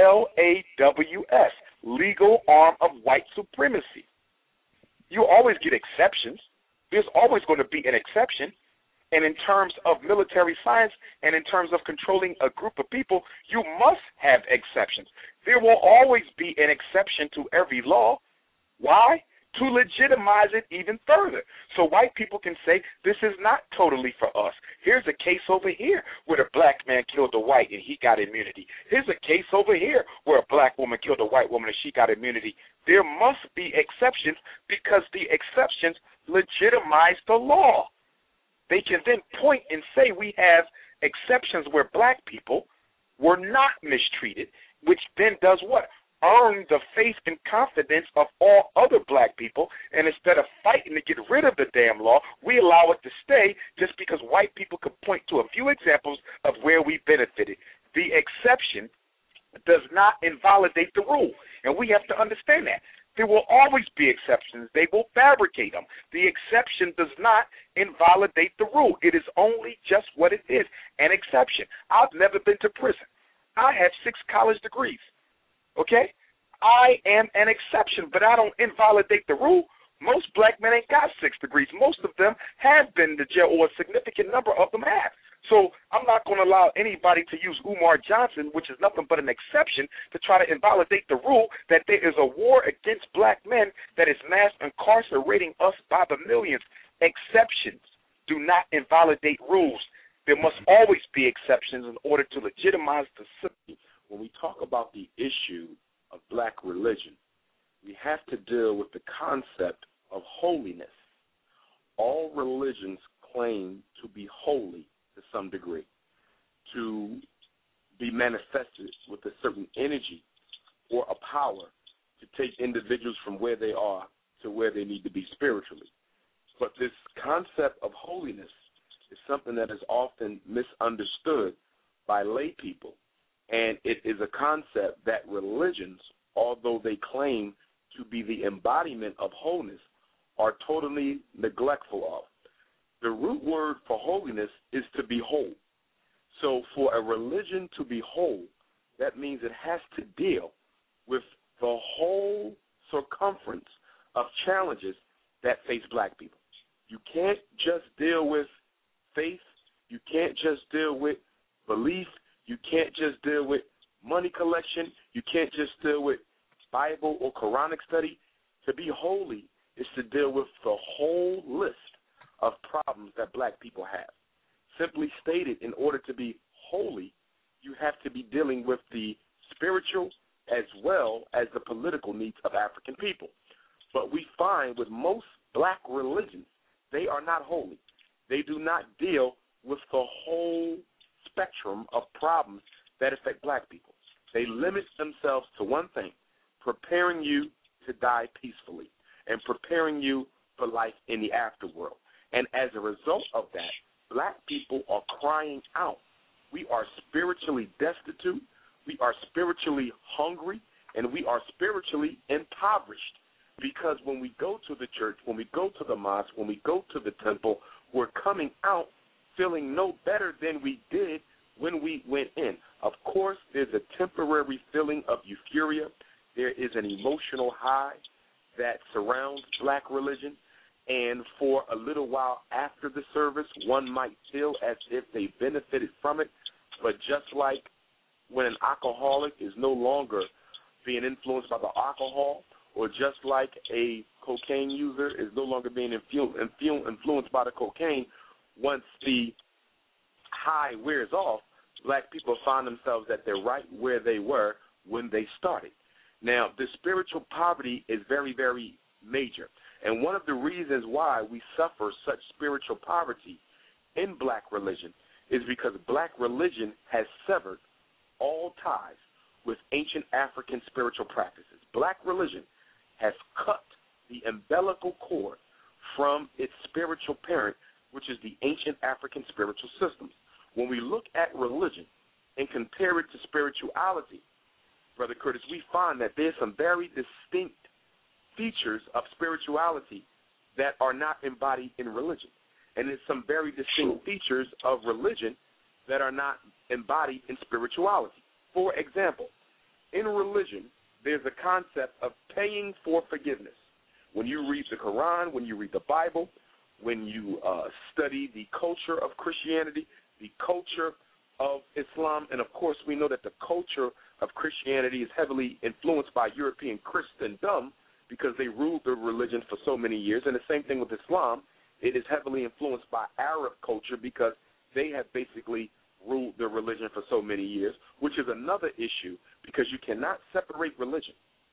LAWS, legal arm of white supremacy. You always get exceptions. There's always going to be an exception. And in terms of military science and in terms of controlling a group of people, you must have exceptions. There will always be an exception to every law. Why? To legitimize it even further. So white people can say, this is not totally for us. Here's a case over here where a black man killed a white and he got immunity. Here's a case over here where a black woman killed a white woman and she got immunity. There must be exceptions because the exceptions legitimize the law. They can then point and say we have exceptions where black people were not mistreated, which then does what? Earn the faith and confidence of all other black people, and instead of fighting to get rid of the damn law, we allow it to stay just because white people could point to a few examples of where we benefited. The exception does not invalidate the rule, and we have to understand that. There will always be exceptions. They will fabricate them. The exception does not invalidate the rule. It is only just what it is, an exception. I've never been to prison. I have 6 college degrees. Okay? I am an exception, but I don't invalidate the rule. Most black men ain't got 6 degrees. Most of them have been to jail, or a significant number of them have. So I'm not going to allow anybody to use Umar Johnson, which is nothing but an exception, to try to invalidate the rule that there is a war against black men that is mass incarcerating us by the millions. Exceptions do not invalidate rules. There must always be exceptions in order to legitimize the system. When we talk about the issue of black religion, we have to deal with the concept of holiness. All religions claim to be holy to some degree, to be manifested with a certain energy or a power to take individuals from where they are to where they need to be spiritually. But this concept of holiness is something that is often misunderstood by lay people, and it is a concept that religions, although they claim to be the embodiment of wholeness, are totally neglectful of. The root word for holiness is to be whole. So for a religion to be whole, that means it has to deal with the whole circumference of challenges that face black people. You can't just deal with faith. You can't just deal with belief. You can't just deal with money collection. You can't just deal with Bible or Quranic study. To be holy is to deal with the whole list of problems that black people have. Simply stated, in order to be holy, you have to be dealing with the spiritual as well as the political needs of African people. But we find with most black religions, they are not holy. They do not deal with the whole spectrum of problems that affect black people. They limit themselves to one thing, preparing you to die peacefully and preparing you for life in the afterworld. And as a result of that, black people are crying out. We are spiritually destitute, we are spiritually hungry, and we are spiritually impoverished. Because when we go to the church, when we go to the mosque, when we go to the temple, we're coming out feeling no better than we did when we went in. Of course, there's a temporary feeling of euphoria. There is an emotional high that surrounds black religion. And for a little while after the service, one might feel as if they benefited from it. But just like when an alcoholic is no longer being influenced by the alcohol, or just like a cocaine user is no longer being influenced by the cocaine, once the high wears off, black people find themselves that they're right where they were when they started. Now, the spiritual poverty is very, very major. And one of the reasons why we suffer such spiritual poverty in black religion is because black religion has severed all ties with ancient African spiritual practices. Black religion has cut the umbilical cord from its spiritual parent, which is the ancient African spiritual systems. When we look at religion and compare it to spirituality, Brother Curtis, we find that there's some very distinct features of spirituality that are not embodied in religion. And there's some very distinct features of religion that are not embodied in spirituality. For example, in religion, there's a concept of paying for forgiveness. When you read the Quran, when you read the Bible, when you study the culture of Christianity, the culture of Islam, and of course we know that the culture of Christianity is heavily influenced by European Christendom because they ruled the religion for so many years, and the same thing with Islam. It is heavily influenced by Arab culture because they have basically ruled the religion for so many years, which is another issue because you cannot separate religion.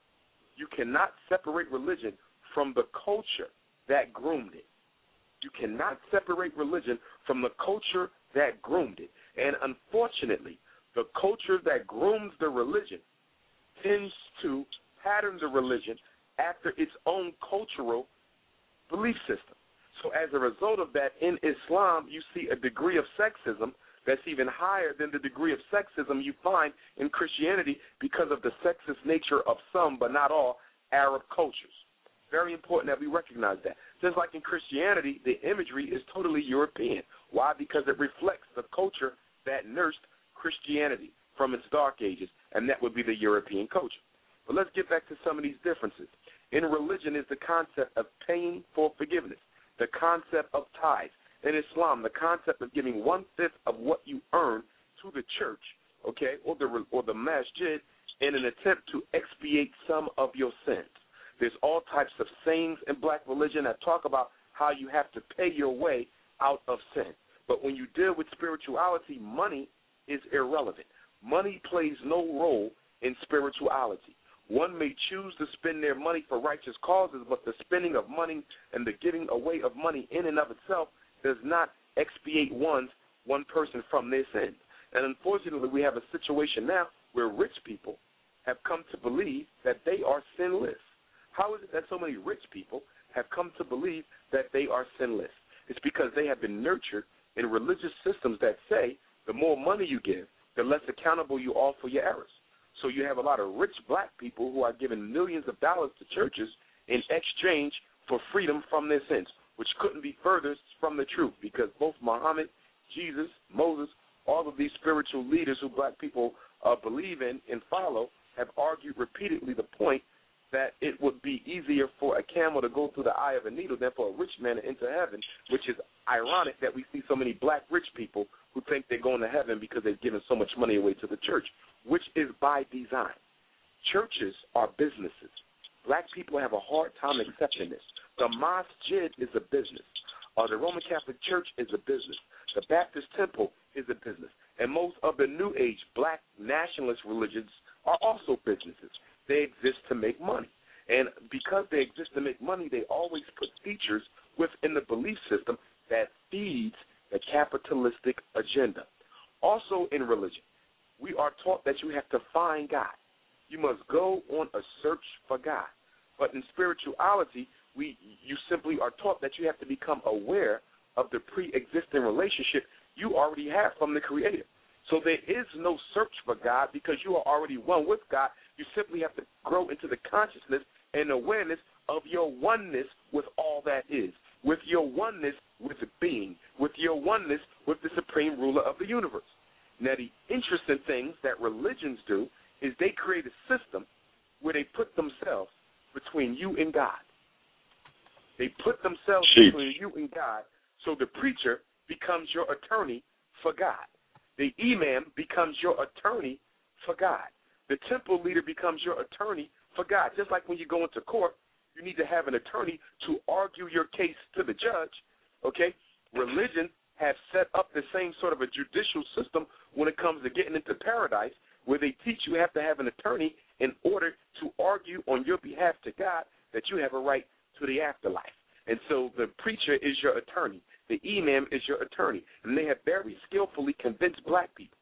You cannot separate religion from the culture that groomed it. You cannot separate religion from the culture that groomed it. And unfortunately, the culture that grooms the religion tends to pattern the religion after its own cultural belief system. So as a result of that, in Islam, you see a degree of sexism that's even higher than the degree of sexism you find in Christianity because of the sexist nature of some, but not all, Arab cultures. Very important that we recognize that. Just like in Christianity, the imagery is totally European. Why? Because it reflects the culture that nursed Christianity from its dark ages, and that would be the European culture. But let's get back to some of these differences. In religion is the concept of paying for forgiveness, the concept of tithes. In Islam, the concept of giving 1/5 of what you earn to the church, okay, or the masjid, in an attempt to expiate some of your sins. There's all types of sayings in black religion that talk about how you have to pay your way out of sin. But when you deal with spirituality, money is irrelevant. Money plays no role in spirituality. One may choose to spend their money for righteous causes, but the spending of money and the giving away of money in and of itself does not expiate one person from their sins. And unfortunately, we have a situation now where rich people have come to believe that they are sinless. How is it that so many rich people have come to believe that they are sinless? It's because they have been nurtured in religious systems that say the more money you give, the less accountable you are for your errors. So you have a lot of rich black people who are given millions of dollars to churches in exchange for freedom from their sins, which couldn't be furthest from the truth because both Muhammad, Jesus, Moses, all of these spiritual leaders who black people believe in and follow have argued repeatedly the point that it would be easier for a camel to go through the eye of a needle than for a rich man to enter heaven, which is ironic that we see so many black rich people who think they're going to heaven because they've given so much money away to the church, which is by design. Churches are businesses. Black people have a hard time accepting this. The masjid is a business. The Roman Catholic Church is a business. The Baptist Temple is a business. And most of the New Age black nationalist religions are also businesses. They exist to make money. And because they exist to make money, they always put features within the belief system that feeds the capitalistic agenda. Also in religion, we are taught that you have to find God. You must go on a search for God. But in spirituality, you simply are taught that you have to become aware of the pre-existing relationship you already have from the Creator. So there is no search for God because you are already one with God. You simply have to grow into the consciousness and awareness of your oneness with all that is, with your oneness with being, with your oneness with the supreme ruler of the universe. Now, the interesting things that religions do is they create a system where they put themselves between you and God. They put themselves between you and God, so the preacher becomes your attorney for God. The imam becomes your attorney for God. The temple leader becomes your attorney for God. Just like when you go into court, you need to have an attorney to argue your case to the judge, okay? Religion have set up the same sort of a judicial system when it comes to getting into paradise, where they teach you have to have an attorney in order to argue on your behalf to God that you have a right to the afterlife. And so the preacher is your attorney. The imam is your attorney. And they have very skillfully convinced black people,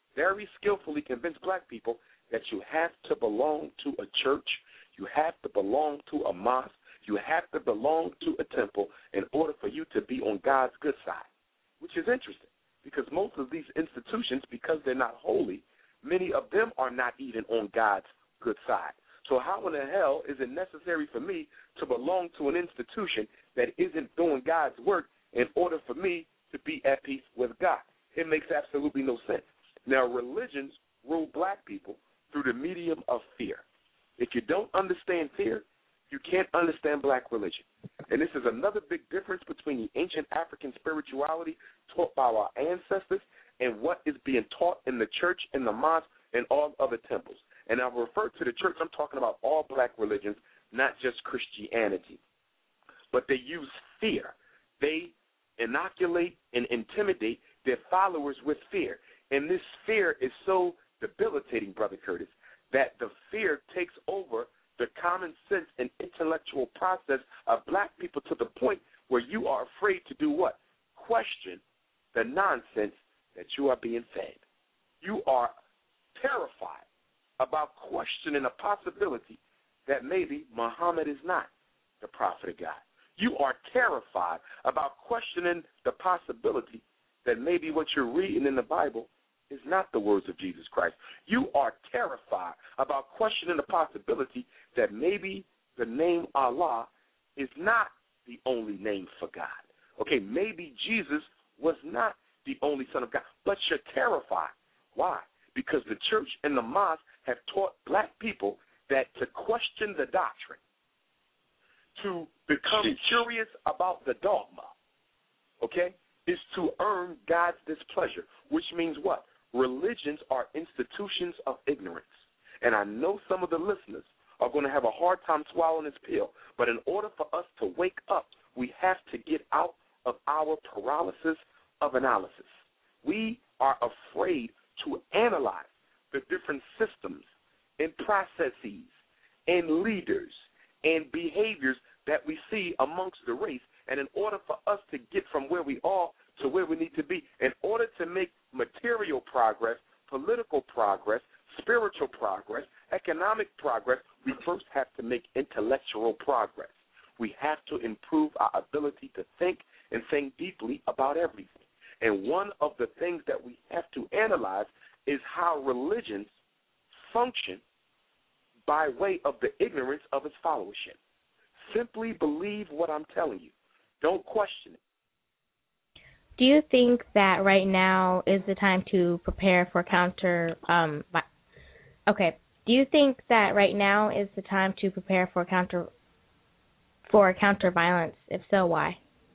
that you have to belong to a church, you have to belong to a mosque, you have to belong to a temple in order for you to be on God's good side, which is interesting because most of these institutions, because they're not holy, many of them are not even on God's good side. So how in the hell is it necessary for me to belong to an institution that isn't doing God's work in order for me to be at peace with God? It makes absolutely no sense. Now, religions rule black people through the medium of fear. If you don't understand fear, you can't understand black religion. And this is another big difference between the ancient African spirituality taught by our ancestors and what is being taught in the church, in the mosque, and all other temples. And I refer to the church, I'm talking about all black religions, not just Christianity. But they use fear. They inoculate and intimidate their followers with fear. And this fear is so debilitating, Brother Curtis, that the fear takes over the common sense and intellectual process of black people to the point where you are afraid to do what? Question the nonsense that you are being fed. You are terrified about questioning the possibility that maybe Muhammad is not the prophet of God. You are terrified about questioning the possibility that maybe what you're reading in the Bible is not the words of Jesus Christ. You are terrified about questioning the possibility that maybe the name Allah is not the only name for God. Okay, maybe Jesus was not the only Son of God, but you're terrified. Why? Because the church and the mosque have taught black people that to question the doctrine, to become curious about the dogma, okay, is to earn God's displeasure, which means what? Religions are institutions of ignorance. And I know some of the listeners are going to have a hard time swallowing this pill, but in order for us to wake up, we have to get out of our paralysis of analysis. We are afraid to analyze the different systems and processes and leaders and behaviors that we see amongst the race. And in order for us to get from where we are to where we need to be, in order to make material progress, political progress, spiritual progress, economic progress, we first have to make intellectual progress. We have to improve our ability to think and think deeply about everything. And one of the things that we have to analyze is how religions function by way of the ignorance of its followership. Simply believe what I'm telling you. Don't question it. Do you think that right now is the time to prepare for counter? Do you think that right now is the time to prepare for counter violence? If so, why?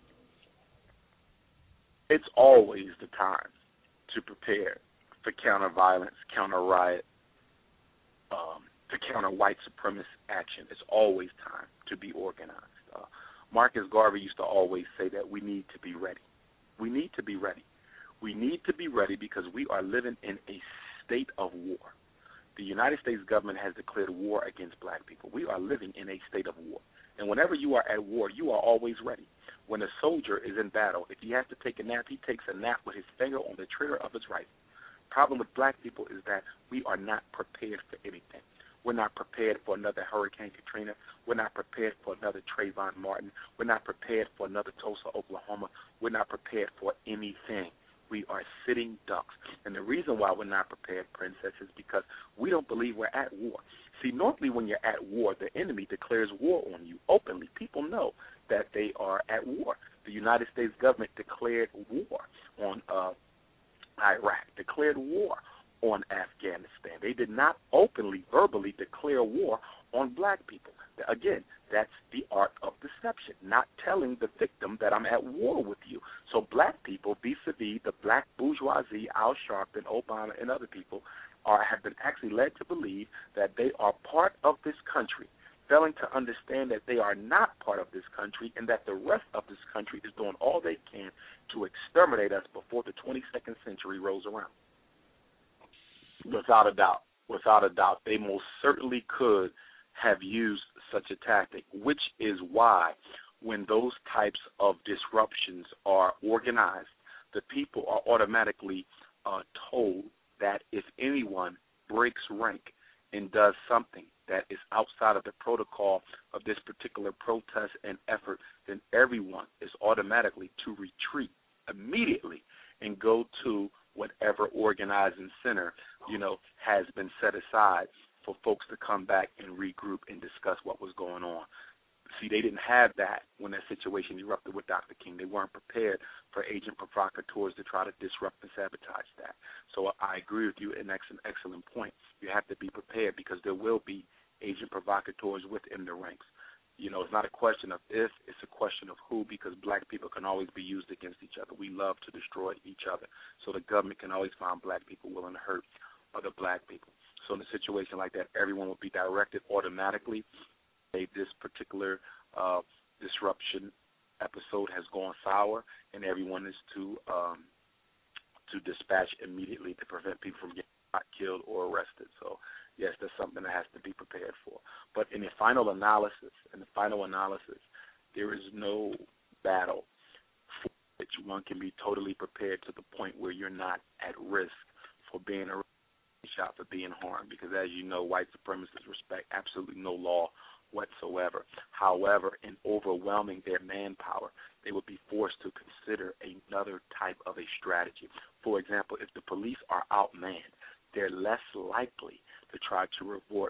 It's always the time to prepare for counter violence, counter riot, to counter white supremacist action. It's always time to be organized. Marcus Garvey used to always say that we need to be ready. We need to be ready. We need to be ready because we are living in a state of war. The United States government has declared war against black people. We are living in a state of war. And whenever you are at war, you are always ready. When a soldier is in battle, if he has to take a nap, he takes a nap with his finger on the trigger of his rifle. Problem with black people is that we are not prepared for anything. We're not prepared for another Hurricane Katrina. We're not prepared for another Trayvon Martin. We're not prepared for another Tulsa, Oklahoma. We're not prepared for anything. We are sitting ducks. And the reason why we're not prepared, Princess, is because we don't believe we're at war. See, normally when you're at war, the enemy declares war on you openly. People know that they are at war. The United States government declared war on Iraq, declared war on Afghanistan. They did not openly, verbally declare war on black people. Again, that's the art of deception, not telling the victim that I'm at war with you. So black people, vis-a-vis the black bourgeoisie, Al Sharpton, Obama, and other people, have been actually led to believe that they are part of this country, failing to understand that they are not part of this country and that the rest of this country is doing all they can to exterminate us before the 22nd century rolls around. Without a doubt, they most certainly could have used such a tactic, which is why when those types of disruptions are organized, the people are automatically told that if anyone breaks rank and does something that is outside of the protocol of this particular protest and effort, then everyone is automatically to retreat immediately and go to whatever organizing center, has been set aside for folks to come back and regroup and discuss what was going on. See, they didn't have that when that situation erupted with Dr. King. They weren't prepared for agent provocateurs to try to disrupt and sabotage that. So I agree with you, an excellent point. You have to be prepared because there will be agent provocateurs within the ranks. You know, it's not a question of if, it's a question of who, because black people can always be used against each other. We love to destroy each other. So the government can always find black people willing to hurt other black people. So in a situation like that, everyone will be directed automatically. This particular disruption episode has gone sour, and everyone is to dispatch immediately to prevent people from getting killed or arrested. So, yes, that's something that has to be prepared for. But in the final analysis, there is no battle for which one can be totally prepared to the point where you're not at risk for being shot, for being harmed, because as you know, white supremacists respect absolutely no law whatsoever. However, in overwhelming their manpower, they would be forced to consider another type of a strategy. For example, if the police are outmanned, they're less likely to try to resort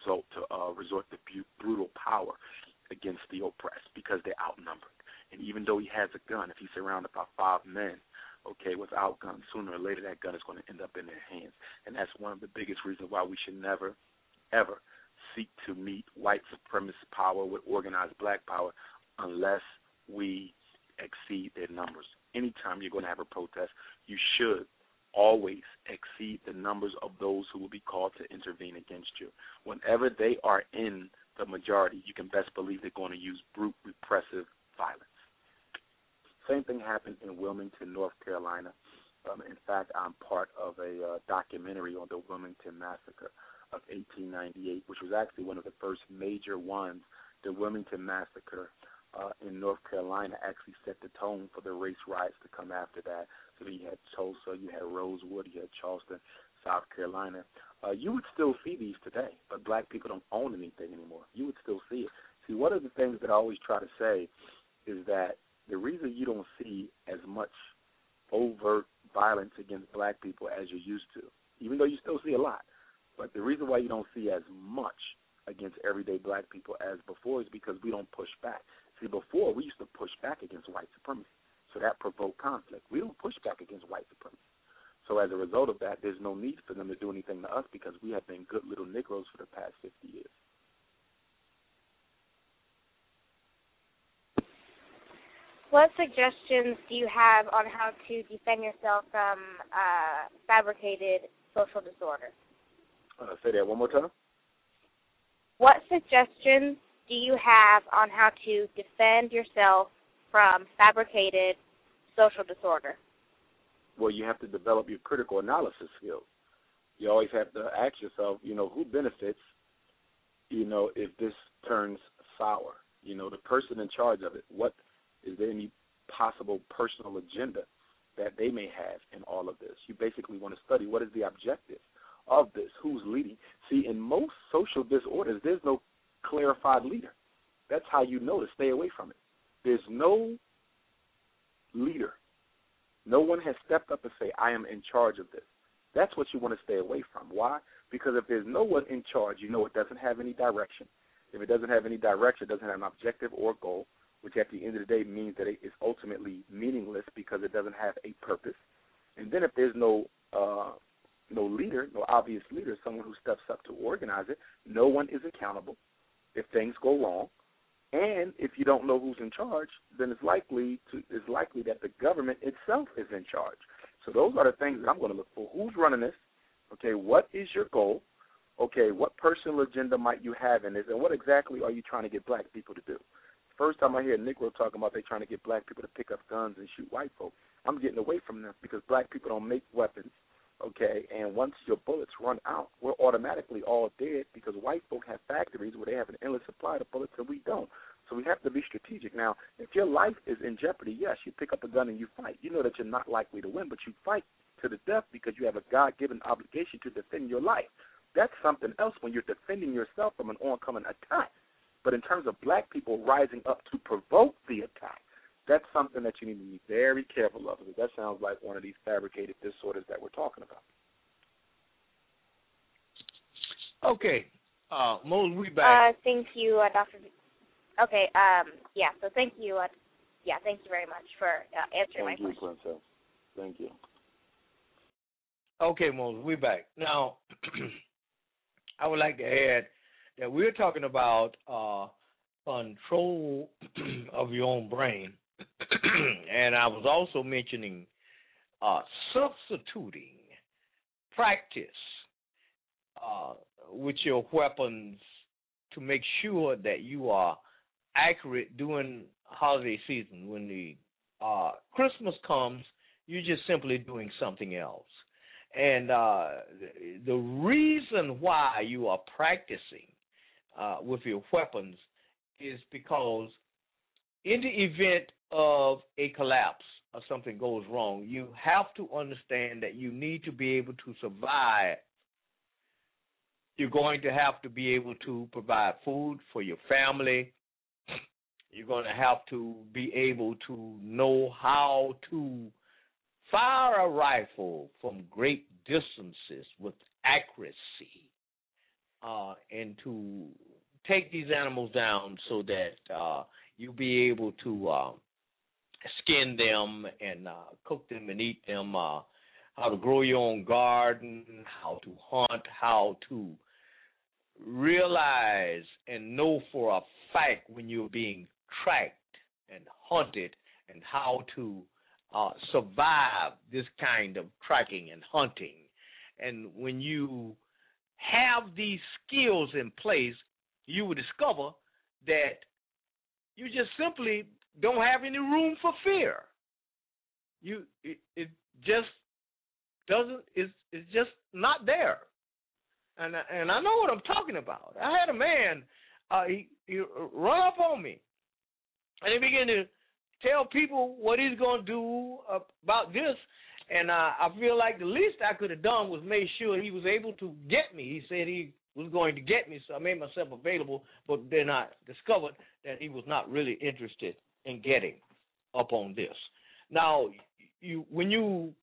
to brutal power against the oppressed because they're outnumbered. And even though he has a gun, if he's surrounded by 5 men, without guns, sooner or later that gun is going to end up in their hands. And that's one of the biggest reasons why we should never, ever seek to meet white supremacist power with organized black power unless we exceed their numbers. Anytime you're going to have a protest, you should always exceed the numbers of those who will be called to intervene against you. Whenever they are in the majority, you can best believe they're going to use brute repressive violence. Same thing happened in Wilmington, North Carolina. In fact, I'm part of a documentary on the Wilmington Massacre of 1898, which was actually one of the first major ones. The Wilmington Massacre in North Carolina actually set the tone for the race riots to come after that. So you had Tulsa, you had Rosewood, you had Charleston, South Carolina. You would still see these today, but black people don't own anything anymore. You would still see it. See, one of the things that I always try to say is that the reason you don't see as much overt violence against black people as you used to, even though you still see a lot, but the reason why you don't see as much against everyday black people as before is because we don't push back. See, before we used to push back against white supremacy, so that provoked conflict. We don't push back against white supremacy. So as a result of that, there's no need for them to do anything to us because we have been good little Negroes for the past 50 years. What suggestions do you have on how to defend yourself from fabricated social disorder? Say that one more time. What suggestions do you have on how to defend yourself from fabricated social disorder? Well, you have to develop your critical analysis skills. You always have to ask yourself, who benefits, if this turns sour? The person in charge of it, is there any possible personal agenda that they may have in all of this? You basically want to study what is the objective of this, who's leading. See, in most social disorders, there's no clarified leader. That's how you know to stay away from it. There's no leader. No one has stepped up and say, I am in charge of this. That's what you want to stay away from. Why? Because if there's no one in charge, it doesn't have any direction. If it doesn't have any direction, it doesn't have an objective or goal, which at the end of the day means that it is ultimately meaningless because it doesn't have a purpose. And then if there's no leader, no obvious leader, someone who steps up to organize it, no one is accountable if things go wrong. And if you don't know who's in charge, then it's likely that the government itself is in charge. So those are the things that I'm going to look for. Who's running this? Okay, what is your goal? Okay, what personal agenda might you have in this? And what exactly are you trying to get black people to do? First time I hear a Negro talking about they trying to get black people to pick up guns and shoot white folk, I'm getting away from them because black people don't make weapons, okay? And once your bullets run out, we're automatically all dead because white folk have factories where they have an endless supply of bullets and we don't. So we have to be strategic. Now, if your life is in jeopardy, yes, you pick up a gun and you fight. You know that you're not likely to win, but you fight to the death because you have a God-given obligation to defend your life. That's something else when you're defending yourself from an oncoming attack. But in terms of black people rising up to provoke the attack, that's something that you need to be very careful of, because that sounds like one of these fabricated disorders that we're talking about. Okay. Mose, we back. Thank you, Dr. Okay, yeah, so thank you. Thank you very much for answering my question. Thank you, Princess. Thank you. Okay, Mose, we back. Now, I would like to add that we're talking about control of your own brain, and I was also mentioning substituting practice with your weapons to make sure that you are accurate during holiday season. When the Christmas comes, you're just simply doing something else. And the reason why you are practicing with your weapons is because in the event of a collapse or something goes wrong, you have to understand that you need to be able to survive. You're going to have to be able to provide food for your family. You're going to have to be able to know how to fire a rifle from great distances with accuracy, and to take these animals down so that you'll be able to skin them and cook them and eat them, how to grow your own garden, how to hunt, how to realize and know for a fact when you're being tracked and hunted, and how to survive this kind of tracking and hunting. And when you have these skills in place, you will discover that you just simply don't have any room for fear. It just doesn't. It's just not there. And I know what I'm talking about. I had a man, he run up on me, and he began to tell people what he's going to do about this. And I feel like the least I could have done was made sure he was able to get me. He said he was going to get me, so I made myself available, but then I discovered that he was not really interested in getting up on this. Now, when you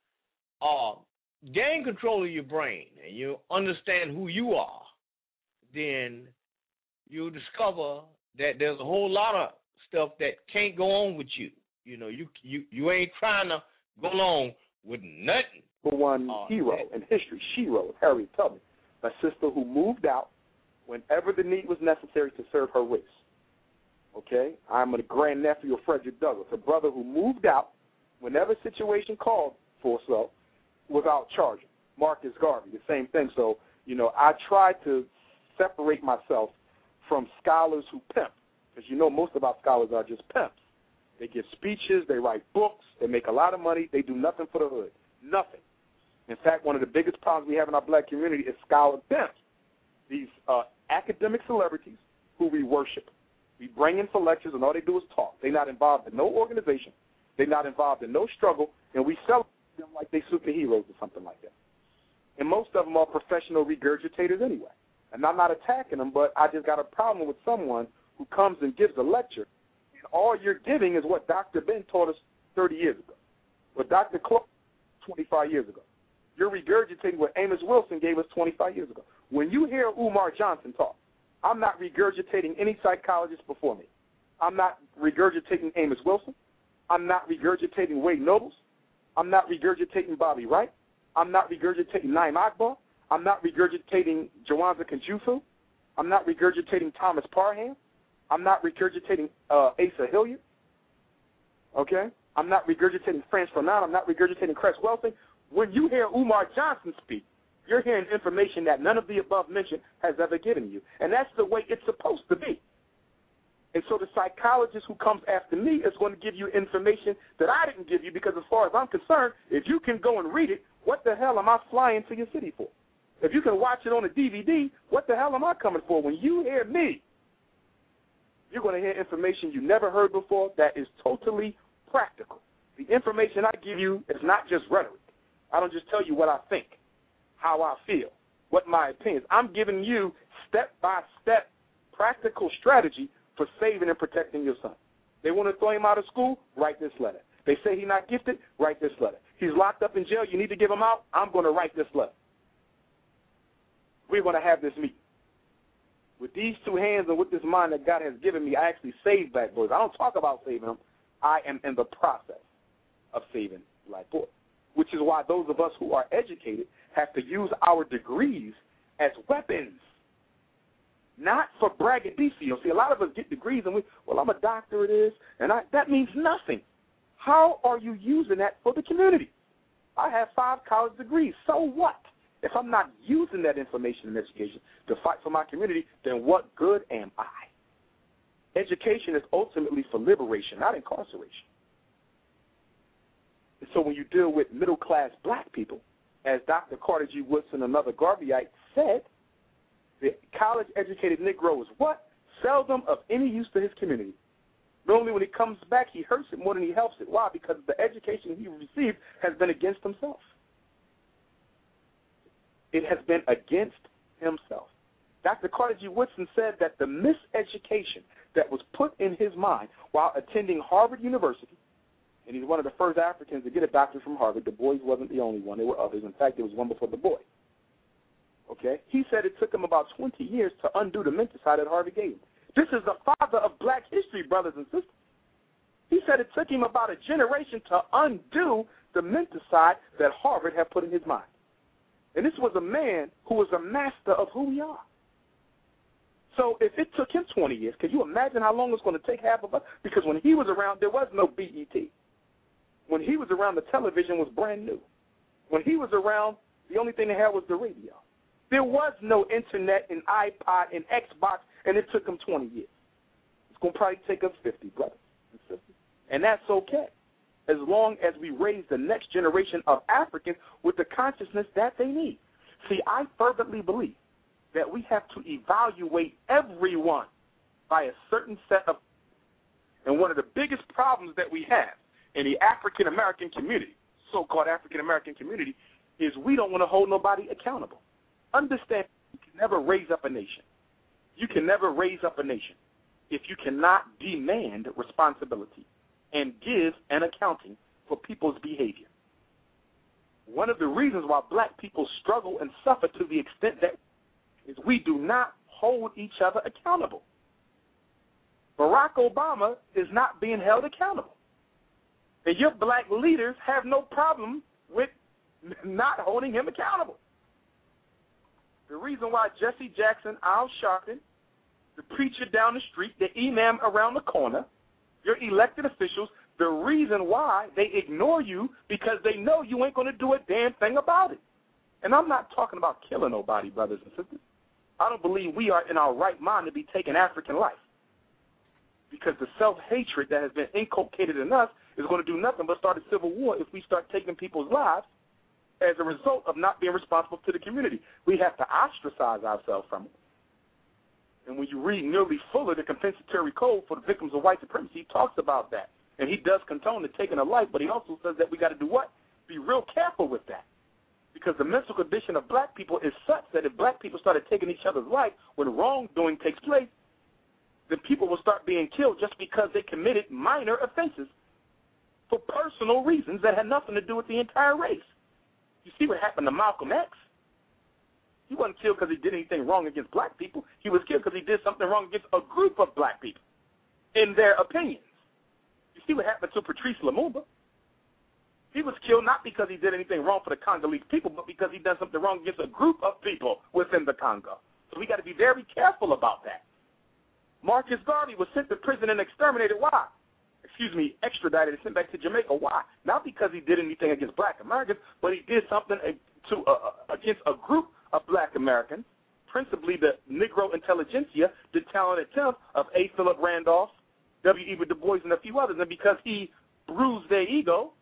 gain control of your brain and you understand who you are, then you'll discover that there's a whole lot of stuff that can't go on with you. You know, you ain't trying to go along with nothing. For one hero in history, Shiro, Harriet Tubman, a sister who moved out whenever the need was necessary to serve her race. Okay? I'm a grandnephew of Frederick Douglass, a brother who moved out whenever a situation called for so without charging. Marcus Garvey, the same thing. So, you know, I try to separate myself from scholars who pimp, because you know most of our scholars are just pimps. They give speeches, they write books, they make a lot of money, they do nothing for the hood. Nothing. In fact, one of the biggest problems we have in our black community is scholar pimps. These academic celebrities who we worship. We bring in for lectures and all they do is talk. They're not involved in no organization. They're not involved in no struggle, and we celebrate them like they're superheroes or something like that. And most of them are professional regurgitators anyway. And I'm not attacking them, but I just got a problem with someone who comes and gives a lecture, and all you're giving is what Dr. Ben taught us 30 years ago, what Dr. Clark 25 years ago. You're regurgitating what Amos Wilson gave us 25 years ago. When you hear Umar Johnson talk, I'm not regurgitating any psychologist before me. I'm not regurgitating Amos Wilson. I'm not regurgitating Wade Nobles. I'm not regurgitating Bobby Wright. I'm not regurgitating Naim Akbar. I'm not regurgitating Jawanza Kunjufu. I'm not regurgitating Thomas Parham. I'm not regurgitating Asa Hilliard. Okay? I'm not regurgitating Frantz Fanon. I'm not regurgitating Cress Welsing. When you hear Umar Johnson speak, you're hearing information that none of the above mentioned has ever given you. And that's the way it's supposed to be. And so the psychologist who comes after me is going to give you information that I didn't give you, because as far as I'm concerned, if you can go and read it, what the hell am I flying to your city for? If you can watch it on a DVD, what the hell am I coming for? When you hear me, you're going to hear information you never heard before that is totally practical. The information I give you is not just rhetoric. I don't just tell you what I think, how I feel, what my opinions. I'm giving you step-by-step practical strategy for saving and protecting your son. They want to throw him out of school? Write this letter. They say he's not gifted? Write this letter. He's locked up in jail. You need to give him out? I'm going to write this letter. we're going to have this meeting. With these two hands and with this mind that God has given me, I actually save black boys. I don't talk about saving them. I am in the process of saving black boys, which is why those of us who are educated have to use our degrees as weapons, not for braggadocio. See, a lot of us get degrees and I'm a doctor of this, and that means nothing. How are you using that for the community? I have 5 college degrees. So what? If I'm not using that information and education to fight for my community, then what good am I? Education is ultimately for liberation, not incarceration. And so when you deal with middle-class black people, as Dr. Carter G. Woodson, another Garveyite, said, the college-educated Negro is what? Seldom of any use to his community. Normally when he comes back, he hurts it more than he helps it. Why? Because the education he received has been against himself. It has been against himself. Dr. Carter G. Woodson said that the miseducation that was put in his mind while attending Harvard University, and he's one of the first Africans to get a doctorate from Harvard. Du Bois wasn't the only one. There were others. In fact, there was one before Du Bois. Okay? He said it took him about 20 years to undo the menticide that Harvard gave him. This is the father of black history, brothers and sisters. He said it took him about a generation to undo the menticide that Harvard had put in his mind. And this was a man who was a master of who we are. So if it took him 20 years, can you imagine how long it's going to take half of us? Because when he was around, there was no BET. When he was around, the television was brand new. When he was around, the only thing they had was the radio. There was no internet and iPod and Xbox, and it took him 20 years. It's going to probably take us 50, brothers and sisters. And that's okay, as long as we raise the next generation of Africans with the consciousness that they need. See, I fervently believe that we have to evaluate everyone by a certain set of, and one of the biggest problems that we have in the African-American community, so-called African-American community, is we don't want to hold nobody accountable. Understand, you can never raise up a nation. You can never raise up a nation if you cannot demand responsibility and give an accounting for people's behavior. One of the reasons why black people struggle and suffer to the extent that is we do not hold each other accountable. Barack Obama is not being held accountable. And your black leaders have no problem with not holding him accountable. The reason why Jesse Jackson, Al Sharpton, the preacher down the street, the imam around the corner, your elected officials, the reason why they ignore you because they know you ain't going to do a damn thing about it. And I'm not talking about killing nobody, brothers and sisters. I don't believe we are in our right mind to be taking African life, because the self-hatred that has been inculcated in us is going to do nothing but start a civil war if we start taking people's lives as a result of not being responsible to the community. We have to ostracize ourselves from it. And when you read Nearly Fuller, the compensatory code for the victims of white supremacy, he talks about that. And he does condone the taking of life, but he also says that we got to do what? Be real careful with that. Because the mental condition of black people is such that if black people started taking each other's life when wrongdoing takes place, then people will start being killed just because they committed minor offenses for personal reasons that had nothing to do with the entire race. You see what happened to Malcolm X? He wasn't killed because he did anything wrong against black people. He was killed because he did something wrong against a group of black people in their opinions. You see what happened to Patrice Lumumba? He was killed not because he did anything wrong for the Congolese people, but because he done something wrong against a group of people within the Congo. So we got to be very careful about that. Marcus Garvey was sent to prison and exterminated. Why? Extradited and sent back to Jamaica. Why? Not because he did anything against black Americans, but he did something against a group of black Americans, principally the Negro intelligentsia, the talented tenth of A. Philip Randolph, W. E. Du Bois, and a few others. And because he bruised their ego,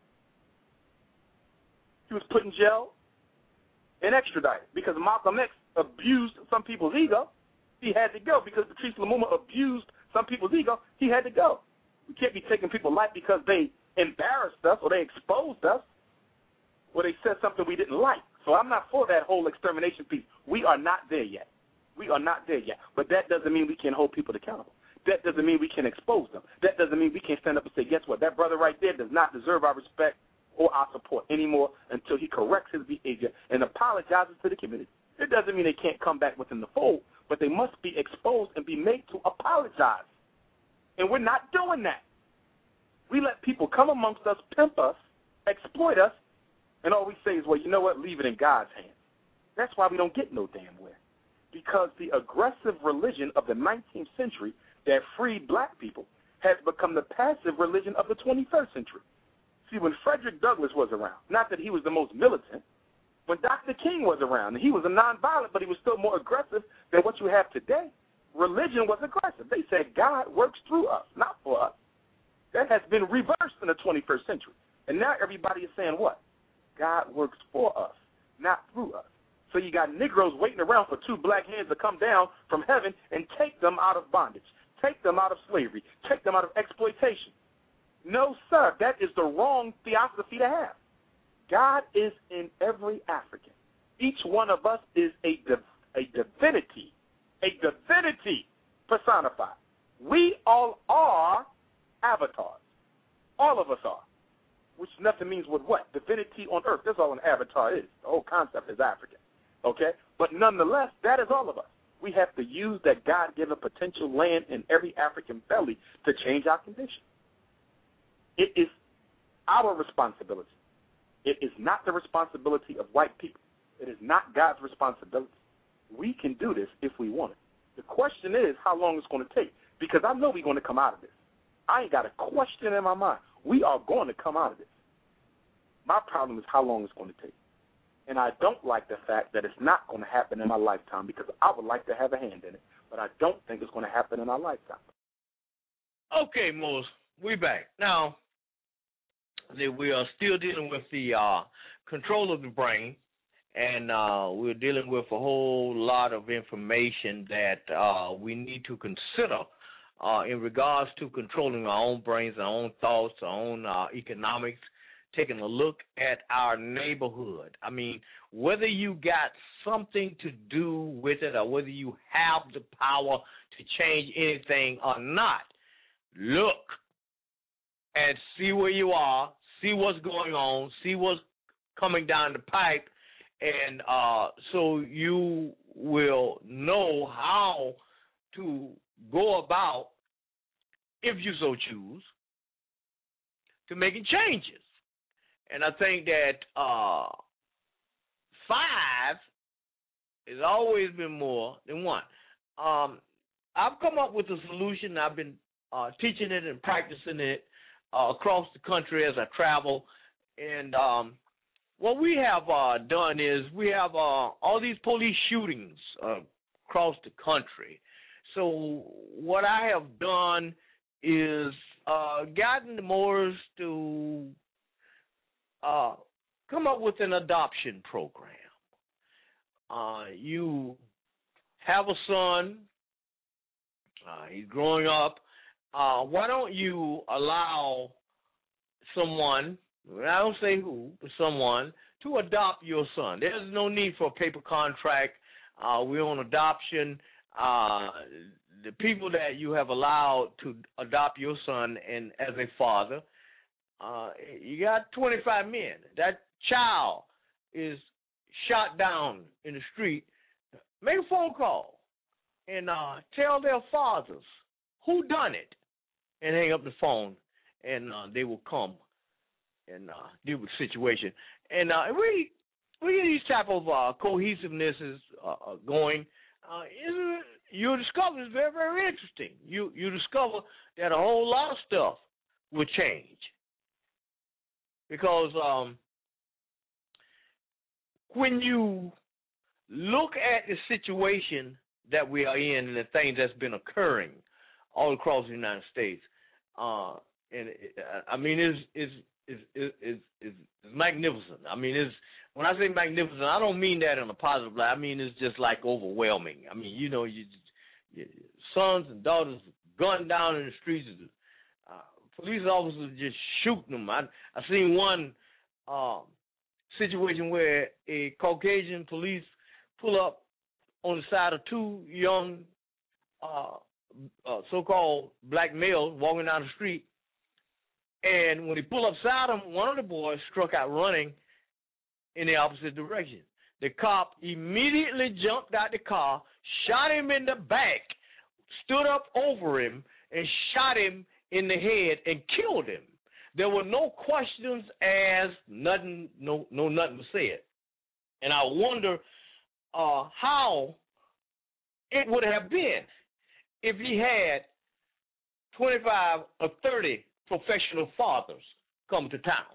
he was put in jail and extradited. Because Malcolm X abused some people's ego, he had to go. Because Patrice Lumumba abused some people's ego, he had to go. We can't be taking people's life because they embarrassed us or they exposed us or they said something we didn't like. So I'm not for that whole extermination piece. We are not there yet. We are not there yet. But that doesn't mean we can hold people accountable. That doesn't mean we can expose them. That doesn't mean we can stand up and say, guess what, that brother right there does not deserve our respect or our support anymore until he corrects his behavior and apologizes to the community. It doesn't mean they can't come back within the fold, but they must be exposed and be made to apologize. And we're not doing that. We let people come amongst us, pimp us, exploit us, and all we say is, well, you know what, leave it in God's hands. That's why we don't get no damn where. Because the aggressive religion of the 19th century that freed black people has become the passive religion of the 21st century. See, when Frederick Douglass was around, not that he was the most militant, when Dr. King was around, he was a nonviolent, but he was still more aggressive than what you have today. Religion was aggressive. They said God works through us, not for us. That has been reversed in the 21st century. And now everybody is saying what? God works for us, not through us. So you got Negroes waiting around for two black hands to come down from heaven and take them out of bondage, take them out of slavery, take them out of exploitation. No, sir, that is the wrong theosophy to have. God is in every African. Each one of us is a divinity personified. We all are avatars. All of us are, which nothing means with what? Divinity on earth. That's all an avatar is. The whole concept is African. Okay? But nonetheless, that is all of us. We have to use that God-given potential land in every African belly to change our condition. It is our responsibility. It is not the responsibility of white people. It is not God's responsibility. We can do this if we want it. The question is how long it's going to take, because I know we're going to come out of this. I ain't got a question in my mind. We are going to come out of this. My problem is how long it's going to take. And I don't like the fact that it's not going to happen in my lifetime, because I would like to have a hand in it, but I don't think it's going to happen in our lifetime. Okay, Mose, we back. Now, we are still dealing with the control of the brain, and we're dealing with a whole lot of information that we need to consider in regards to controlling our own brains, our own thoughts, our own economics, taking a look at our neighborhood. I mean, whether you got something to do with it or whether you have the power to change anything or not, look and see where you are, see what's going on, see what's coming down the pipe, and so you will know how to go about, if you so choose, to making changes. And I think that 5 has always been more than 1. I've come up with a solution. I've been teaching it and practicing it across the country as I travel. And what we have done is we have all these police shootings across the country. So what I have done is gotten the Moors to come up with an adoption program. You have a son, he's growing up. Why don't you allow someone, I don't say who, but someone, to adopt your son? There's no need for a paper contract. We're on adoption. The people that you have allowed to adopt your son and as a father, you got 25 men. That child is shot down in the street. Make a phone call and tell their fathers who done it, and hang up the phone, and they will come and deal with the situation. And we get these type of cohesivenesses going. You'll discover it's very, very interesting. You discover that a whole lot of stuff will change. Because when you look at the situation that we are in and the things that's been occurring all across the United States, it's magnificent. I mean, when I say magnificent, I don't mean that in a positive light. I mean, it's just like overwhelming. I mean, your sons and daughters gunned down in the streets. Police officers just shooting them. I seen one situation where a Caucasian police pull up on the side of 2 young so-called black males walking down the street, and when he pulled up beside them, one of the boys struck out running in the opposite direction. The cop immediately jumped out the car, shot him in the back, stood up over him, and shot him in the head and killed him. There were no questions asked, nothing was said. And I wonder how it would have been if he had 25 or 30 professional fathers come to town.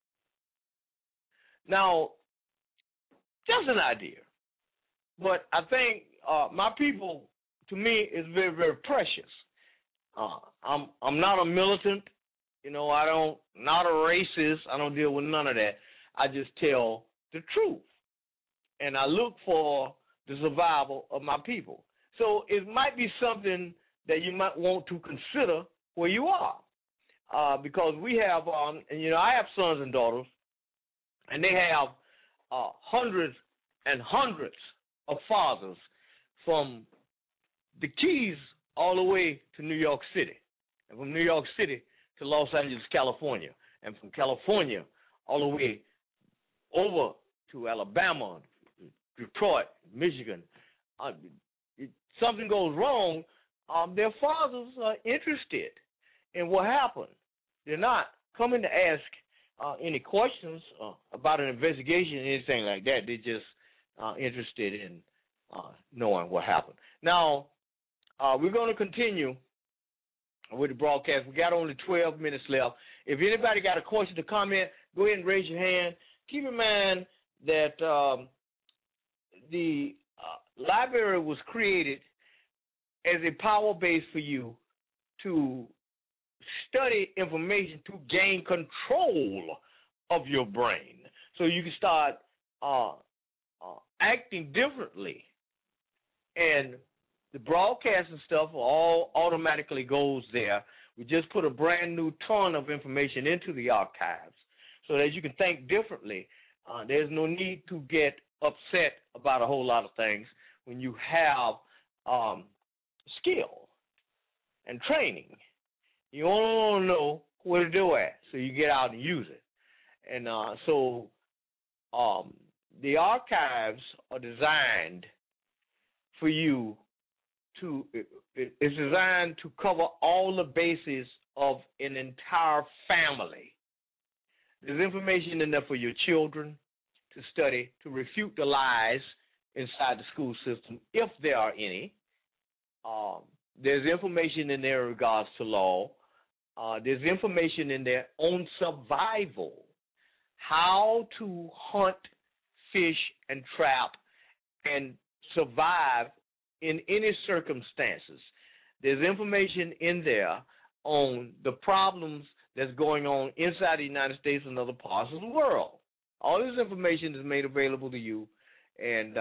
Now, just an idea. But I think my people, to me, is very, very precious. I'm not a militant. Not a racist. I don't deal with none of that. I just tell the truth. And I look for the survival of my people. So it might be something that you might want to consider where you are. Because we have, I have sons and daughters, and they have hundreds and hundreds of fathers from the Keys all the way to New York City, and from New York City to Los Angeles, California, and from California all the way over to Alabama, Detroit, Michigan. If something goes wrong, their fathers are interested in what happened. They're not coming to ask any questions about an investigation or anything like that. They're just interested in knowing what happened. Now, we're going to continue with the broadcast. We got only 12 minutes left. If anybody got a question or comment, go ahead and raise your hand. Keep in mind that the library was created as a power base for you to study information to gain control of your brain, so you can start acting differently. And the broadcasting stuff all automatically goes there. We just put a brand new ton of information into the archives so that you can think differently. There's no need to get upset about a whole lot of things when you have skill and training. You only want to know where to do it, so you get out and use it. And so the archives are designed for you to, it's designed to cover all the bases of an entire family. There's information in there for your children to study, to refute the lies inside the school system, if there are any. There's information in there in regards to law. There's information in there on survival, how to hunt, fish, and trap, and survive in any circumstances. There's information in there on the problems that's going on inside the United States and other parts of the world. All this information is made available to you, and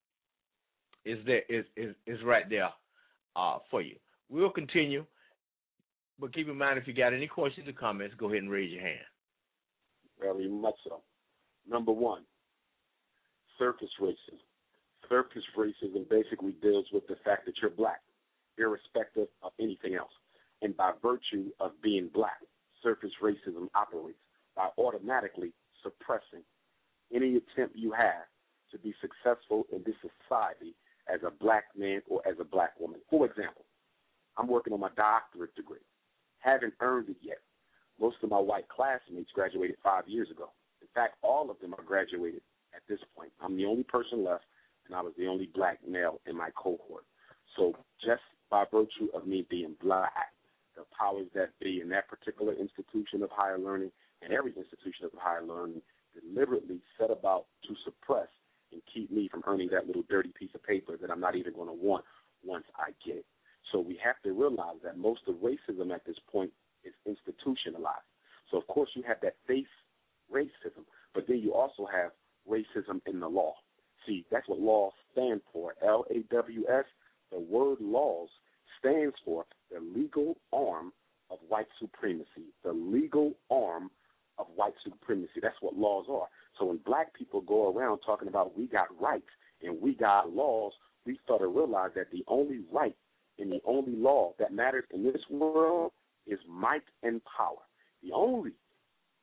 is right there for you. We'll continue, but keep in mind, if you got any questions or comments, go ahead and raise your hand. Very much so. Number one, surface racism. Surface racism basically deals with the fact that you're black, irrespective of anything else. And by virtue of being black, surface racism operates by automatically suppressing any attempt you have to be successful in this society as a black man or as a black woman. For example, I'm working on my doctorate degree. Haven't earned it yet. Most of my white classmates graduated 5 years ago. In fact, all of them are graduated at this point. I'm the only person left, and I was the only black male in my cohort. So just by virtue of me being black, the powers that be in that particular institution of higher learning and every institution of higher learning deliberately set about to suppress and keep me from earning that little dirty piece of paper that I'm not even going to want once I get it. So we have to realize that most of racism at this point is institutionalized. So, of course, you have that face racism, but then you also have racism in the law. See, that's what laws stand for, LAWS. The word laws stands for the legal arm of white supremacy, the legal arm of white supremacy. That's what laws are. So when black people go around talking about we got rights and we got laws, we start to realize that the only right and the only law that matters in this world is might and power. The only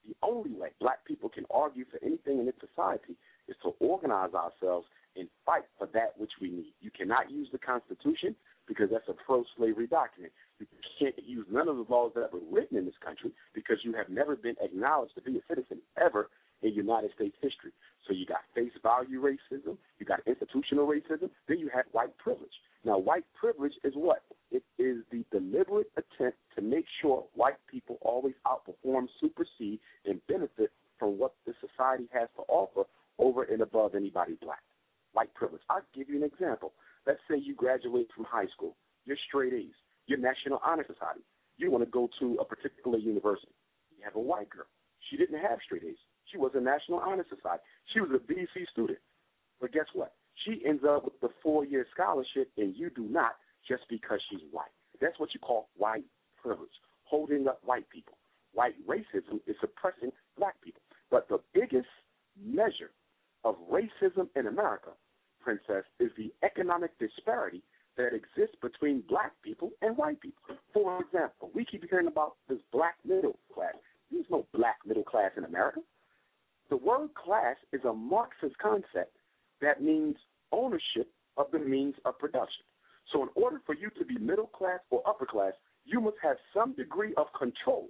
The only way black people can argue for anything in this society is to organize ourselves and fight for that which we need. You cannot use the Constitution because that's a pro-slavery document. You can't use none of the laws that were written in this country because you have never been acknowledged to be a citizen ever in United States history. So you got face value racism, you got institutional racism, then you have white privilege. Now, white privilege is what? It is the deliberate attempt to make sure white people always outperform, supersede, and benefit from what the society has to offer over and above anybody black. White privilege. I'll give you an example. Let's say you graduate from high school. You're straight A's. You're National Honor Society. You want to go to a particular university. You have a white girl. She didn't have straight A's. She was a National Honor Society. She was a BC student. But guess what? She ends up with the 4-year scholarship, and you do not, just because she's white. That's what you call white privilege, holding up white people. White racism is suppressing black people. But the biggest measure of racism in America, Princess, is the economic disparity that exists between black people and white people. For example, we keep hearing about this black middle class. There's no black middle class in America. The word class is a Marxist concept that means ownership of the means of production. So in order for you to be middle class or upper class, you must have some degree of control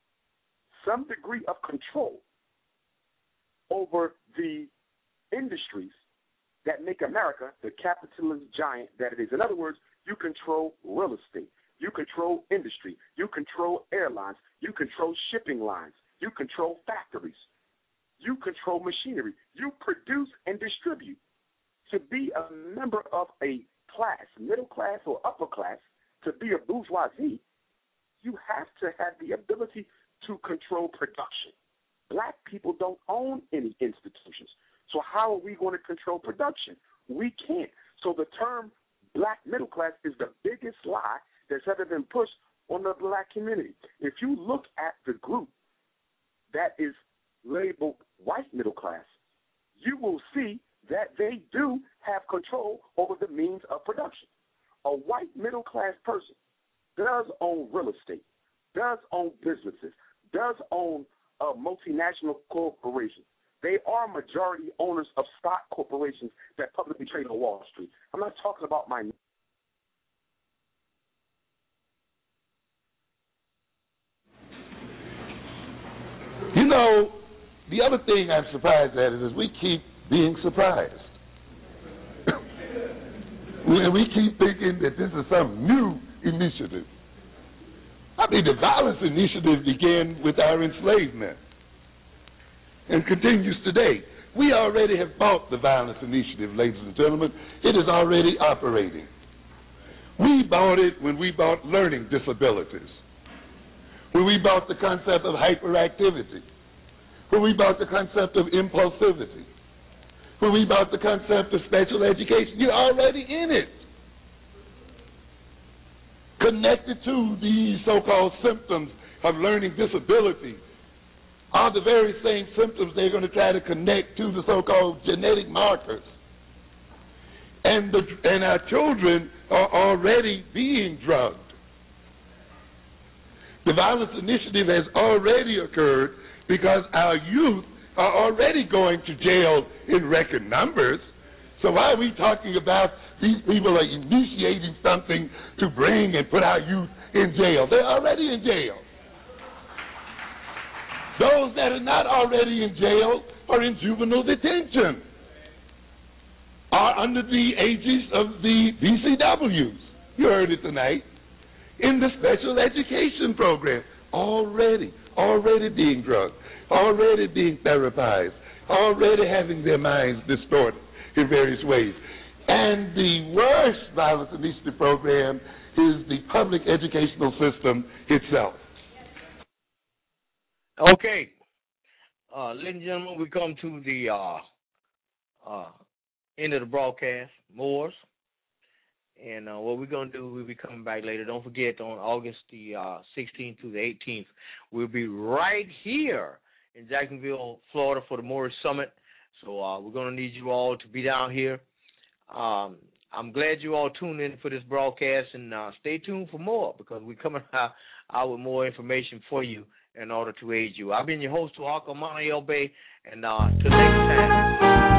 over the industries that make America the capitalist giant that it is. In other words, you control real estate, you control industry, you control airlines, you control shipping lines, you control factories, you control machinery, you produce and distribute. To be a member of a class, middle class or upper class, to be a bourgeoisie, you have to have the ability to control production. Black people don't own any institutions. So how are we going to control production? We can't. So the term black middle class is the biggest lie that's ever been pushed on the black community. If you look at the group that is labeled white middle class, you will see that they do have control over the means of production. A white middle class person does own real estate, does own businesses, does own multinational corporations. They are majority owners of stock corporations that publicly trade on Wall Street. I'm not talking about my. You know, the other thing I'm surprised at is we keep being surprised. We keep thinking that this is some new initiative. I mean, the violence initiative began with our enslavement and continues today. We already have fought the violence initiative, ladies and gentlemen. It is already operating. We bought it when we bought learning disabilities, when we bought the concept of hyperactivity, when we bought the concept of impulsivity, when we bought the concept of special education. You're already in it. Connected to these so-called symptoms of learning disability are the very same symptoms they're going to try to connect to the so-called genetic markers. And our children are already being drugged. The violence initiative has already occurred because our youth are already going to jail in record numbers. So why are we talking about these people are initiating something to bring and put our youth in jail? They're already in jail. Those that are not already in jail are in juvenile detention, are under the aegis of the BCWs. You heard it tonight. In the special education program, already being drugged, already being therapized, already having their minds distorted in various ways. And the worst violence initiative program is the public educational system itself. Okay. Ladies and gentlemen, we come to the end of the broadcast, Moors. And what we're going to do, we'll be coming back later. Don't forget, on August the 16th to the 18th, we'll be right here in Jacksonville, Florida for the Moorish Summit. So we're going to need you all to be down here. I'm glad you all tuned in for this broadcast, and stay tuned for more because we're coming out with more information for you in order to aid you. I've been your host, Tuaka Amana L. Bay, and till next time.